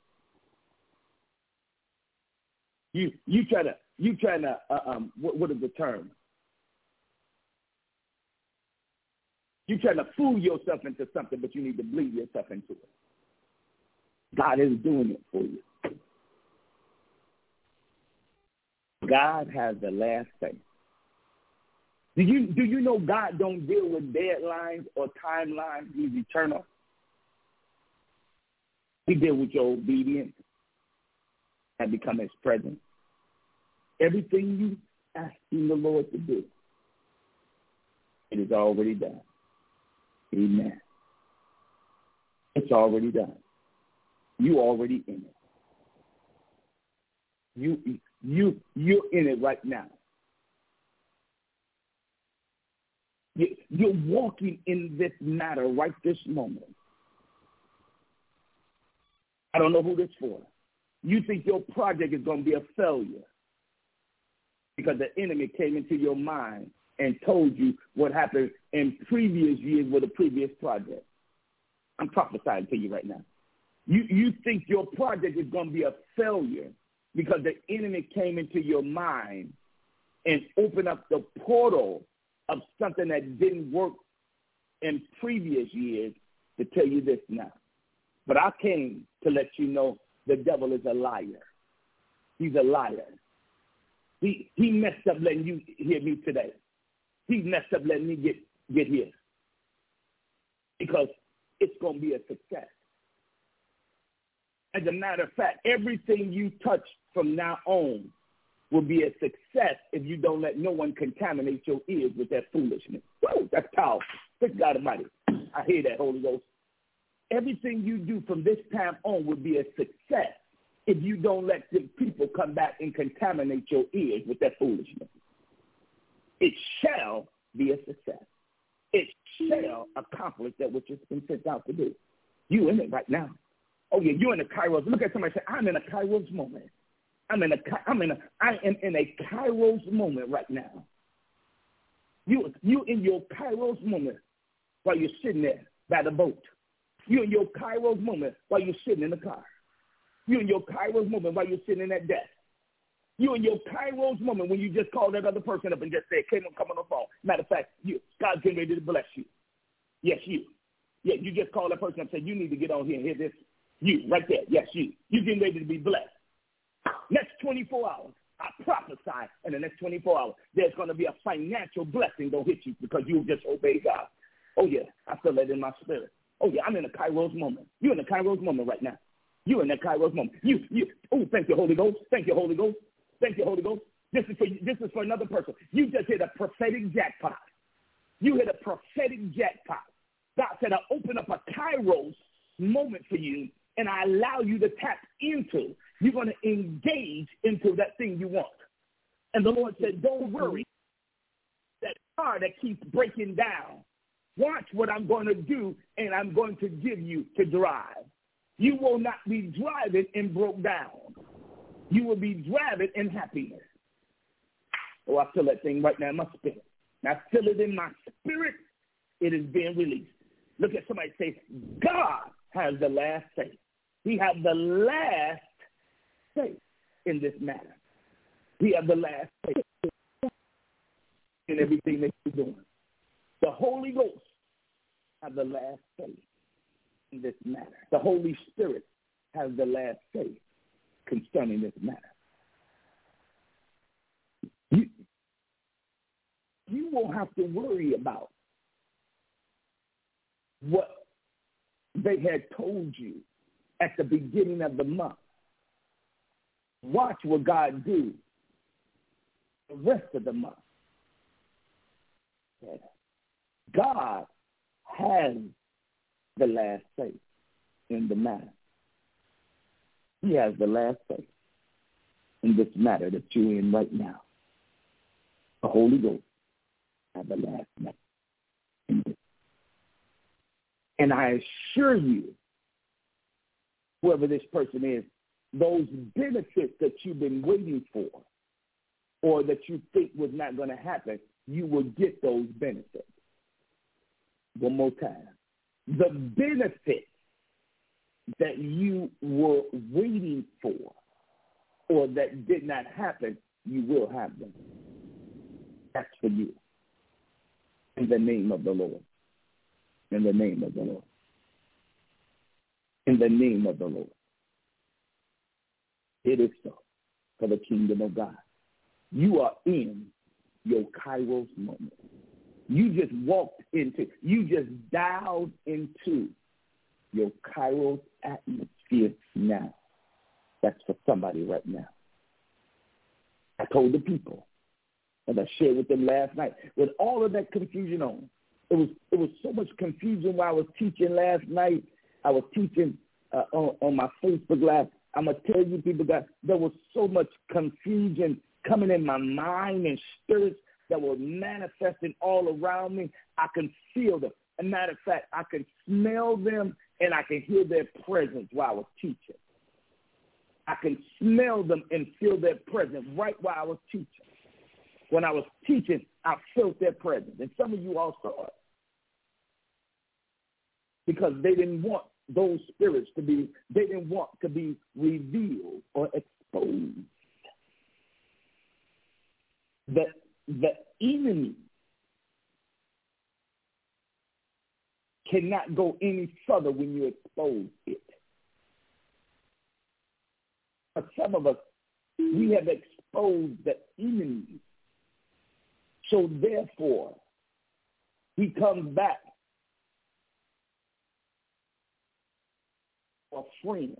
You trying to what is the term? You trying to fool yourself into something, but you need to bleed yourself into it. God is doing it for you. God has the last say. Do you know God don't deal with deadlines or timelines? He's eternal. He deals with your obedience and become his presence. Everything you asking the Lord to do, it is already done. Amen. It's already done. You already in it. You're in it right now. You're walking in this matter right this moment. I don't know who this for. You think your project is going to be a failure because the enemy came into your mind and told you what happened in previous years with a previous project. I'm prophesying to you right now. You think your project is going to be a failure because the enemy came into your mind and opened up the portal of something that didn't work in previous years to tell you this now. But I came to let you know the devil is a liar. He's a liar. He messed up letting you hear me today. He messed up letting me get here. Because it's going to be a success. As a matter of fact, everything you touch from now on will be a success if you don't let no one contaminate your ears with that foolishness. Woo, that's powerful. Good God Almighty. I hear that, Holy Ghost. Everything you do from this time on will be a success if you don't let the people come back and contaminate your ears with that foolishness. It shall be a success. It shall accomplish that which it's been sent out to do. You in it right now. Oh, yeah, you're in a Kairos. Look at somebody and say, I'm in a Kairos moment. I am in a Kairos moment right now. You in your Kairos moment while you're sitting there by the boat. You in your Kairos moment while you're sitting in the car. You in your Kairos moment while you're sitting in that desk. You in your Kairos moment when you just call that other person up and just say, come on the phone. Matter of fact, God's getting ready to bless you. Yes, you. Yeah, you just call that person up and say, you need to get on here and hear this. You, right there. Yes, you. You're getting ready to be blessed. Next 24 hours, I prophesy in the next 24 hours, there's going to be a financial blessing going to hit you because you just obey God. Oh, yeah, I feel that in my spirit. Oh, yeah, I'm in a Kairos moment. You're in a Kairos moment right now. You're in that Kairos moment. Oh, thank you, Holy Ghost. Thank you, Holy Ghost. Thank you, Holy Ghost. This is for another person. You just hit a prophetic jackpot. You hit a prophetic jackpot. God said, I open up a Kairos moment for you, and I allow you to tap into. You're going to engage into that thing you want. And the Lord said, don't worry. That car that keeps breaking down, watch what I'm going to do, and I'm going to give you to drive. You will not be driving and broke down. You will be driving in happiness. Oh, I feel that thing right now in my spirit. I feel it in my spirit. It is being released. Look at somebody say, God has the last say. He has the last say in this matter. He has the last say in everything that you're doing. The Holy Ghost has the last say in this matter. The Holy Spirit has the last say concerning this matter. You won't have to worry about what they had told you at the beginning of the month. Watch what God do the rest of the month. God has the last say in the matter. He has the last say in this matter that you're in right now. The Holy Ghost has the last say. And I assure you, whoever this person is, those benefits that you've been waiting for or that you think was not going to happen, you will get those benefits. One more time. The benefits that you were waiting for or that did not happen, you will have them. That's for you. In the name of the Lord. In the name of the Lord. In the name of the Lord. It is so for the kingdom of God. You are in your Kairos moment. You just you just dialed into your Kairos atmosphere now. That's for somebody right now. I told the people, and I shared with them last night, with all of that confusion on. It was so much confusion while I was teaching last night. I was teaching on my Facebook Live. I'm going to tell you people that there was so much confusion coming in my mind and spirits that were manifesting all around me. I can feel them. As a matter of fact, I can smell them and I can hear their presence while I was teaching. I can smell them and feel their presence right while I was teaching. When I was teaching, I felt their presence. And some of you all saw it. Because they didn't want those spirits to be revealed or exposed. The enemy cannot go any further when you expose it. But some of us, we have exposed the enemy. So therefore, he comes back a friend.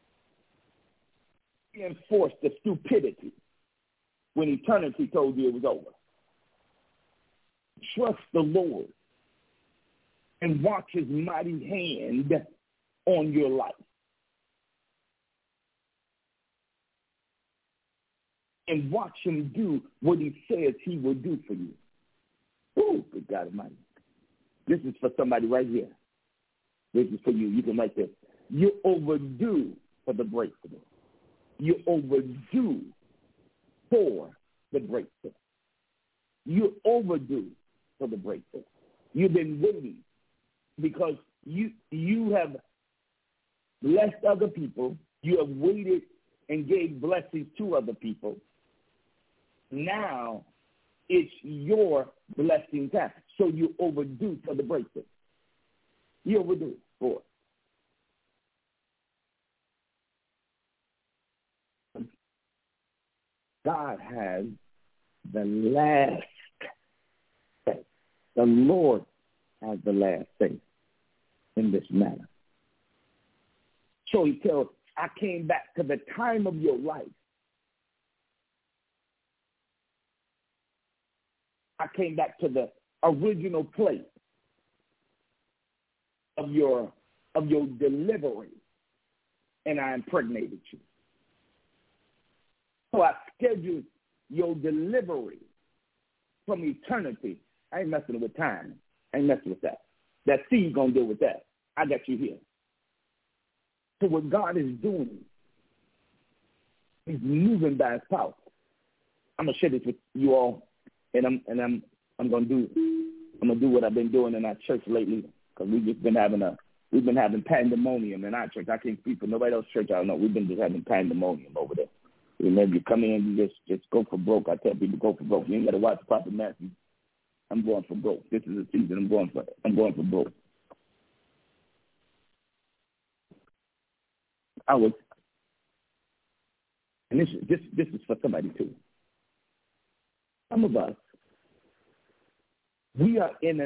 Reinforce the stupidity when eternity told you it was over. Trust the Lord and watch his mighty hand on your life. And watch him do what he says he will do for you. Oh, good God Almighty. This is for somebody right here. This is for you. You can write this. You're overdue for the breakthrough. You're overdue for the breakthrough. You're overdue for the breakthrough. You've been waiting because you have blessed other people. You have waited and gave blessings to other people. Now it's your blessing time. So you're overdue for the breakthrough. You're overdue for it. God has the last say. The Lord has the last say in this manner. So he tells, I came back to the time of your life. I came back to the original place of your delivery, and I impregnated you. So I scheduled your delivery from eternity. I ain't messing with time. I ain't messing with that. That seed gonna deal with that. I got you here. So what God is doing, he's moving by his power. I'm gonna share this with you all, and I'm gonna do what I've been doing in our church lately, because we've been having pandemonium in our church. I can't speak for nobody else's church. I don't know. We've been just having pandemonium over there. Remember, you come in, you just go for broke. I tell people, go for broke. You ain't got to watch Prophet Matthew. I'm going for broke. This is the season. I'm going for broke. And this is for somebody too. Some of us, we are in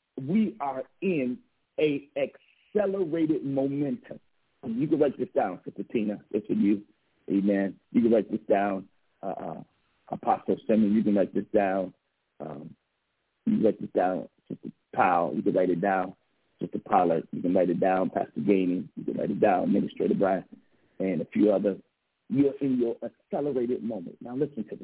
a accelerated momentum. You can write this down, Sister Tina. It's for you. Amen. You can write this down. Apostle Simmons, you can write this down. You can write this down. Sister Powell, you can write it down. Sister Pollard, you can write it down. Pastor Gainey, you can write it down. Administrator Brian, and a few others. You're in your accelerated moment. Now listen to this.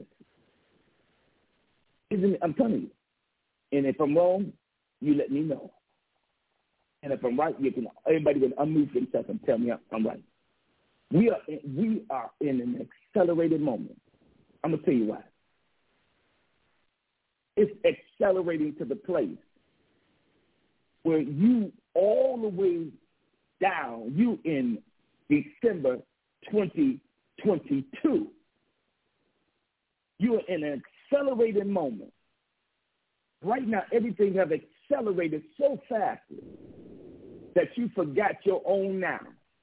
I'm telling you. And if I'm wrong, you let me know. And if I'm right, everybody can unmute themselves and tell me I'm right. We are in an accelerated moment. I'm going to tell you why. It's accelerating to the place where you all the way down, you in December 2022, you're in an accelerated moment. Right now, everything has accelerated so fast that you forgot your own now.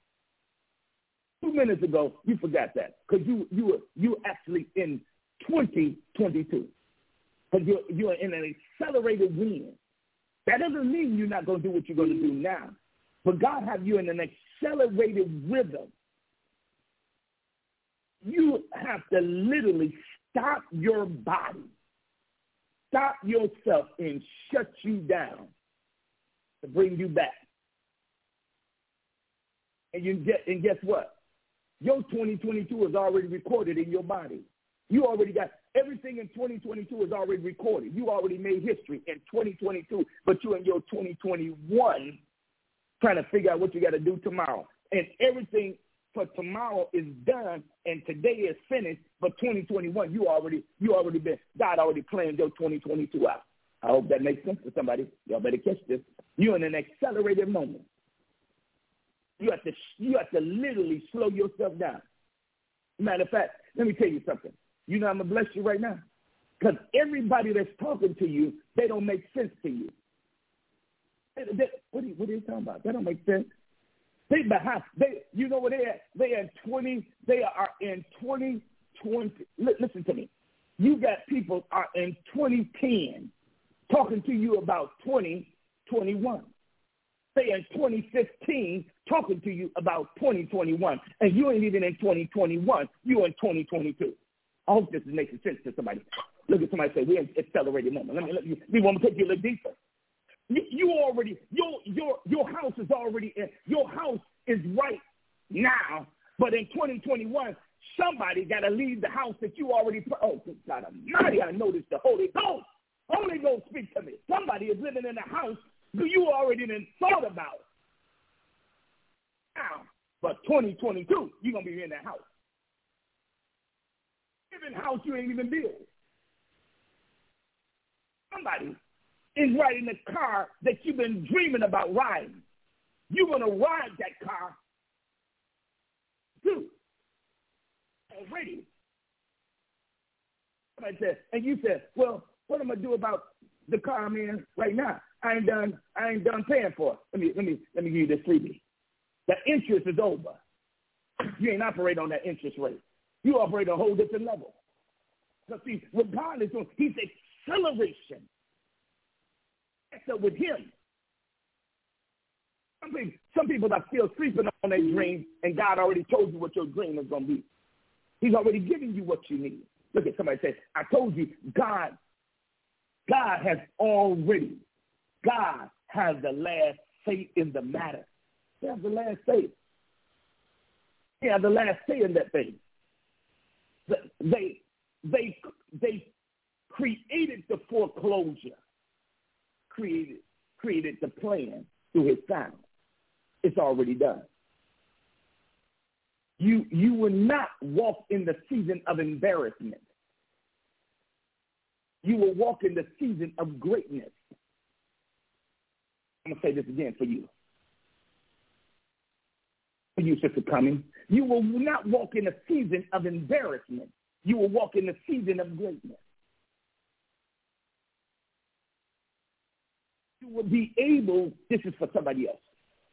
2 minutes ago, you forgot that because you actually in 2022 because you're in an accelerated win. That doesn't mean you're not going to do what you're going to do now, but God have you in an accelerated rhythm. You have to literally stop your body, stop yourself, and shut you down to bring you back. And guess what? Your 2022 is already recorded in your body. You already got everything in 2022 is already recorded. You already made history in 2022, but you're in your 2021 trying to figure out what you got to do tomorrow. And everything for tomorrow is done, and today is finished. But 2021, you already been. God already planned your 2022 out. I hope that makes sense to somebody. Y'all better catch this. You're in an accelerated moment. You have to literally slow yourself down. Matter of fact, let me tell you something. You know I'm going to bless you right now. Because everybody that's talking to you, they don't make sense to you. What are you talking about? That don't make sense. You know what they are? They are in 2020. Listen to me. You got people are in 2010 talking to you about 2021. They in 2015 talking to you about 2021, and you ain't even in 2021. You in 2022. I hope this is making sense to somebody. Look at somebody say, we're in accelerated moment. We want to take you a little deeper. You already, your house is already in, your house is right now, but in 2021, somebody got to leave the house that you already, oh, God Almighty, I noticed the Holy Ghost. Holy Ghost, speak to me. Somebody is living in a house you already done thought about. Now, but 2022, you're going to be in that house. Even house you ain't even built. Somebody is riding a car that you've been dreaming about riding. You're going to ride that car too. Already. Somebody said, and you said, well, what am I going to do about the car I'm in right now? I ain't done paying for it. Let me give you this freebie. The interest is over. You ain't operate on that interest rate. You operate on a whole different level. Because see, what God is doing, he's acceleration. That's up with him. some people are still sleeping on their dream, and God already told you what your dream is going to be. He's already giving you what you need. Look at somebody say, I told you, God has the last say in the matter. He has the last say. He has the last say in that thing. They created the foreclosure, created the plan through his son. It's already done. You will not walk in the season of embarrassment. You will walk in the season of greatness. I'm going to say this again for you. For you, Sister Cummings, you will not walk in a season of embarrassment. You will walk in the season of greatness. You will be able, this is for somebody else,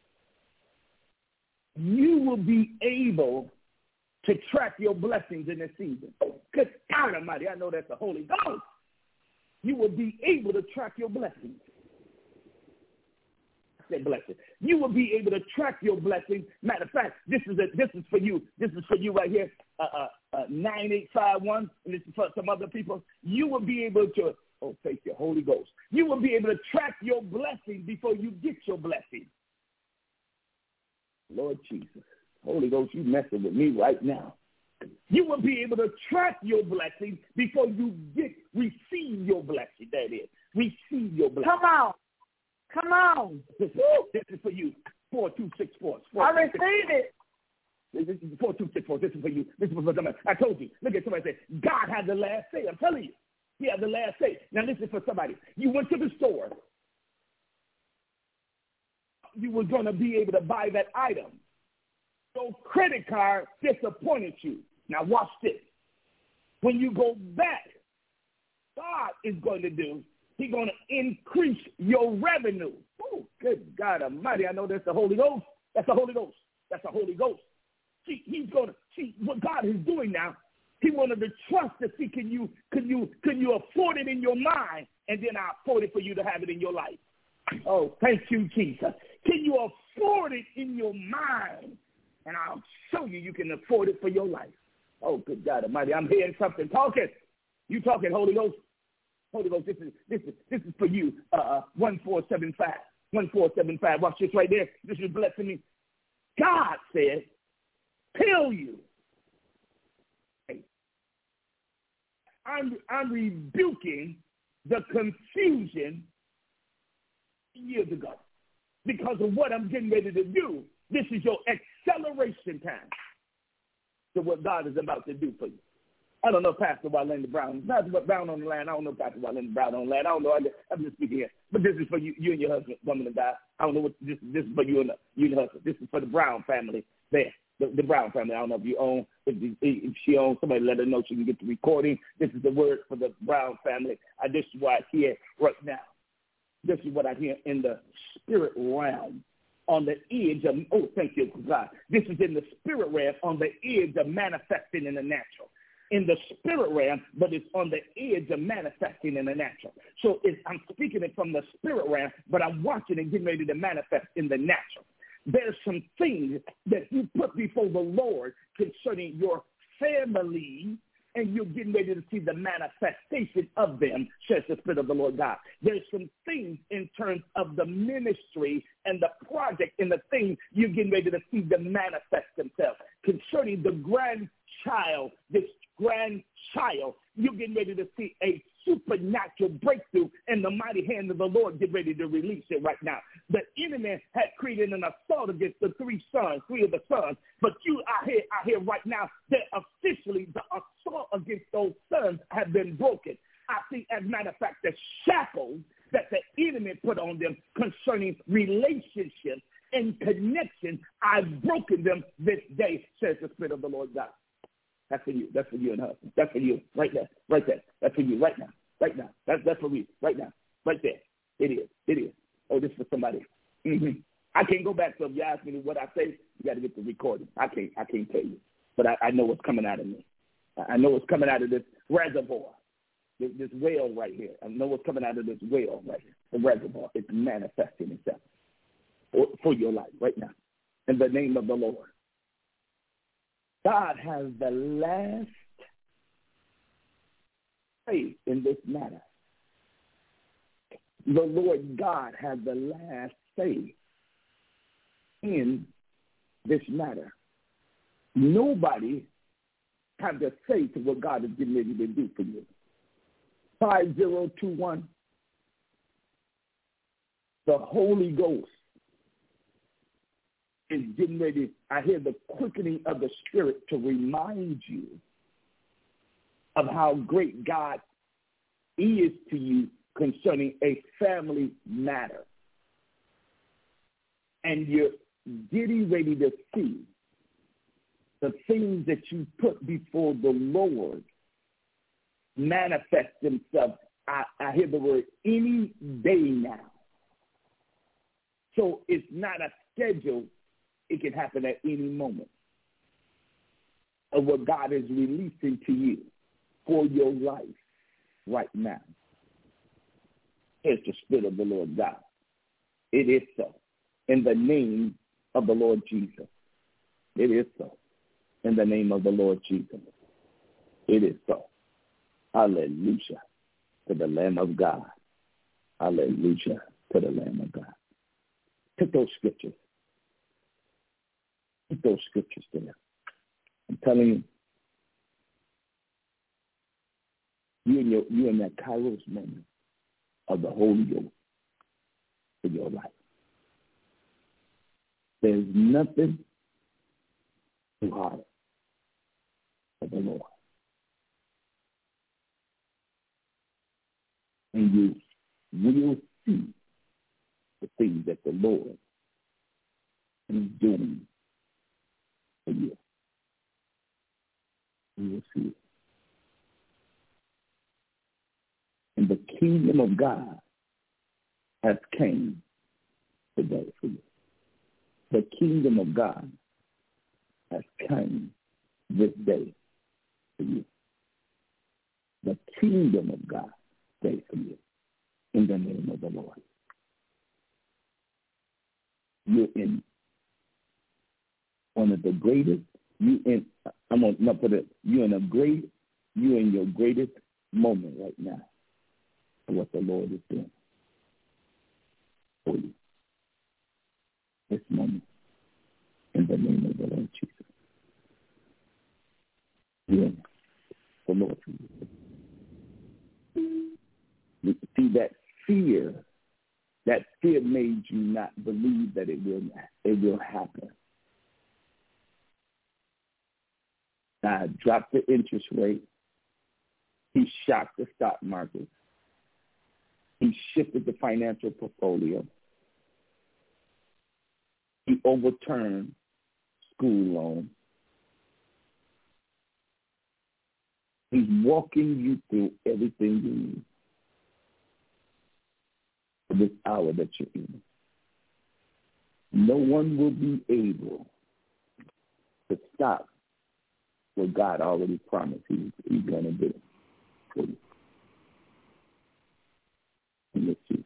you will be able to track your blessings in this season. Good God Almighty, I know that's the Holy Ghost. You will be able to track your blessings. I said blessing. You will be able to track your blessings. Matter of fact, this is for you. This is for you right here. 9851, and this is for some other people. You will be able to, thank you, Holy Ghost. You will be able to track your blessings before you get your blessing. Lord Jesus, Holy Ghost, you messing with me right now. You will be able to track your blessing before you receive your blessing. That is, receive your blessing. Come on. This is for you. 4264. I received it. This is 4264. This is for you. This is for somebody. I told you. Look at somebody say, God has the last say. I'm telling you. He has the last say. Now this is for somebody. You went to the store. You were going to be able to buy that item. Your credit card disappointed you. Now watch this. When you go back, God is going to do, he's going to increase your revenue. Oh, good God Almighty. I know that's the Holy Ghost. That's the Holy Ghost. That's the Holy Ghost. See, he's going to see what God is doing now. He wanted to trust to see, can you afford it in your mind, and then I'll afford it for you to have it in your life. Oh, thank you, Jesus. Can you afford it in your mind? And I'll show you can afford it for your life. Oh, good God Almighty. I'm hearing something talking. You talking, Holy Ghost. Holy Ghost, this is for you. 1475. 1475. Watch this right there. This is blessing me. God said, tell you. I'm rebuking the confusion years ago because of what I'm getting ready to do. This is your acceleration time to what God is about to do for you. I don't know Pastor Wylenda Brown. Pastor Brown on the line. I don't know Pastor Wylenda Brown on the line. I don't know. I'm just speaking here. But this is for you and your husband, woman of God. I don't know what this is for you and your husband. This is for the Brown family there. The Brown family. I don't know if you own, if she owns, somebody let her know she can get the recording. This is the word for the Brown family. This is what I hear right now. This is what I hear in the spirit realm. On the edge of, thank you, God. This is in the spirit realm on the edge of manifesting in the natural. In the spirit realm, but it's on the edge of manifesting in the natural. So I'm speaking it from the spirit realm, but I'm watching it getting ready to manifest in the natural. There's some things that you put before the Lord concerning your family, and you're getting ready to see the manifestation of them, says the Spirit of the Lord God. There's some things in terms of the ministry and the project and the things you're getting ready to see them manifest themselves. Concerning the grandchild, you're getting ready to see a supernatural breakthrough, and the mighty hand of the Lord get ready to release it right now. The enemy had created an assault against the three of the sons, but I hear right now that officially the assault against those sons have been broken. I see, as a matter of fact, the shackles that the enemy put on them concerning relationships and connection, I've broken them this day, says the Spirit of the Lord God. That's for you. That's for you and her. That's for you. Right there. Right there. That's for you. Right now. Right now. That's for me. Right now. Right there. It is. It is. Oh, this is for somebody. Mm-hmm. I can't go back. So if you ask me what I say, you got to get the recording. I can't tell you. But I know what's coming out of me. I know what's coming out of this reservoir. This well right here. I know what's coming out of this well right here. The reservoir. It's manifesting itself. for your life right now. In the name of the Lord. God has the last say in this matter. The Lord God has the last say in this matter. Nobody have to say to what God is getting ready to do for you. 5021. The Holy Ghost is getting ready. I hear the quickening of the Spirit to remind you of how great God is to you concerning a family matter. And you're getting ready to see the things that you put before the Lord manifest themselves. I hear the word any day now. So it's not a schedule. It can happen at any moment of what God is releasing to you for your life right now. It's the Spirit of the Lord God. It is so. In the name of the Lord Jesus. It is so. In the name of the Lord Jesus. It is so. Hallelujah to the Lamb of God. Hallelujah to the Lamb of God. Take those scriptures. Take those scriptures there. I'm telling you, you're in that Kairos moment of the Holy Ghost for your life. There's nothing too hard for the Lord. And you will see the things that the Lord is doing for you. You will see it. And the kingdom of God has came today for you. The kingdom of God has come this day for you. The kingdom of God day for you. In the name of the Lord. You're in one of the greatest. You're in your greatest moment right now of what the Lord is doing for you. This moment, in the name of the Lord Jesus. You're in the Lord for you. You see that fear. That fear made you not believe that it will happen. God dropped the interest rate. He shocked the stock market. He shifted the financial portfolio. He overturned school loans. He's walking you through everything you need for this hour that you're in. No one will be able to stop what God already promised he's going to do for you. And let's see.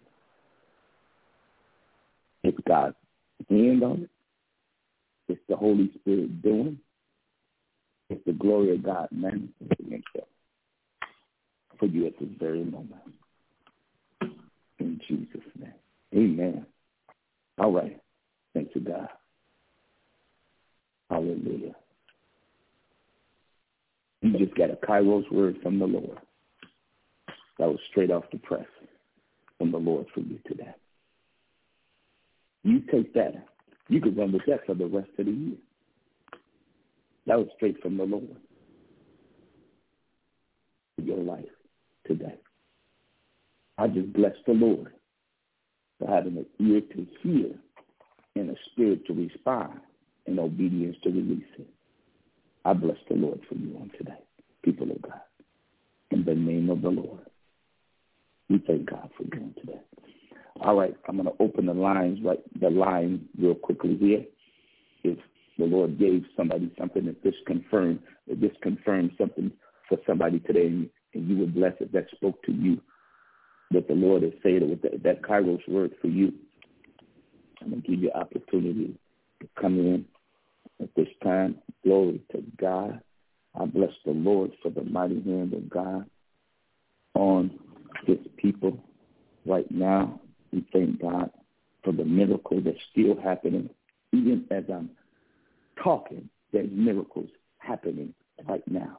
It's God's hand on it. It's the Holy Spirit doing. It's the glory of God manifesting himself for you at this very moment. In Jesus' name. Amen. All right. Thank you, God. Hallelujah. You just got a Kairos word from the Lord. That was straight off the press from the Lord for you today. You take that. You could run with that for the rest of the year. That was straight from the Lord for your life today. I just bless the Lord for having an ear to hear and a spirit to respond and obedience to release it. I bless the Lord for you on today, people of God. In the name of the Lord, we thank God for you on today. All right, I'm going to open the line real quickly here. If the Lord gave somebody something, if this confirmed something for somebody today, and you were blessed, if that spoke to you, that the Lord has said with that Kairos word for you, I'm going to give you opportunity to come in at this time. Glory to God. I bless the Lord for the mighty hand of God on his people right now. We thank God for the miracle that's still happening. Even as I'm talking, there's miracles happening right now.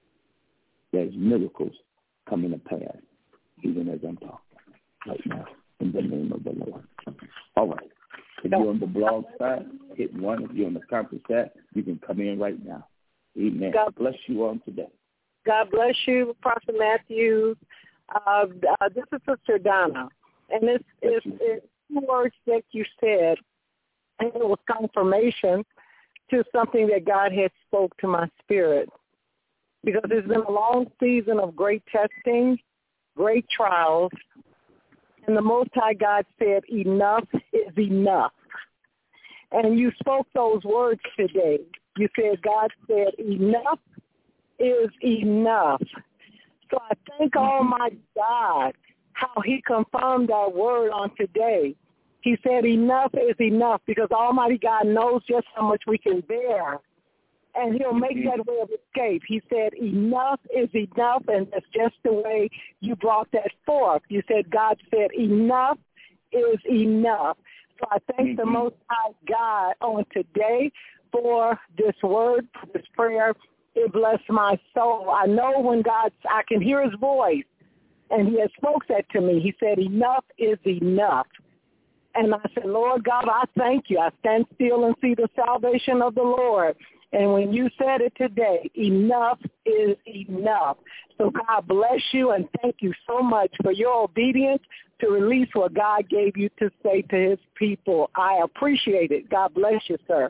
There's miracles coming to pass, even as I'm talking right now, in the name of the Lord. All right. If you're on the blog side, hit 1. If you're on the conference chat, you can come in right now. Amen. God bless you on today. God bless you, Prophet Matthew. This is Sister Donna. And it's 2 words that you said, and it was confirmation to something that God had spoke to my spirit. Because it's been a long season of great testing, great trials, and the Most High God said, enough is enough. And you spoke those words today. You said, God said, enough is enough. So I thank Almighty God how he confirmed that word on today. He said, enough is enough, because Almighty God knows just how much we can bear. And he'll make that way of escape. He said, enough is enough, and that's just the way you brought that forth. You said, God said, enough is enough. So I thank the Most High God on today for this word, for this prayer. It blessed my soul. I know when I can hear his voice, and he has spoke that to me. He said, enough is enough. And I said, Lord God, I thank you. I stand still and see the salvation of the Lord. And when you said it today, enough is enough. So God bless you, and thank you so much for your obedience to release what God gave you to say to his people. I appreciate it. God bless you, sir.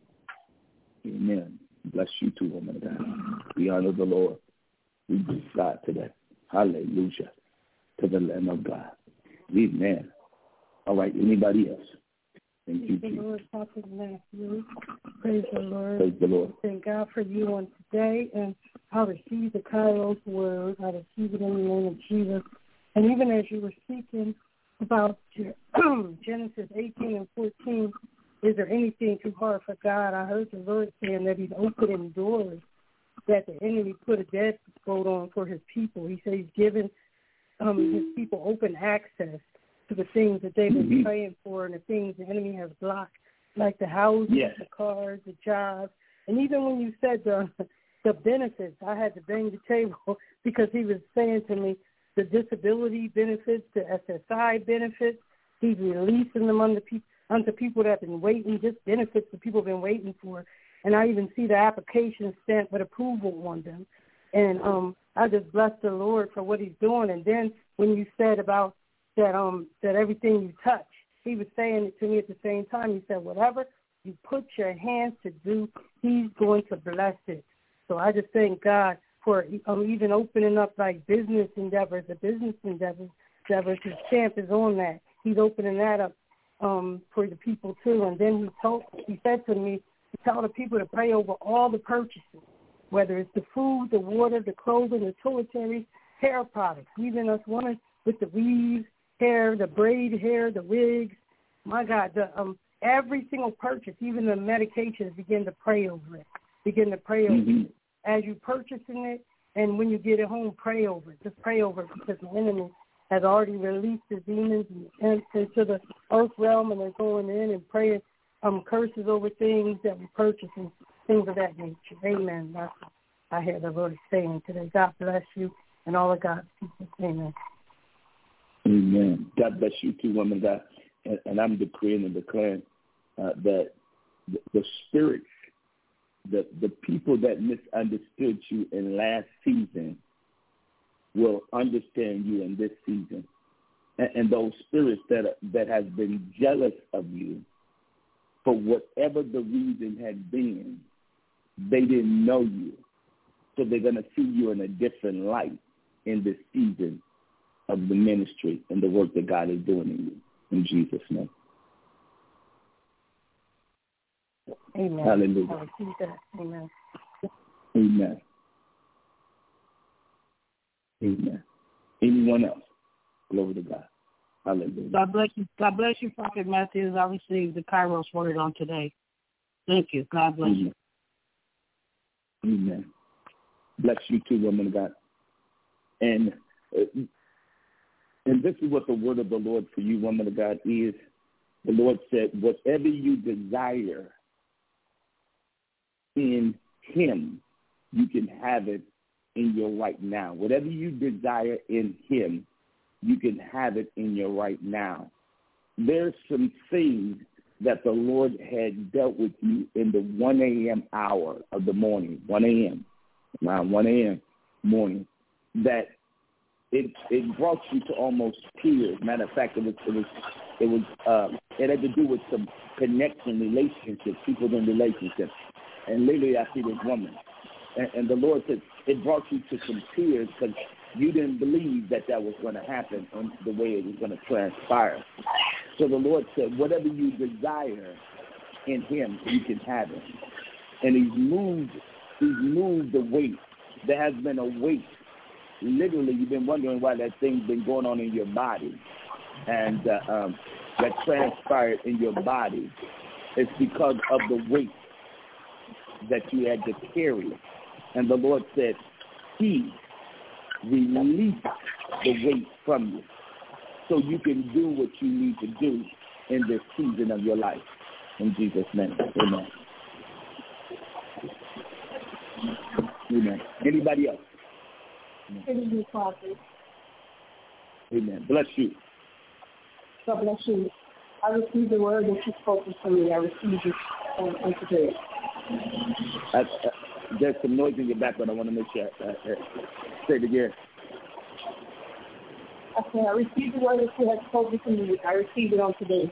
Amen. Bless you too, woman of God. We honor the Lord. We bless God today. Hallelujah to the Lamb of God. Amen. All right, anybody else? Thank you, Jesus. Lord, Prophet Matthew. Praise the Lord. Praise the Lord. Thank God for you on today, and I receive the Kairos word. I receive it in the name of Jesus. And even as you were speaking about Genesis 18 and 14, is there anything too hard for God? I heard the Lord saying that he's opening doors that the enemy put a deadbolt on for his people. He said he's given his people open access to the things that they've been praying for and the things the enemy has blocked, like the houses, the cars, the jobs. And even when you said the benefits, I had to bang the table because he was saying to me the disability benefits, the SSI benefits, he's releasing them unto people that have been waiting, just benefits that people have been waiting for. And I even see the application stamp with approval on them. And I just bless the Lord for what he's doing. And then when you said about that everything you touch, he was saying it to me at the same time. He said, whatever you put your hands to do, he's going to bless it. So I just thank God for even opening up like business endeavors, his stamp is on that. He's opening that up for the people too. And then he said to me, tell the people to pray over all the purchases, whether it's the food, the water, the clothing, the toiletries, hair products, even us women with the weaves, hair, the braid hair, the wigs. My God, every single purchase, even the medications, begin to pray over it. Begin to pray over it. As you're purchasing it, and when you get it home, pray over it. Just pray over it, because the enemy has already released the demons into the earth realm, and they're going in and praying curses over things that we purchase and things of that nature. Amen. That's what I hear the Lord saying today. God bless you and all of God's people. Amen. Amen. God bless you too, woman of God. And I'm decreeing and declaring that the spirits, the people that misunderstood you in last season will understand you in this season. And those spirits that have been jealous of you for whatever the reason had been, they didn't know you. So they're going to see you in a different light in this season of the ministry and the work that God is doing in you. In Jesus' name. Amen. Hallelujah. I receive that. Amen. Amen. Amen. Anyone else? Glory to God. Hallelujah. God bless you. God bless you, Prophet Matthews. I received the Kairos word on today. Thank you. God bless you. Amen. Bless you too, woman of God. And this is what the word of the Lord for you, woman of God, is. The Lord said, whatever you desire in him, you can have it in your right now. Whatever you desire in him, you can have it in your right now. There's some things that the Lord had dealt with you in the 1 a.m. hour of the morning, 1 a.m., around 1 a.m. morning, that it brought you to almost tears. Matter of fact, it had to do with some connection, relationships, people in relationships. And literally, I see this woman. And the Lord said it brought you to some tears because you didn't believe that was going to happen and the way it was going to transpire. So the Lord said, whatever you desire in him, you can have it. And he's moved the weight. There has been a weight. Literally, you've been wondering why that thing's been going on in your body. And that transpired in your body. It's because of the weight that you had to carry. And the Lord said, he released the weight from you so you can do what you need to do in this season of your life. In Jesus' name, amen. Amen. Anybody else? Amen. Amen. Bless you. God bless you. I received the word that you spoke to me. I received it on today. There's some noise in your background. I want to make sure I say it again. Okay, I received the word that you had spoken to me. I received it on today.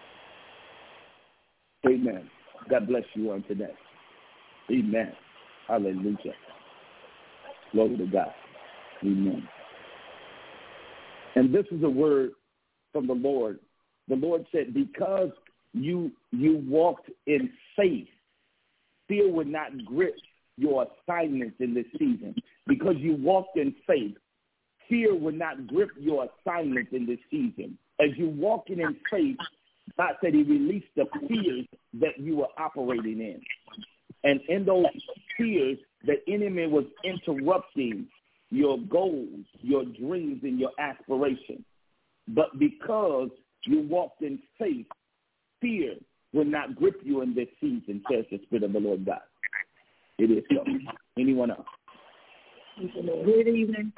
Amen. God bless you on today. Amen. Hallelujah. Glory to God. Amen. And this is a word from the Lord. The Lord said, because you walked in faith, fear would not grip your assignments in this season. Because you walked in faith, fear would not grip your assignments in this season. As you walking in faith, God said he released the fears that you were operating in. And in those fears, the enemy was interrupting your goals, your dreams, and your aspirations. But because you walked in faith, fear will not grip you in this season, says the Spirit of the Lord God. It is so. Anyone else? Good evening.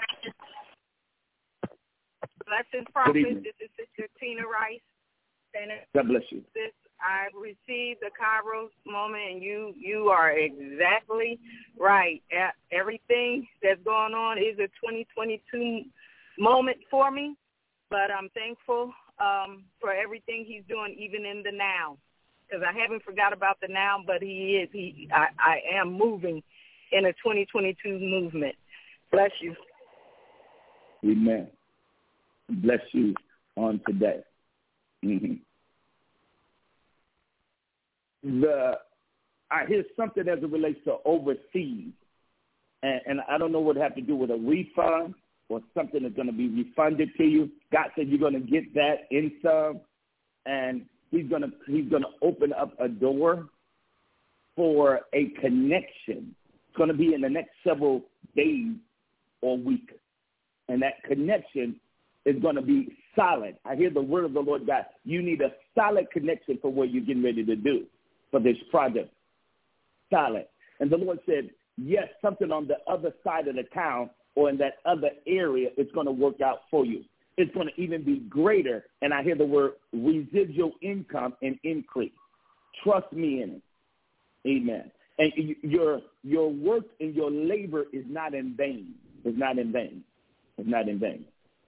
Blessings, Prophet. This is Sister Tina Rice. God bless you. I received the Kairos moment, and you are exactly right. Everything that's going on is a 2022 moment for me, but I'm thankful for everything he's doing, even in the now, because I haven't forgot about the now, but I am moving in a 2022 movement. Bless you. Amen. Bless you on today. Mm-hmm. I hear something as it relates to overseas, and I don't know what it has to do with a refund or something that's going to be refunded to you. God said you're going to get that in some, and he's going to open up a door for a connection. It's going to be in the next several days or weeks, and that connection is going to be solid. I hear the word of the Lord God. You need a solid connection for what you're getting ready to do for this project. Solid. And the Lord said, yes, something on the other side of the town or in that other area is going to work out for you. It's going to even be greater. And I hear the word residual income and increase. Trust me in it. Amen. And your work and your labor is not in vain. It's not in vain. It's not in vain.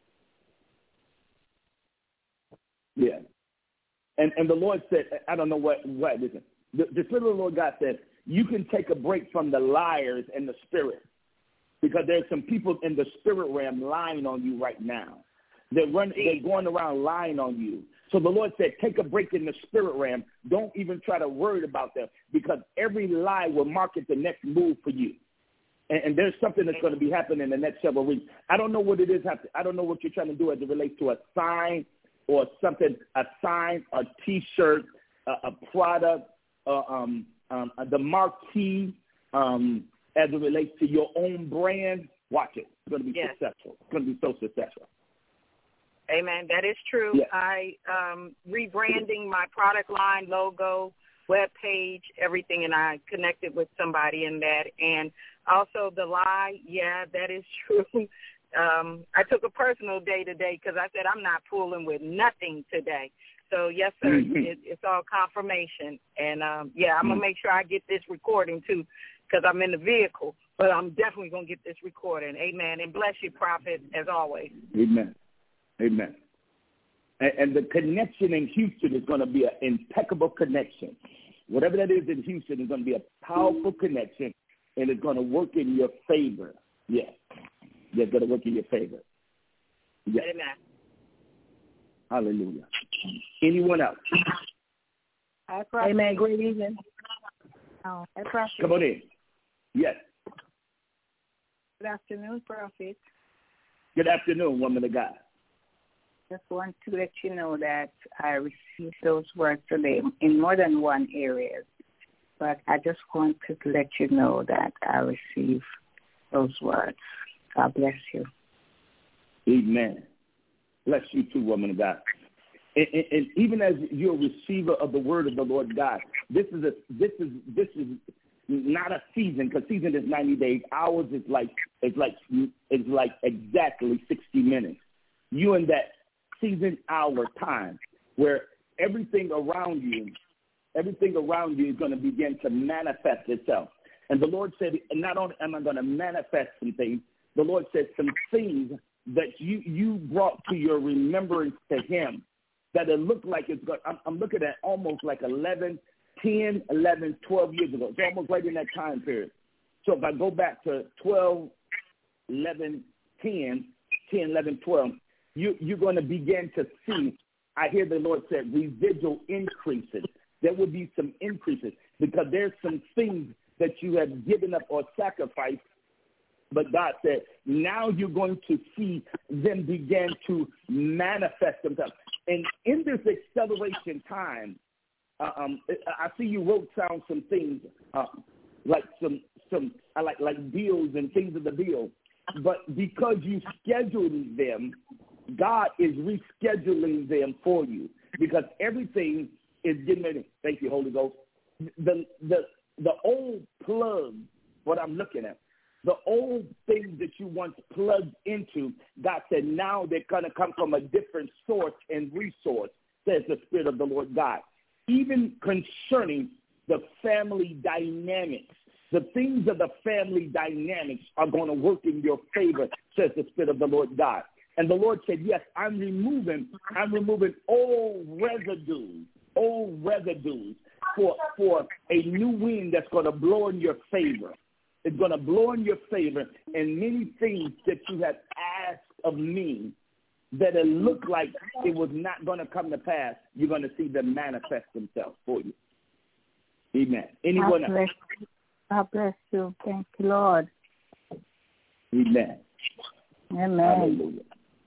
Yeah. And the Lord said, I don't know what listen. The Spirit of the Lord God said, you can take a break from the liars and the spirit, because there's some people in the spirit realm lying on you right now. They're going around lying on you. So the Lord said, take a break in the spirit realm. Don't even try to worry about them, because every lie will market the next move for you. And there's something that's going to be happening in the next several weeks. I don't know what it is. I don't know what you're trying to do as it relates to a sign or something, a sign, a T-shirt, a product, the marquee as it relates to your own brand, watch it. It's going to be successful. It's going to be so successful. Amen. That is true. Yeah. I rebranding my product line, logo, web page, everything, and I connected with somebody in that. And also the lie, that is true. I took a personal day today because I said I'm not fooling with nothing today. So, yes, sir, it's all confirmation. And, I'm going to make sure I get this recording, too, because I'm in the vehicle. But I'm definitely going to get this recording. Amen. And bless you, Prophet, as always. Amen. Amen. And the connection in Houston is going to be an impeccable connection. Whatever that is in Houston is going to be a powerful connection, and it's going to work in your favor. Yes. It's going to work in your favor. Yes. Amen. Hallelujah. Anyone else? Amen. Great evening. Oh, come on in. Yes. Good afternoon, Prophet. Good afternoon, woman of God. Just want to let you know that I received those words today in more than one area. But I just want to let you know that I received those words. God bless you. Amen. Bless you too, woman of God. And even as you're a receiver of the word of the Lord God, this is not a season, because season is 90 days. Ours is like exactly 60 minutes. You in that season hour time where everything around you is going to begin to manifest itself. And the Lord said, not only am I going to manifest some things, the Lord said some things that you brought to your remembrance to him that it looked like it's going. I'm looking at almost like 10, 11, 12 years ago. It's almost right in that time period. So if I go back to 12, 11, 10, 11, 12, you're going to begin to see, I hear the Lord said, residual increases. There will be some increases because there's some things that you have given up or sacrificed. But God said, now you're going to see them begin to manifest themselves. And in this acceleration time, I see you wrote down some things like some deals and things of the deal. But because you scheduled them, God is rescheduling them for you because everything is getting ready. Thank you, Holy Ghost. The old plug, what I'm looking at, the old things that you once plugged into, God said now they're going to come from a different source and resource, says the Spirit of the Lord God. Even concerning the family dynamics, the things of the family dynamics are going to work in your favor, says the Spirit of the Lord God. And the Lord said, yes, I'm removing old residues for a new wind that's going to blow in your favor. It's going to blow in your favor, and many things that you have asked of me that it looked like it was not going to come to pass, you're going to see them manifest themselves for you. Amen. Anyone else? God bless you. Thank you, Lord. Amen. Amen. Hallelujah.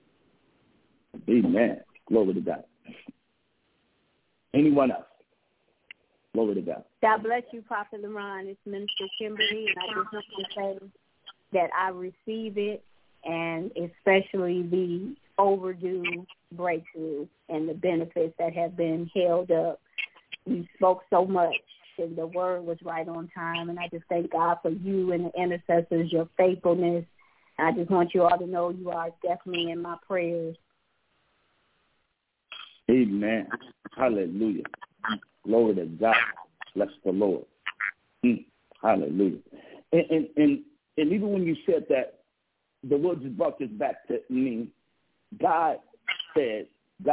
Amen. Glory to God. Anyone else? Glory to God. God bless you, Prophet LaRon. It's Minister Kimberly, and I just want to say that I receive it, and especially the overdue breakthrough and the benefits that have been held up. You spoke so much, and the word was right on time, and I just thank God for you and the intercessors, your faithfulness. I just want you all to know you are definitely in my prayers. Amen. Hallelujah. Glory to God. Bless the Lord. Hallelujah. And even when you said that, the Lord just brought this back to me. God said,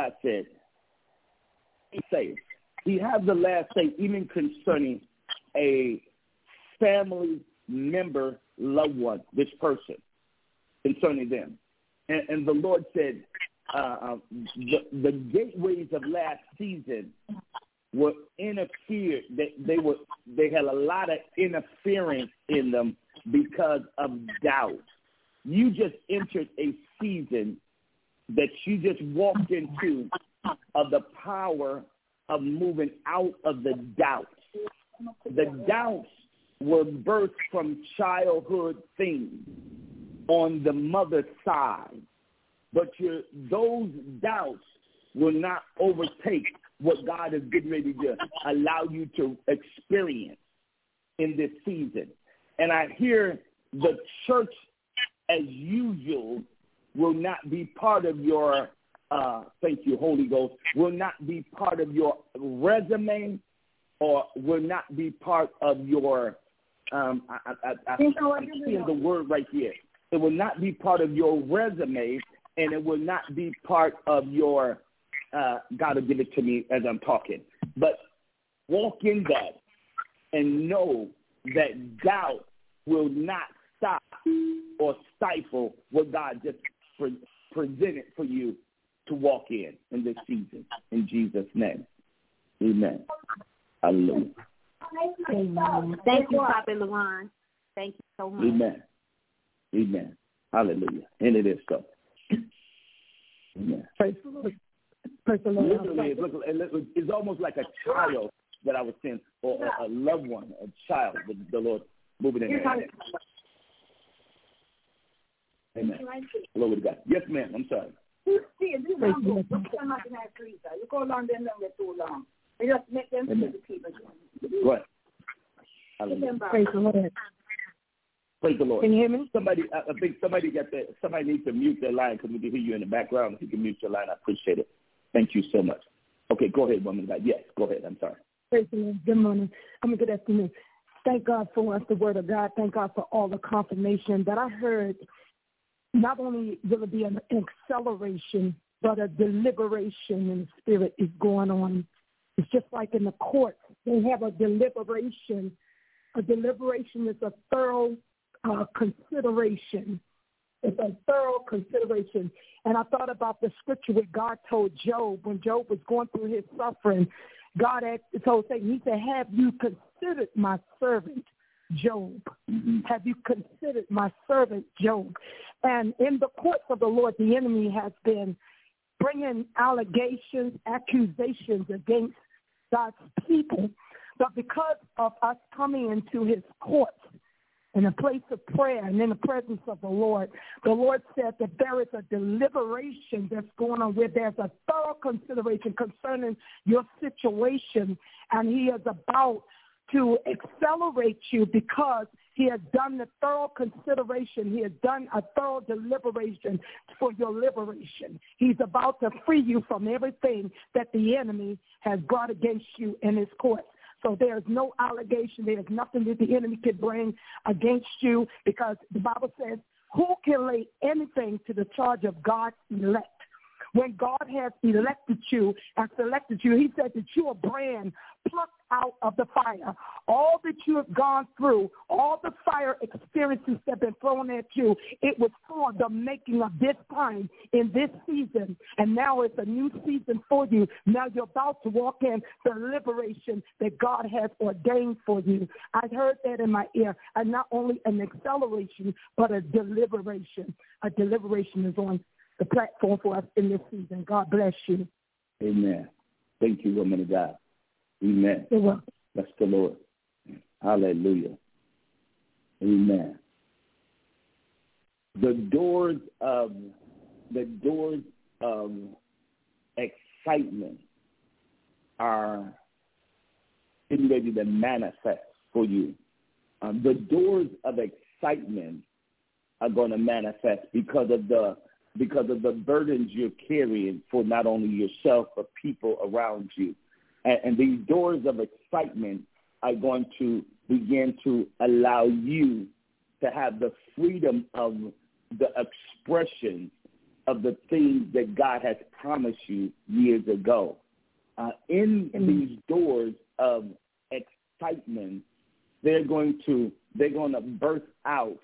he says, he has the last say, even concerning a family member, loved one, this person, concerning them. And the Lord said, the gateways of last season were interfered. They had a lot of interference in them because of doubt. You just entered a season that you just walked into of the power of moving out of the doubts. The doubts were birthed from childhood things on the mother's side. But those doubts will not overtake what God is getting ready to allow you to experience in this season. And I hear the church as usual will not be part of your, thank you, Holy Ghost, will not be part of your resume or will not be part of your, I'm seeing the word right here. It will not be part of your resume, and it will not be part of your, God will give it to me as I'm talking. But walk in that and know that doubt will not stop or stifle what God just presented for you to walk in this season. In Jesus' name, amen. Hallelujah. Amen. Thank you, Prophet LaRon. Thank you so much. Amen. Amen. Hallelujah. And it is so. Amen. Praise the Lord. Literally, it's almost like a child that I was seeing, or a loved one, a child, the Lord moving in there. Amen. Glory to God. Yes, ma'am. I'm sorry. You go along them too long. You just make them see the people. Go ahead. Hallelujah. Praise the Lord. Praise the Lord. Can you hear me? I think somebody needs to mute their line because we can hear you in the background. If you can mute your line, I appreciate it. Thank you so much. Okay, go ahead, woman of God. Yes, go ahead. I'm sorry. Praise the Lord. Good morning. Good afternoon. Thank God for us, the word of God. Thank God for all the confirmation that I heard. Not only will it be an acceleration, but a deliberation in the spirit is going on. It's just like in the courts. They have a deliberation. A deliberation is a thorough consideration. It's a thorough consideration. And I thought about the scripture where God told Job, when Job was going through his suffering, God told Satan, he said, have you considered my servant Job? Mm-hmm. Have you considered my servant Job? And in the courts of the Lord, the enemy has been bringing allegations, accusations against God's people. But because of us coming into his courts in a place of prayer and in the presence of the Lord said that there is a deliberation that's going on where there's a thorough consideration concerning your situation, and he is about to accelerate you because he has done the thorough consideration. He has done a thorough deliberation for your liberation. He's about to free you from everything that the enemy has brought against you in his courts. So there's no allegation. There's nothing that the enemy can bring against you because the Bible says, who can lay anything to the charge of God's elect? When God has elected you and selected you, he said that you're a brand plucked out of the fire. All that you have gone through, all the fire experiences that have been thrown at you, it was for the making of this time in this season. And now it's a new season for you. Now you're about to walk in the liberation that God has ordained for you. I heard that in my ear. And not only an acceleration, but a deliberation. A deliberation is on the platform for us in this season. God bless you. Amen. Thank you, woman of God. Amen. You're welcome. Bless the Lord. Hallelujah. Amen. The doors of excitement are getting ready to manifest for you. The doors of excitement are going to manifest because of the burdens you're carrying for not only yourself but people around you. And these doors of excitement are going to begin to allow you to have the freedom of the expression of the things that God has promised you years ago. In these doors of excitement, they're going to birth out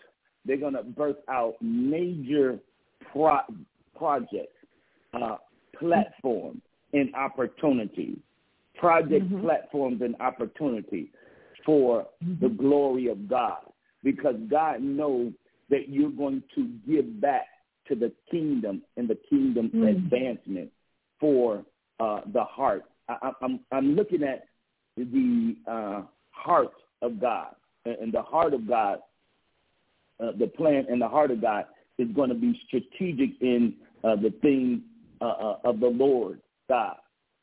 major projects, platforms, and opportunities. Platforms, and opportunities for the glory of God, because God knows that you're going to give back to the kingdom and the kingdom advancement for the heart. I'm looking at the heart of God, and the heart of God, the plan and the heart of God is going to be strategic in the things of the Lord God.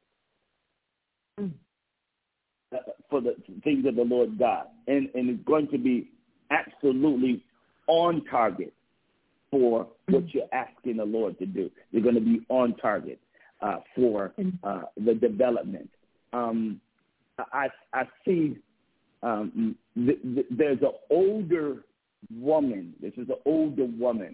For the things of the Lord God. And it's going to be absolutely on target for what you're asking the Lord to do. You're going to be on target for the development. I see there's an older woman. This is an older woman.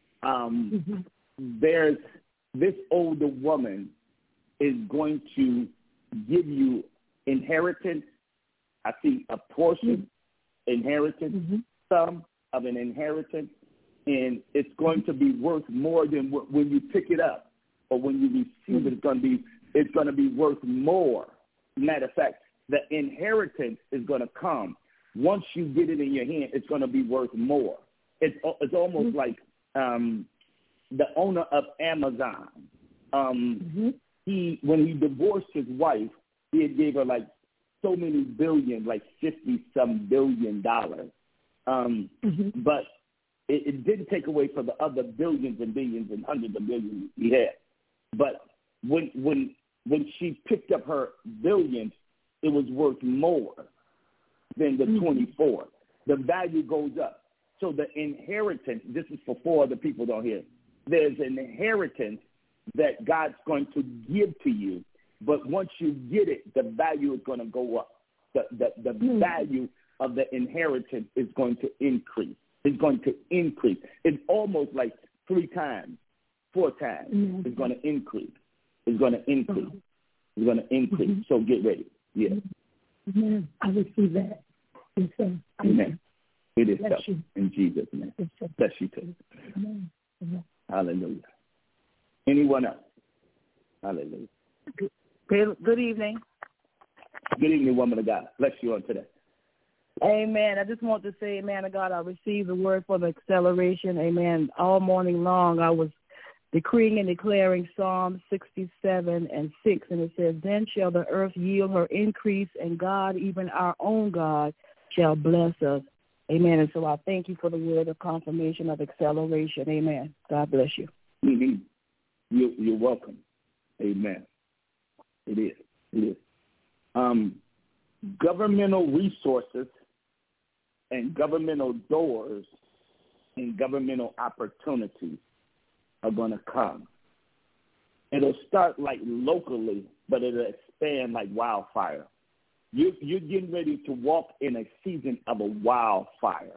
There's this older woman is going to give you inheritance. I see a portion, inheritance, some of an inheritance, and it's going to be worth more than when you pick it up or when you receive it. It's going to be worth more. Matter of fact, the inheritance is going to come once you get it in your hand. It's going to be worth more. It's almost like the owner of Amazon. When he divorced his wife, he had gave her like so many billion, like $50-some billion. But it didn't take away from the other billions and billions and hundreds of billions he had. But when she picked up her billions, it was worth more than the 24. The value goes up. So the inheritance, this is for 4 other people down here. There's an inheritance that God's going to give to you. But once you get it, the value is going to go up. The value of the inheritance is going to increase. It's going to increase. It's almost like 3 times, 4 times. It's going to increase. It's going to increase. It's going to increase. So get ready. Yeah. Amen. I receive that. Yes, sir. Amen. It is Bless so. you. In Jesus' name. Yes, sir. Bless you too. Amen. Amen. Hallelujah. Anyone else? Hallelujah. Good evening. Good evening, woman of God. Bless you on today. Amen. I just want to say, man of God, I received the word for the acceleration. Amen. All morning long, I was decreeing and declaring Psalm 67:6, and it says, "Then shall the earth yield her increase, and God, even our own God, shall bless us." Amen. And so I thank you for the word of confirmation of acceleration. Amen. God bless you. You're welcome. Amen. It is. It is. Governmental resources and governmental doors and governmental opportunities are going to come. It'll start like locally, but it'll expand like wildfire. You're getting ready to walk in a season of a wildfire.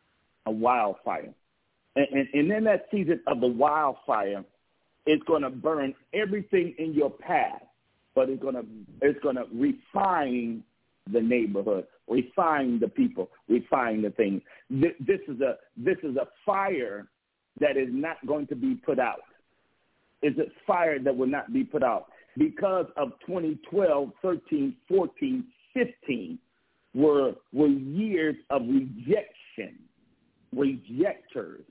And in that season of the wildfire, it's going to burn everything in your path, but it's going to refine the neighborhood, refine the people, refine the things. This is a fire that is not going to be put out. It's a fire that will not be put out. Because of 2012, 13, 14, 15 were years of rejection, rejectors,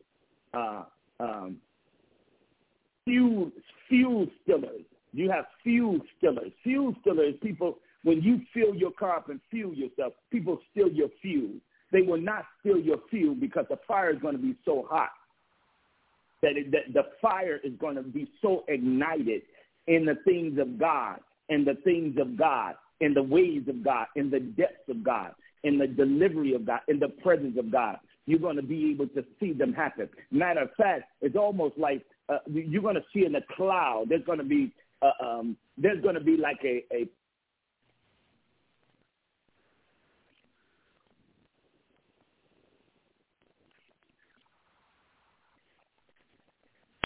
fuel stillers. You have fuel stillers. Fuel stillers, people, when you fill your car up and fuel yourself, people steal your fuel. They will not steal your fuel because the fire is going to be so hot that the fire is going to be so ignited in the things of God, in the things of God, in the ways of God, in the depths of God, in the delivery of God, in the presence of God. You're going to be able to see them happen. Matter of fact, it's almost like you're going to see in the cloud. There's going to be like a